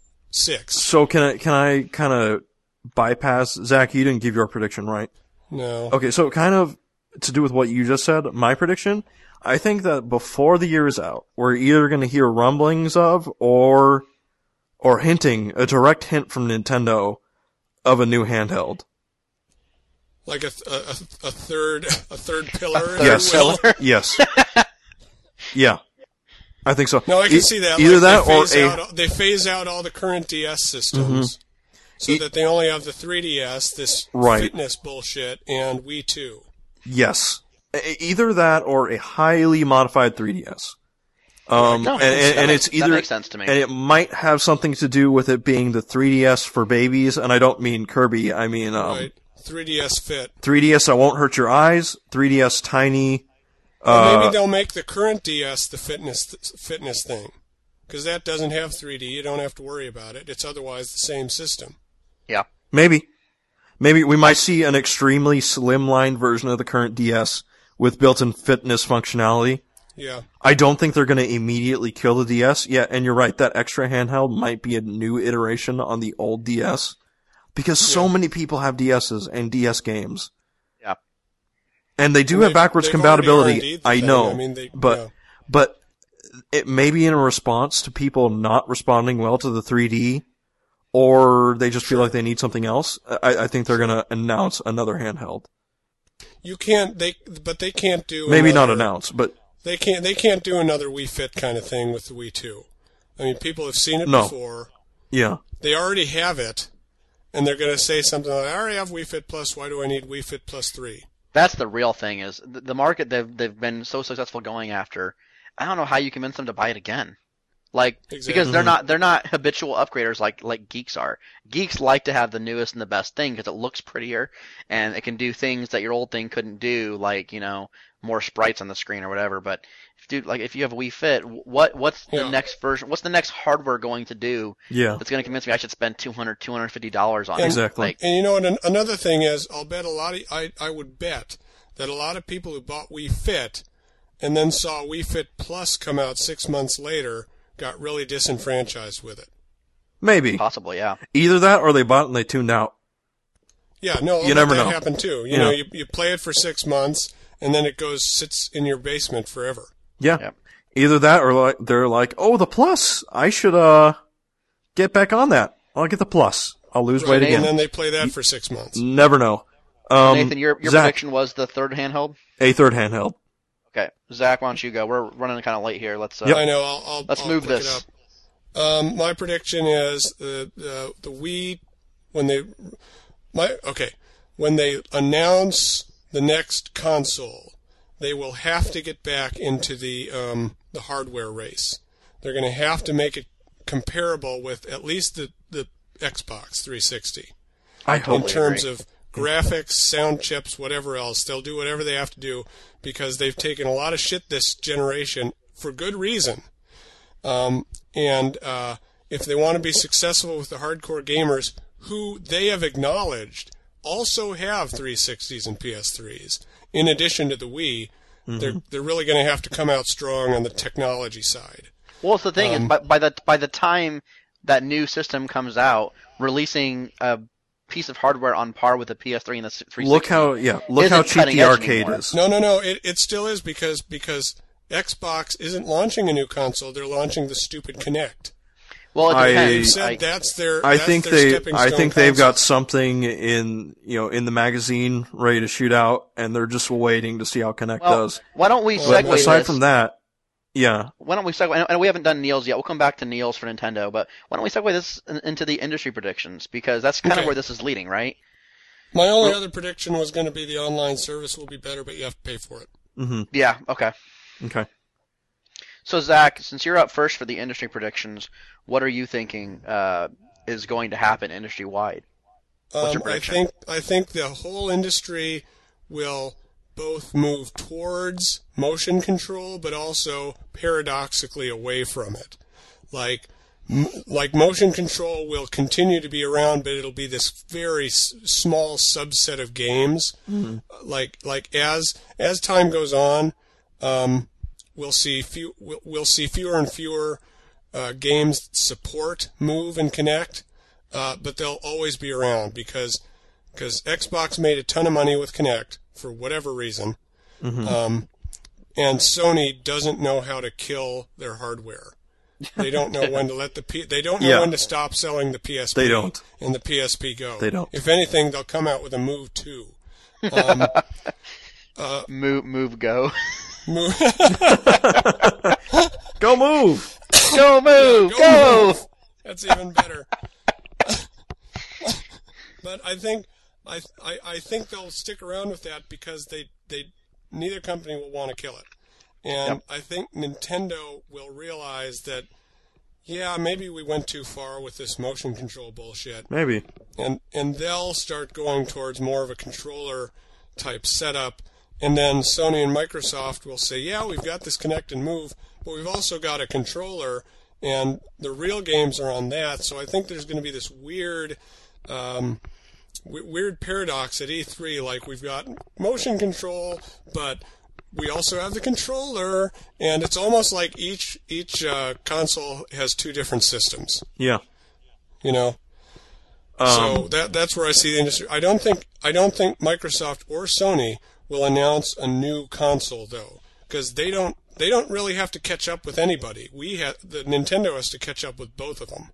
six. So can I, can I kind of bypass, Zach, you didn't give your prediction, right? No. Okay, so kind of to do with what you just said, my prediction, I think that before the year is out, we're either going to hear rumblings of or or hinting, a direct hint from Nintendo of a new handheld. Like a, th- a, a, a third a third pillar. if Yes. you will. Yes. Yeah. I think so. No, I can E- see that. Either Like, that they or phase a out, they phase out all the current D S systems, so E- that they only have the three D S, this Right. fitness bullshit, and Wii two. yes. E- Either that or a highly modified three D S. Um, No, and, and, that and makes- it's that either, makes sense to me. and it might have something to do with it being the three D S for babies, and I don't mean Kirby, I mean, um, Right. three D S Fit. three D S that won't hurt your eyes. three D S tiny. Or Uh, maybe they'll make the current D S the fitness fitness thing, because that doesn't have three D. You don't have to worry about it. It's otherwise the same system. Yeah. maybe. Maybe we might see an extremely slimline version of the current D S with built-in fitness functionality. Yeah. I don't think they're going to immediately kill the D S. Yeah, and you're right. That extra handheld might be a new iteration on the old D S. Because so Yeah. many people have D S's and D S games. Yeah. And they do And have they've- backwards they've already compatibility. R and D'd the I thing. know. I mean, they- but, yeah. but it may be in a response to people not responding well to the three D, or they just feel like they need something else. I, I think they're going to announce another handheld. You can't. They but they can't do. Maybe not another- announce, but They can't. They can't do another Wii Fit kind of thing with the Wii two. I mean, people have seen it No. before. yeah. They already have it, and they're going to say something like, "I already have Wii Fit Plus. Why do I need Wii Fit Plus three?" That's the real thing is the the market they've they've been so successful going after. I don't know how you convince them to buy it again. Like Exactly. because they're not they're not habitual upgraders like like geeks are. Geeks like to have the newest and the best thing because it looks prettier and it can do things that your old thing couldn't do, like you know more sprites on the screen or whatever. But if dude, like if you have a Wii Fit, what what's the Yeah. next version? What's the next hardware going to do Yeah. that's going to convince me I should spend two hundred, two hundred fifty dollars on it? Exactly. Like, And you know what? An- another thing is, I'll bet a lot of I I would bet that a lot of people who bought Wii Fit and then saw Wii Fit Plus come out six months later got really disenfranchised with it. Maybe. possibly, yeah. Either that or they bought it and they tuned out. Yeah, no, You I'll bet never that know. happened too. You Yeah. know, you you play it for six months and then it goes sits in your basement forever. Yeah. Yep. Either that or like, they're like, oh, the plus. I should, uh, get back on that. I'll get the plus. I'll lose weight Right, again. and then they play that for six months. Never know. Um, Nathan, your your Zach, prediction was the third handheld. a third handheld. Okay, Zach, why don't you go? We're running kind of late here. Let's. Uh, Yep. I know. I'll, I'll Let's I'll move pick this. It up. Um, my prediction is the the the Wii when they my okay when they announce the next console, they will have to get back into the um, the hardware race. They're going to have to make it comparable with at least the the Xbox three sixty I in hope. terms of graphics, sound chips, whatever else. They'll do whatever they have to do because they've taken a lot of shit this generation for good reason. Um, and uh, if they want to be successful with the hardcore gamers, who they have acknowledged also have three sixties and P S threes, in addition to the Wii, they're they're really going to have to come out strong on the technology side. Well, it's the thing Um, is, by, by the by the time that new system comes out, releasing a piece of hardware on par with the P S three and the three sixty. Look how, yeah, look Isn't how cheap cutting the edge arcade anymore. is. No, no, no. It it still is because because Xbox isn't launching a new console. They're launching the stupid Kinect. Well, it I- depends. They've said I- that's their. I that's think their they, stepping I stone think they've console. got something in, you know, in the magazine ready to shoot out, and they're just waiting to see how Kinect well, does. why don't we Well, But segue aside this? from that, yeah, Why don't we segue? And- And we haven't done Neil's yet. We'll come back to Neil's for Nintendo, but why don't we segue this in- into the industry predictions because that's kind Okay. of where this is leading, right? My only other prediction was going to be the online service will be better, but you have to pay for it. hmm Yeah. Okay. okay. So Zach, since you're up first for the industry predictions, what are you thinking uh, is going to happen industry wide? What's your Um, I prediction? think I think the whole industry will both move towards motion control, but also paradoxically away from it. Like m- like motion control will continue to be around, but it'll be this very s- small subset of games. Like like as as time goes on, um, we'll see few we'll, we'll see fewer and fewer uh, games that support Move and Connect. Uh, but they'll always be around because because Xbox made a ton of money with Kinect for whatever reason, um, and Sony doesn't know how to kill their hardware. They don't know when to let the P- they don't know Yeah. when to stop selling the P S P. They don't. And the P S P Go. They don't. If anything, they'll come out with a Move two. Um, Move, move, go, Move. Go move! go, move, Go go. move. That's even better. But I think I, I I think they'll stick around with that because they they neither company will want to kill it, and I think Nintendo will realize that yeah, maybe we went too far with this motion control bullshit. Maybe. And and they'll start going towards more of a controller type setup. And then Sony and Microsoft will say, yeah, we've got this Connect and Move, but we've also got a controller, and the real games are on that. So I think there's going to be this weird, um, w- weird paradox at E three. Like, we've got motion control, but we also have the controller, and it's almost like each each uh, console has two different systems. Yeah. You know. Um, so that that's where I see the industry. I don't think I don't think Microsoft or Sony will announce a new console though, because they don't they don't really have to catch up with anybody. We have the Nintendo has to catch up with both of them.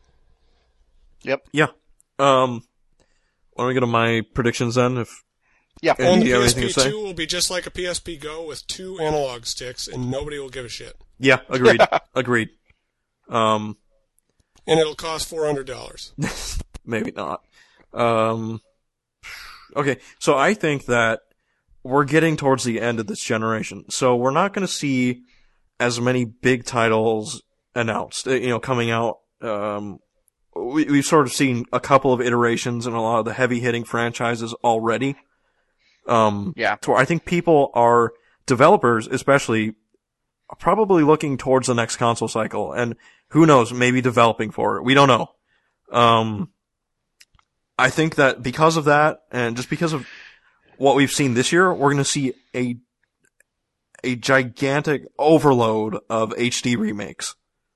Yep. Yeah. Um, why don't we go to my predictions then? If Yeah. And And do the you have anything P S to P say? two will be just like a P S P Go with two analog sticks, and nobody will give a shit. yeah, agreed, agreed. Um, And it'll cost four hundred dollars. maybe not. Um, okay, so I think that we're getting towards the end of this generation, so we're not going to see as many big titles announced, uh, you know, coming out. Um, we, we've sort of seen a couple of iterations in a lot of the heavy-hitting franchises already. Um, Yeah. to where I think people are, developers especially, are probably looking towards the next console cycle, and who knows, maybe developing for it. We don't know. Um, I think that because of that, and just because of what we've seen this year, we're going to see a a gigantic overload of H D remakes.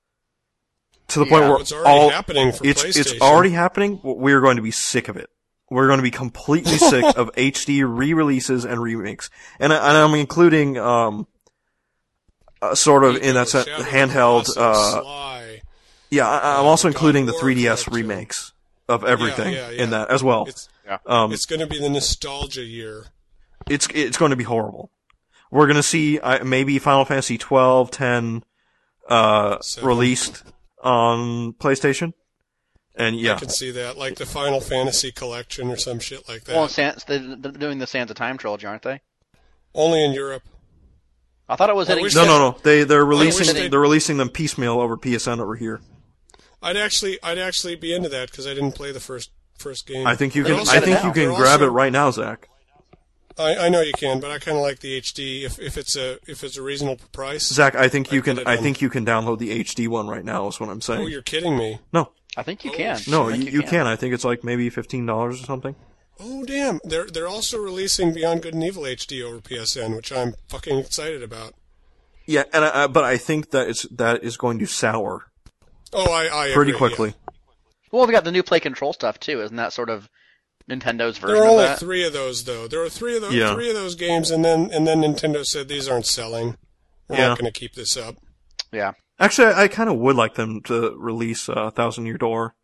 To the Yeah, point where It's already all happening for it's PlayStation. it's already happening. We're going to be sick of it. We're going to be completely sick of H D re-releases and remakes, and, I, and I'm including um, uh, sort of in that sense, Shadow of the handheld. Colossus, Uh, Sly. yeah, I, I'm uh, also God including the War three D S Collection. remakes of everything Yeah, yeah, in yeah. that as well. It's Um, it's going to be the nostalgia year. it's it's going to be horrible. We're going to see uh, maybe Final Fantasy twelve, ten uh, Seven. released on PlayStation, and yeah, I can see that, like the Final Fantasy collection or some shit like that. Well, San- they're they're doing the Sands of Time trilogy, aren't they? Only in Europe. I thought it was I hitting. wish no, they- no, no. They they're wish releasing they- they're releasing them piecemeal over P S N over here. I'd actually I'd actually be into that because I didn't play the first first game. I think you They're can. also I think now. you can They're grab also- it right now, Zach. I, I know you can, but I kind of like the H D if if it's a if it's a reasonable price. Zach, I think you I can. get it I on- think you can download the H D one right now. Is what I'm Oh, saying. you're kidding me! No, I think you Oh, can. shit. no, I think you, you can. I think it's like maybe fifteen dollars or something. Oh damn! They're they're also releasing Beyond Good and Evil H D over P S N, which I'm fucking excited about. Yeah, and I, I- but I think that it's that is going to sour Oh, I I pretty agree, quickly. yeah. Well, we got the new Play Control stuff too. Isn't that sort of Nintendo's version There are of only that? three of those though. There are three of those Yeah. three of those games, and then and then Nintendo said these aren't selling. We're Yeah. not going to keep this up. Yeah. Actually, I, I kind of would like them to release uh, Thousand Year Door,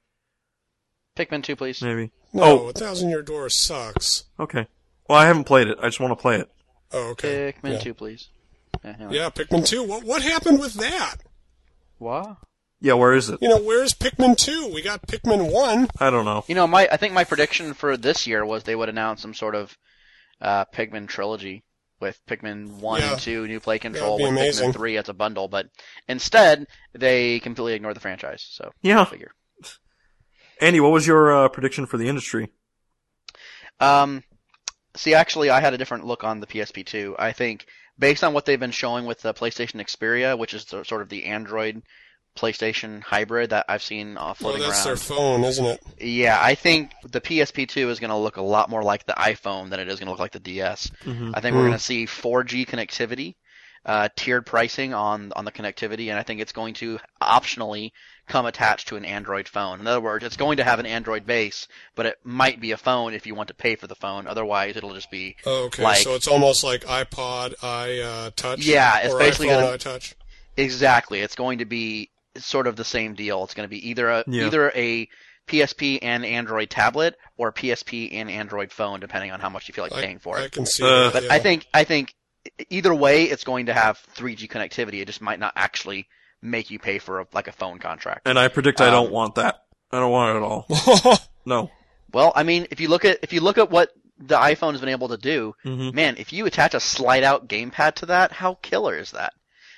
Pikmin two, please. maybe. No, Oh. A Thousand Year Door sucks. Okay. Well, I haven't played it. I just want to play it. Oh, okay. Pikmin yeah. two, please. Yeah. Anyway. Yeah, Pikmin two. What what happened with that? What? Yeah, where is it? You know, where's Pikmin two? We got Pikmin one. I don't know. You know, my I think my prediction for this year was they would announce some sort of uh, Pikmin trilogy with Pikmin one Yeah. and two, new play control, That'd with be amazing. Pikmin three as a bundle. But instead, they completely ignore the franchise. So Yeah. go figure. Andy, what was your uh, prediction for the industry? Um, see, actually, I had a different look on the P S P two. I think based on what they've been showing with the PlayStation Xperia, which is the, sort of the Android PlayStation hybrid that I've seen uh, Well, floating that's around. their phone, isn't it? Yeah, I think the P S P two is going to look a lot more like the iPhone than it is going to look like the D S. Mhm. I think we're going to see four G connectivity, uh, tiered pricing on on the connectivity, and I think it's going to optionally come attached to an Android phone. In other words, it's going to have an Android base, but it might be a phone if you want to pay for the phone. Otherwise, it'll just be Oh, okay, like so it's almost like iPod, i uh, Touch. Yeah, it's or basically iPhone, gonna- iTouch. exactly. It's going to be sort of the same deal. It's going to be either a Yeah. either a P S P and Android tablet or P S P and Android phone, depending on how much you feel like I, paying for I it. can see Uh, that. But yeah. I think I think either way, it's going to have three G connectivity. It just might not actually make you pay for a, like a phone contract. And I predict I don't Um, want that. I don't want it at all. No. Well, I mean, if you look at if you look at what the iPhone has been able to do, Mhm. man, if you attach a slide out gamepad to that, how killer is that?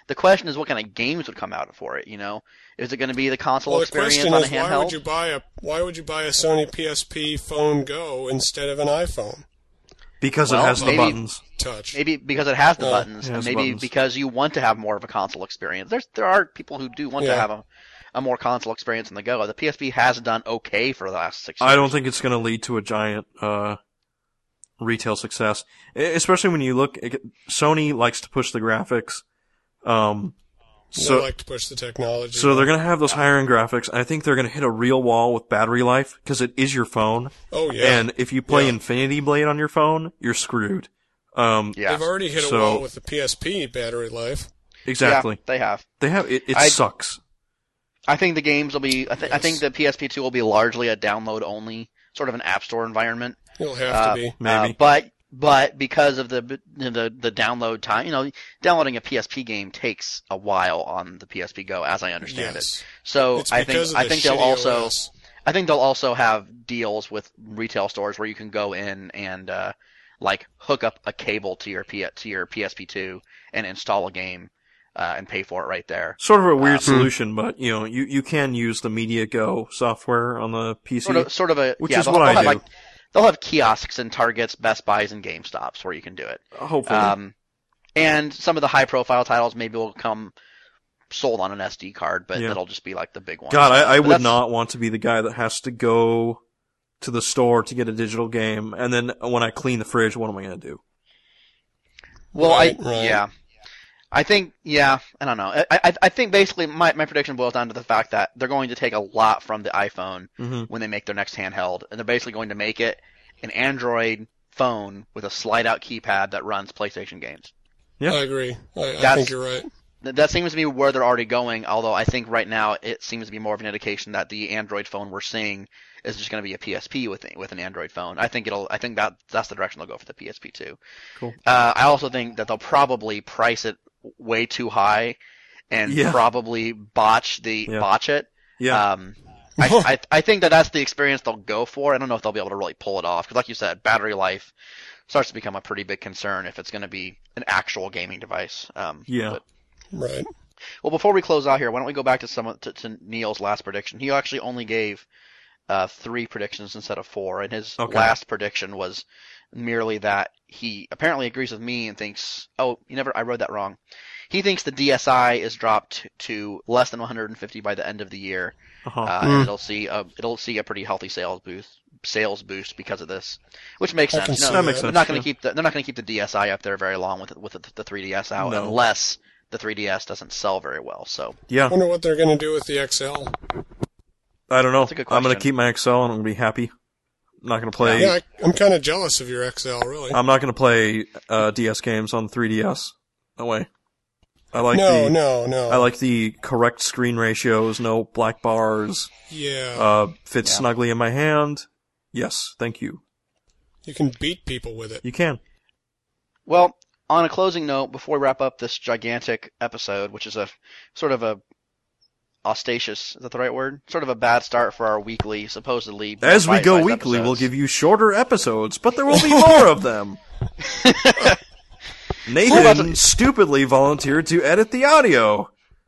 the question is what kind of games would come out for it. You know, is it going to be the console Well, the experience question on is, a why handheld? would you buy a why would you buy a Sony P S P Phone Go instead of an iPhone Because Well, it has the maybe- buttons. Touch? Maybe because it has the Oh, buttons, it and has the maybe buttons. because you want to have more of a console experience. There's there are people who do want to Yeah. have a, a more console experience on the go. The P S P has done okay for the last six years. I don't think it's going to lead to a giant uh, retail success, E- especially when you look. Sony likes to push the graphics, um, They so like to push the technology. so they're going to have those higher end graphics. And I think they're going to hit a real wall with battery life because it is your phone, oh yeah, and if you play Yeah. Infinity Blade on your phone, you're screwed. Um, Yeah, they've already hit a so- wall with the P S P battery life. exactly. Yeah, they have. They have it. It I- sucks. I think the games will be. I, th- I think Yes. the P S P two will be largely a download only, sort of an app store environment. It'll have Uh, to be. Maybe. Uh, but but because of the the the download time, you know, downloading a P S P game takes a while on the P S P Go, as I understand it. Yes. So It's I think because of I the think they'll shitty also O S. I think they'll also have deals with retail stores where you can go in and uh, like hook up a cable to your P- to your P S P two and install a game uh, and pay for it right there. Sort of a weird uh, solution, but you know, you, you can use the MediaGo software on the P C. Sort of sort of a Which yeah, is they'll, what they'll I have do. like they'll have kiosks and Targets, Best Buys, and GameStops where you can do it. Hopefully. Um, and some of the high profile titles maybe will come sold on an S D card, but Yeah. that'll just be like the big ones. God, I, I But would that's- not want to be the guy that has to go to the store to get a digital game, and then when I clean the fridge, what am I going to do? Well, Right, I right. yeah, I think yeah, I don't know. I I, I think basically my, my prediction boils down to the fact that they're going to take a lot from the iPhone Mm-hmm. when they make their next handheld, and they're basically going to make it an Android phone with a slide out keypad that runs PlayStation games. Yeah. I agree. I, I That's- think you're right. Th- That seems to be where they're already going, although I think right now it seems to be more of an indication that the Android phone we're seeing is just going to be a P S P with with an Android phone. I think it'll. I think that that's the direction they'll go for the P S P too. Cool. Uh, I also think that they'll probably price it way too high, and Yeah. probably botch the Yeah. botch it. Yeah. Um, I, I I think that that's the experience they'll go for. I don't know if they'll be able to really pull it off because, like you said, battery life starts to become a pretty big concern if it's going to be an actual gaming device. Um, Yeah. but- Right. well, before we close out here, why don't we go back to some of- to, to Neil's last prediction? He actually only gave uh, three predictions instead of four, and his Okay. last prediction was merely that he apparently agrees with me and thinks, oh, you never, I wrote that wrong. He thinks the D S I is dropped to less than one hundred fifty by the end of the year, Uh-huh. uh, and it'll see a it'll see a pretty healthy sales boost sales boost because of this, which makes I sense. can You know, see That makes they're sense, not going to yeah. keep the, they're not going to keep the D S I up there very long with the, with the, the three D S out No. unless the three D S doesn't sell very well. So yeah. I wonder what they're going to do with the X L. I don't know. That's a good I'm going to question. keep my X L and I'm going to be happy. I'm not going to play. Yeah, I, I'm kind of jealous of your X L, really. I'm not going to play uh, D S games on three D S. No way. I like no, the no, no. I like the correct screen ratios, no black bars. Yeah, Uh, fits Yeah. snugly in my hand. Yes, thank you. you can beat people with it. You can. Well, on a closing note, before we wrap up this gigantic episode, which is a sort of a ostatious, is that the right word? Sort of a bad start for our weekly, supposedly. As we go bite-sized weekly, we'll episodes. give you shorter episodes, but there will be more of them. Nathan stupidly volunteered to edit the audio.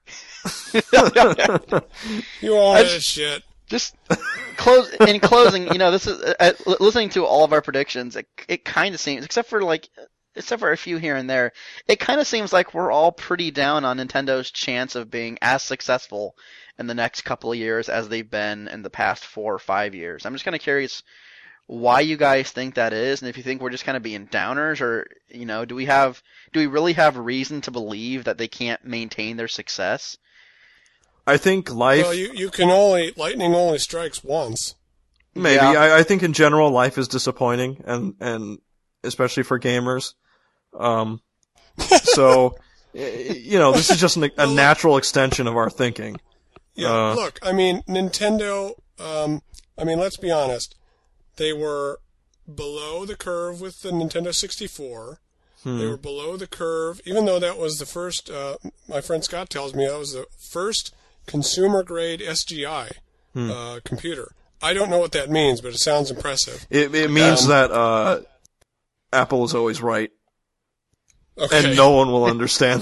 You all I that just- shit. Just close in closing. You know, this is uh, uh, listening to all of our predictions. It, it kind of seems, except for like, except for a few here and there, it kind of seems like we're all pretty down on Nintendo's chance of being as successful in the next couple of years as they've been in the past four or five years. I'm just kind of curious why you guys think that is, and if you think we're just kind of being downers, or you know, do we have, do we really have reason to believe that they can't maintain their success? I think life, Well, you, you can only, lightning only strikes once. maybe. Yeah. I, I think in general life is disappointing, and, and especially for gamers. Um, so, y- you know, this is just an, a natural extension of our thinking. Yeah, Uh, look, I mean, Nintendo, um, I mean, let's be honest. They were below the curve with the Nintendo sixty-four. Hmm. They were below the curve, even though that was the first, uh, my friend Scott tells me that was the first consumer-grade S G I Hmm. uh, computer. I don't know what that means, but it sounds impressive. It, it means Um, that uh, Apple is always right. Okay. And no one will understand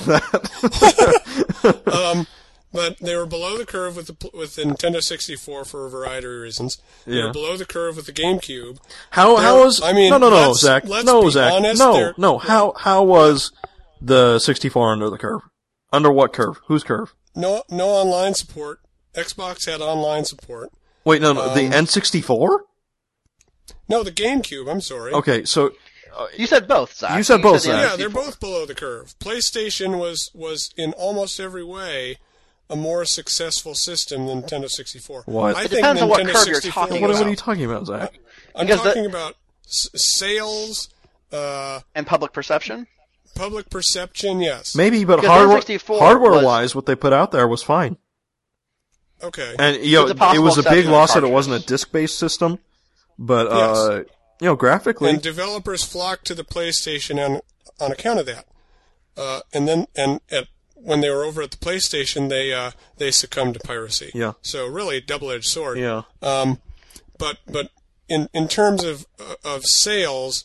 that. um, but they were below the curve with the with the Nintendo sixty-four for a variety of reasons. They Yeah. were below the curve with the GameCube. How They're- how was I mean, no no no let's- Zach let's no be Zach honest, no they're- no how how was the sixty-four under the curve? Under what curve? Whose curve? No, no online support. Xbox had online support. Wait no no the Um, N sixty-four. No, the GameCube. I'm sorry. Okay, so uh, You said both, Zach. You said both, the Zach. Yeah, N they're sixty-four. both below the curve. PlayStation was was in almost every way a more successful system than Nintendo sixty-four. What? I It think depends on what Nintendo curve you're sixty-four talking what, was- what are you talking about, Zach? I'm Because the- talking about s- sales, uh, And public perception? public perception. Yes. Maybe, but Because the hardware N sixty-four hardware was- wise, what they put out there was fine. Okay. And you know, It's a it possible was a big exception to loss that it cartridges. wasn't a disc-based system, but uh, you know, graphically, And developers flocked to the PlayStation on on account of that. Uh, and then and at when they were over at the PlayStation, they uh, they succumbed to piracy. Yeah. So really, double-edged sword. yeah, Um, but but in in terms of of sales,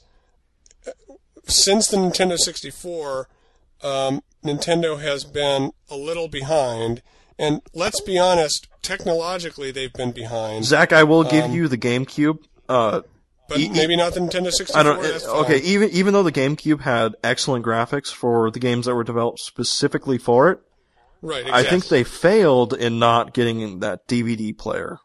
since the Nintendo sixty-four, um, Nintendo has been a little behind. And let's be honest, technologically they've been behind. Zach, I will give Um, you the GameCube. Uh, But e- maybe not the Nintendo sixty-four. I don't. that's uh, okay, fine. even even though the GameCube had excellent graphics for the games that were developed specifically for it, Right. I Exactly. think they failed in not getting that D V D player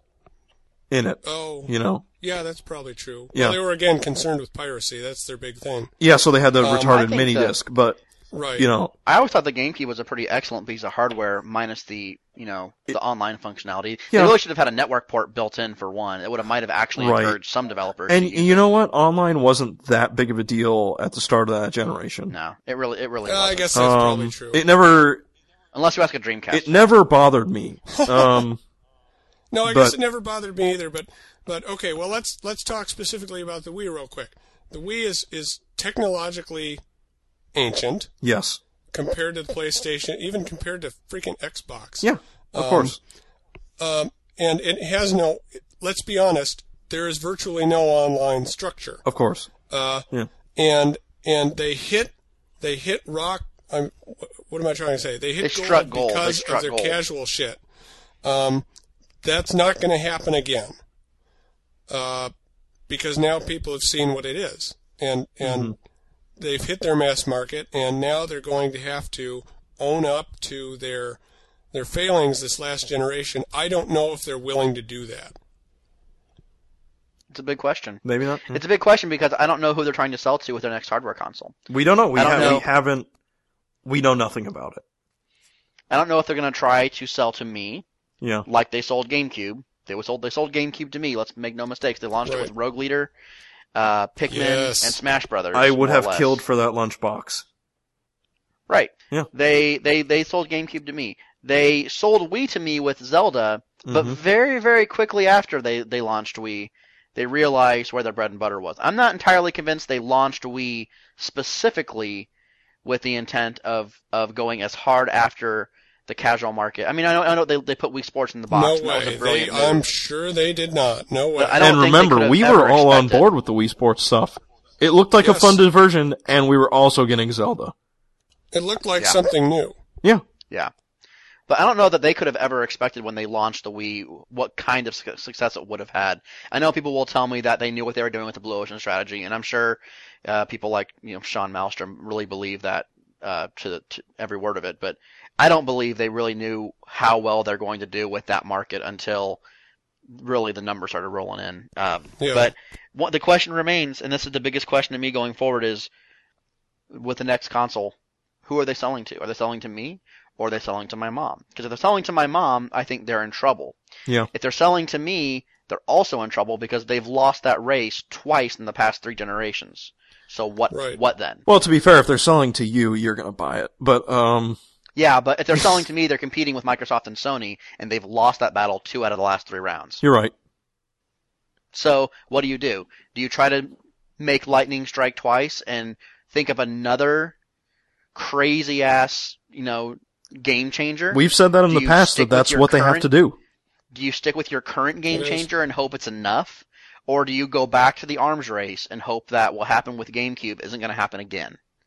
in it. Oh. You know. Yeah, that's probably true. Yeah. Well, they were again concerned with piracy. That's their big thing. Yeah, so they had the Um, I retarded think mini that- disc, but Right. you know, I always thought the GameCube was a pretty excellent piece of hardware, minus the you know the online functionality. Yeah. They really should have had a network port built in for one. It would have might have actually Right. encouraged some developers. and to use you it. know what? Online wasn't that big of a deal at the start of that generation. no, it really it really Uh, wasn't. I guess that's probably Um, true. it never, Unless you ask a Dreamcast. it never bothered me. Um, No, I guess But- it never bothered me either. But, but okay. Well, let's let's talk specifically about the Wii real quick. The Wii is is technologically ancient yes, compared to the PlayStation, even compared to freaking Xbox. yeah, of Um, course. Um, and it has no. Let's be honest. There is virtually no online structure. Of course. Uh, Yeah. and and they hit they hit rock. I'm, what am I trying to say? They hit They gold struck gold. They because struck of their gold. casual shit. Um, that's not going to happen again. Uh, because now people have seen what it is, and and Mm-hmm. they've hit their mass market, and now they're going to have to own up to their their failings this last generation. I don't know if they're willing to do that. It's a big question. Maybe not. It's a big question because I don't know who they're trying to sell to with their next hardware console. We don't know. We, I don't ha- know. we haven't. We know nothing about it. I don't know if they're going to try to sell to me Yeah. like they sold GameCube. They was sold they sold GameCube to me. Let's make no mistakes. They launched Right. it with Rogue Leader, uh, Pikmin, Yes. and Smash Brothers. I would more or have less. killed for that lunchbox. Right. Yeah. They they they sold GameCube to me. They sold Wii to me with Zelda, but Mhm. very very quickly after they they launched Wii, they realized where their bread and butter was. I'm not entirely convinced they launched Wii specifically with the intent of of going as hard after the casual market. I mean, I know I know they they put Wii Sports in the box. No and that was way. a They, brilliant move. I'm sure they did not. No way. But I don't And think they remember, could have we ever were all on expected- board with the Wii Sports stuff. It looked like Yes. a fun diversion, and we were also getting Zelda. It looked like Yeah. something new. Yeah. Yeah. But I don't know that they could have ever expected when they launched the Wii what kind of su- success it would have had. I know people will tell me that they knew what they were doing with the Blue Ocean strategy, and I'm sure uh, people like you know Sean Malmstrom really believe that uh, to, the, to every word of it. But I don't believe they really knew how well they're going to do with that market until really the numbers started rolling in. Um, Yeah. But what the question remains, and this is the biggest question to me going forward, is with the next console, who are they selling to? Are they selling to me? Or are they selling to my mom? Because if they're selling to my mom, I think they're in trouble. Yeah. If they're selling to me, they're also in trouble because they've lost that race twice in the past three generations. So what? Right. What then? Well, to be fair, if they're selling to you, you're gonna buy it. But um, Yeah, but if they're selling to me, they're competing with Microsoft and Sony, and they've lost that battle two out of the last three rounds. you're right. So what do you do? Do you try to make lightning strike twice and think of another crazy ass, you know, game changer? We've said that in Do the you past stick that with that's your what they have current- to do. Do you stick with your current game It is. changer and hope it's enough? Or do you go back to the arms race and hope that what happened with GameCube isn't going to happen again?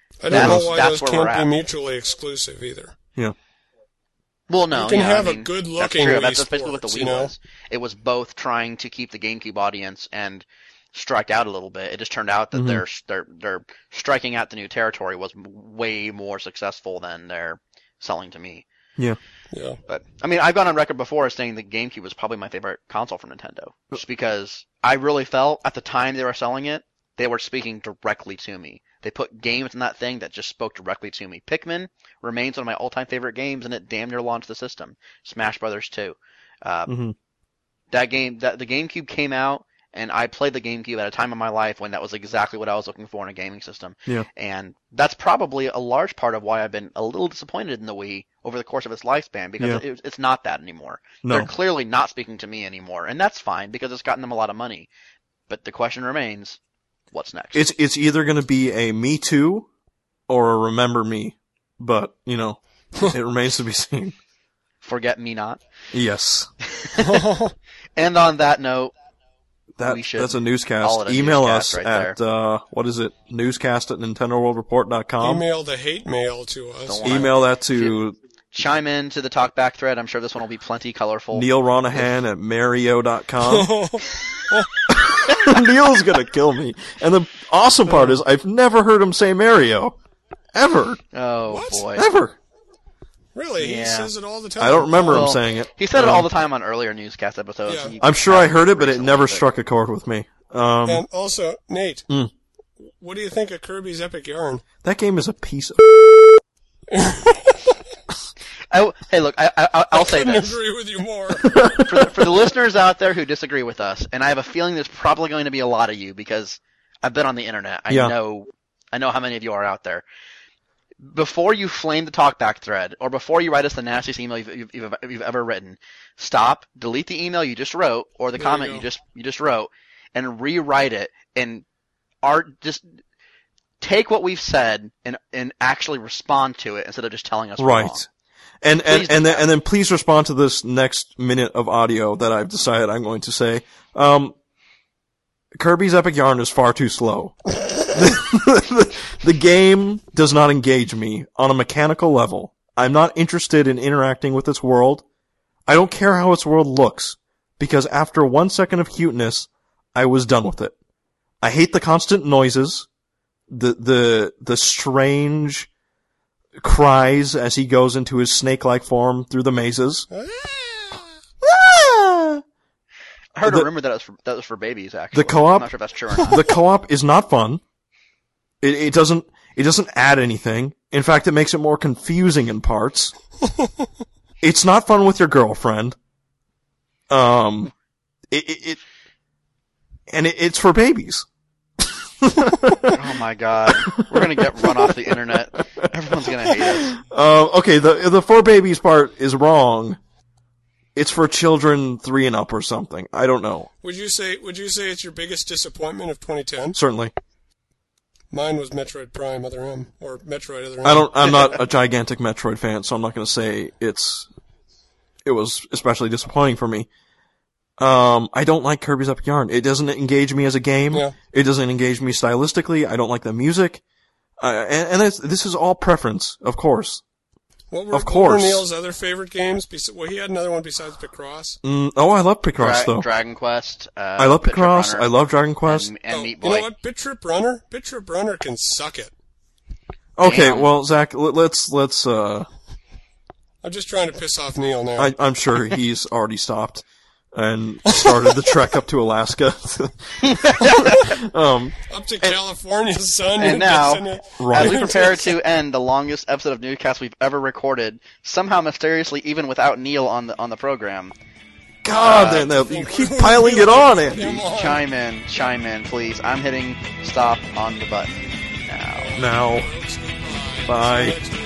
I don't That's- know why that's those where we're can't be at. mutually exclusive either. Yeah. Well, no, You can yeah, have I a mean, good-looking that's true. Wii That's, that's basically what the Sports, Wii you know? was. It was both trying to keep the GameCube audience and strike out a little bit. It just turned out that Mhm. their their their striking out the new territory was way more successful than their selling to me. Yeah. But I mean, I've gone on record before as saying the GameCube was probably my favorite console from Nintendo, just because I really felt at the time they were selling it, they were speaking directly to me. They put games in that thing that just spoke directly to me. Pikmin remains one of my all-time favorite games, and it damn near launched the system. Smash Brothers two. Uh, Mhm. That game, that the GameCube came out, and I played the GameCube at a time in my life when that was exactly what I was looking for in a gaming system. Yeah. And that's probably a large part of why I've been a little disappointed in the Wii over the course of its lifespan, because Yeah. it, it's not that anymore. No. They're clearly not speaking to me anymore, and that's fine because it's gotten them a lot of money. But the question remains, what's next? It's it's either going to be a Me Too or a Remember Me, but you know, it remains to be seen. Forget me not. Yes, And on that note, that We should that's a call newscast. it a Email newscast us right at uh, what is it? Newscast at Nintendo World Report dot com. Email the hate mail to us. Don't worry. Email that to chime in to the talkback thread. I'm sure this one will be plenty colorful. Neil Ronahan at Mario dot com. Neil's gonna kill me. And the awesome part is, I've never heard him say Mario. Ever. Oh, What? boy. Ever. Really? He Yeah. says it all the time. I don't remember Well, him saying it. He said it Um, all the time on earlier newscast episodes. Yeah. and you I'm sure I heard it, but it recently, never but- struck a chord with me. Um, And also, Nate, Mm. what do you think of Kirby's Epic Yarn? that game is a piece of... I, hey, look, I, I, I'll say Couldn't this. agree with you more. For the, for the listeners out there who disagree with us, and I have a feeling there's probably going to be a lot of you because I've been on the internet. I Yeah. know, I know how many of you are out there. Before you flame the talkback thread, or before you write us the nastiest email you've, you've, you've, you've ever written, stop, delete the email you just wrote, or the There you comment go. you just you just wrote, and rewrite it, and art just take what we've said and and actually respond to it instead of just telling us we're wrong. Right. And, and, Please do and then, that. and then please respond to this next minute of audio that I've decided I'm going to say. Um, Kirby's Epic Yarn is far too slow. the, the game does not engage me on a mechanical level. I'm not interested in interacting with its world. I don't care how its world looks, because after one second of cuteness, I was done with it. I hate the constant noises, the, the, the strange cries as he goes into his snake-like form through the mazes. Ah! I heard The- a rumor that it was for, that was for babies. Actually, The co-op- I'm not sure if that's true or not. The co-op is not fun. It, it doesn't, it doesn't add anything. In fact, it makes it more confusing in parts. It's not fun with your girlfriend. Um, it, it, it and it, it's for babies. Oh my god, we're gonna get run off the internet. Everyone's gonna hate us. Uh, okay, the the for babies part is wrong. It's for children three and up or something. I don't know. Would you say Would you say it's your biggest disappointment of twenty ten? Certainly, Mine was Metroid Prime Other M, or Metroid Other M. I don't. I'm not a gigantic Metroid fan, so I'm not going to say it's. It was especially disappointing for me. Um, I don't like Kirby's Epic Yarn. It doesn't engage me as a game. Yeah. It doesn't engage me stylistically. I don't like the music. Uh, and and it's, this is all preference, of course. What were, Of what course. were Neil's other favorite games? Bes- Well, he had another one besides Picross. Mm, oh, I love Picross, Dra- though. Dragon Quest. Uh, I love Bit Trip Picross. Runner, I love Dragon Quest. and, and Oh, Meat you Boy. know what? Bit Trip Runner? Bit Trip Runner can suck it. Okay, Damn. well, Zach, l- let's, let's, uh, I'm just trying to piss off Neil now. I, I'm sure he's already stopped and started the trek up to Alaska. um, Up to California, son. and now, Listen to- Right. as we prepare to end the longest episode of Newscast we've ever recorded, somehow mysteriously, even without Neil on the on the program, God, then Uh, then you keep piling it on, Andy. Come on. chime in, chime in, please. I'm hitting stop on the button now. Now, Folks, goodbye. Bye. See you next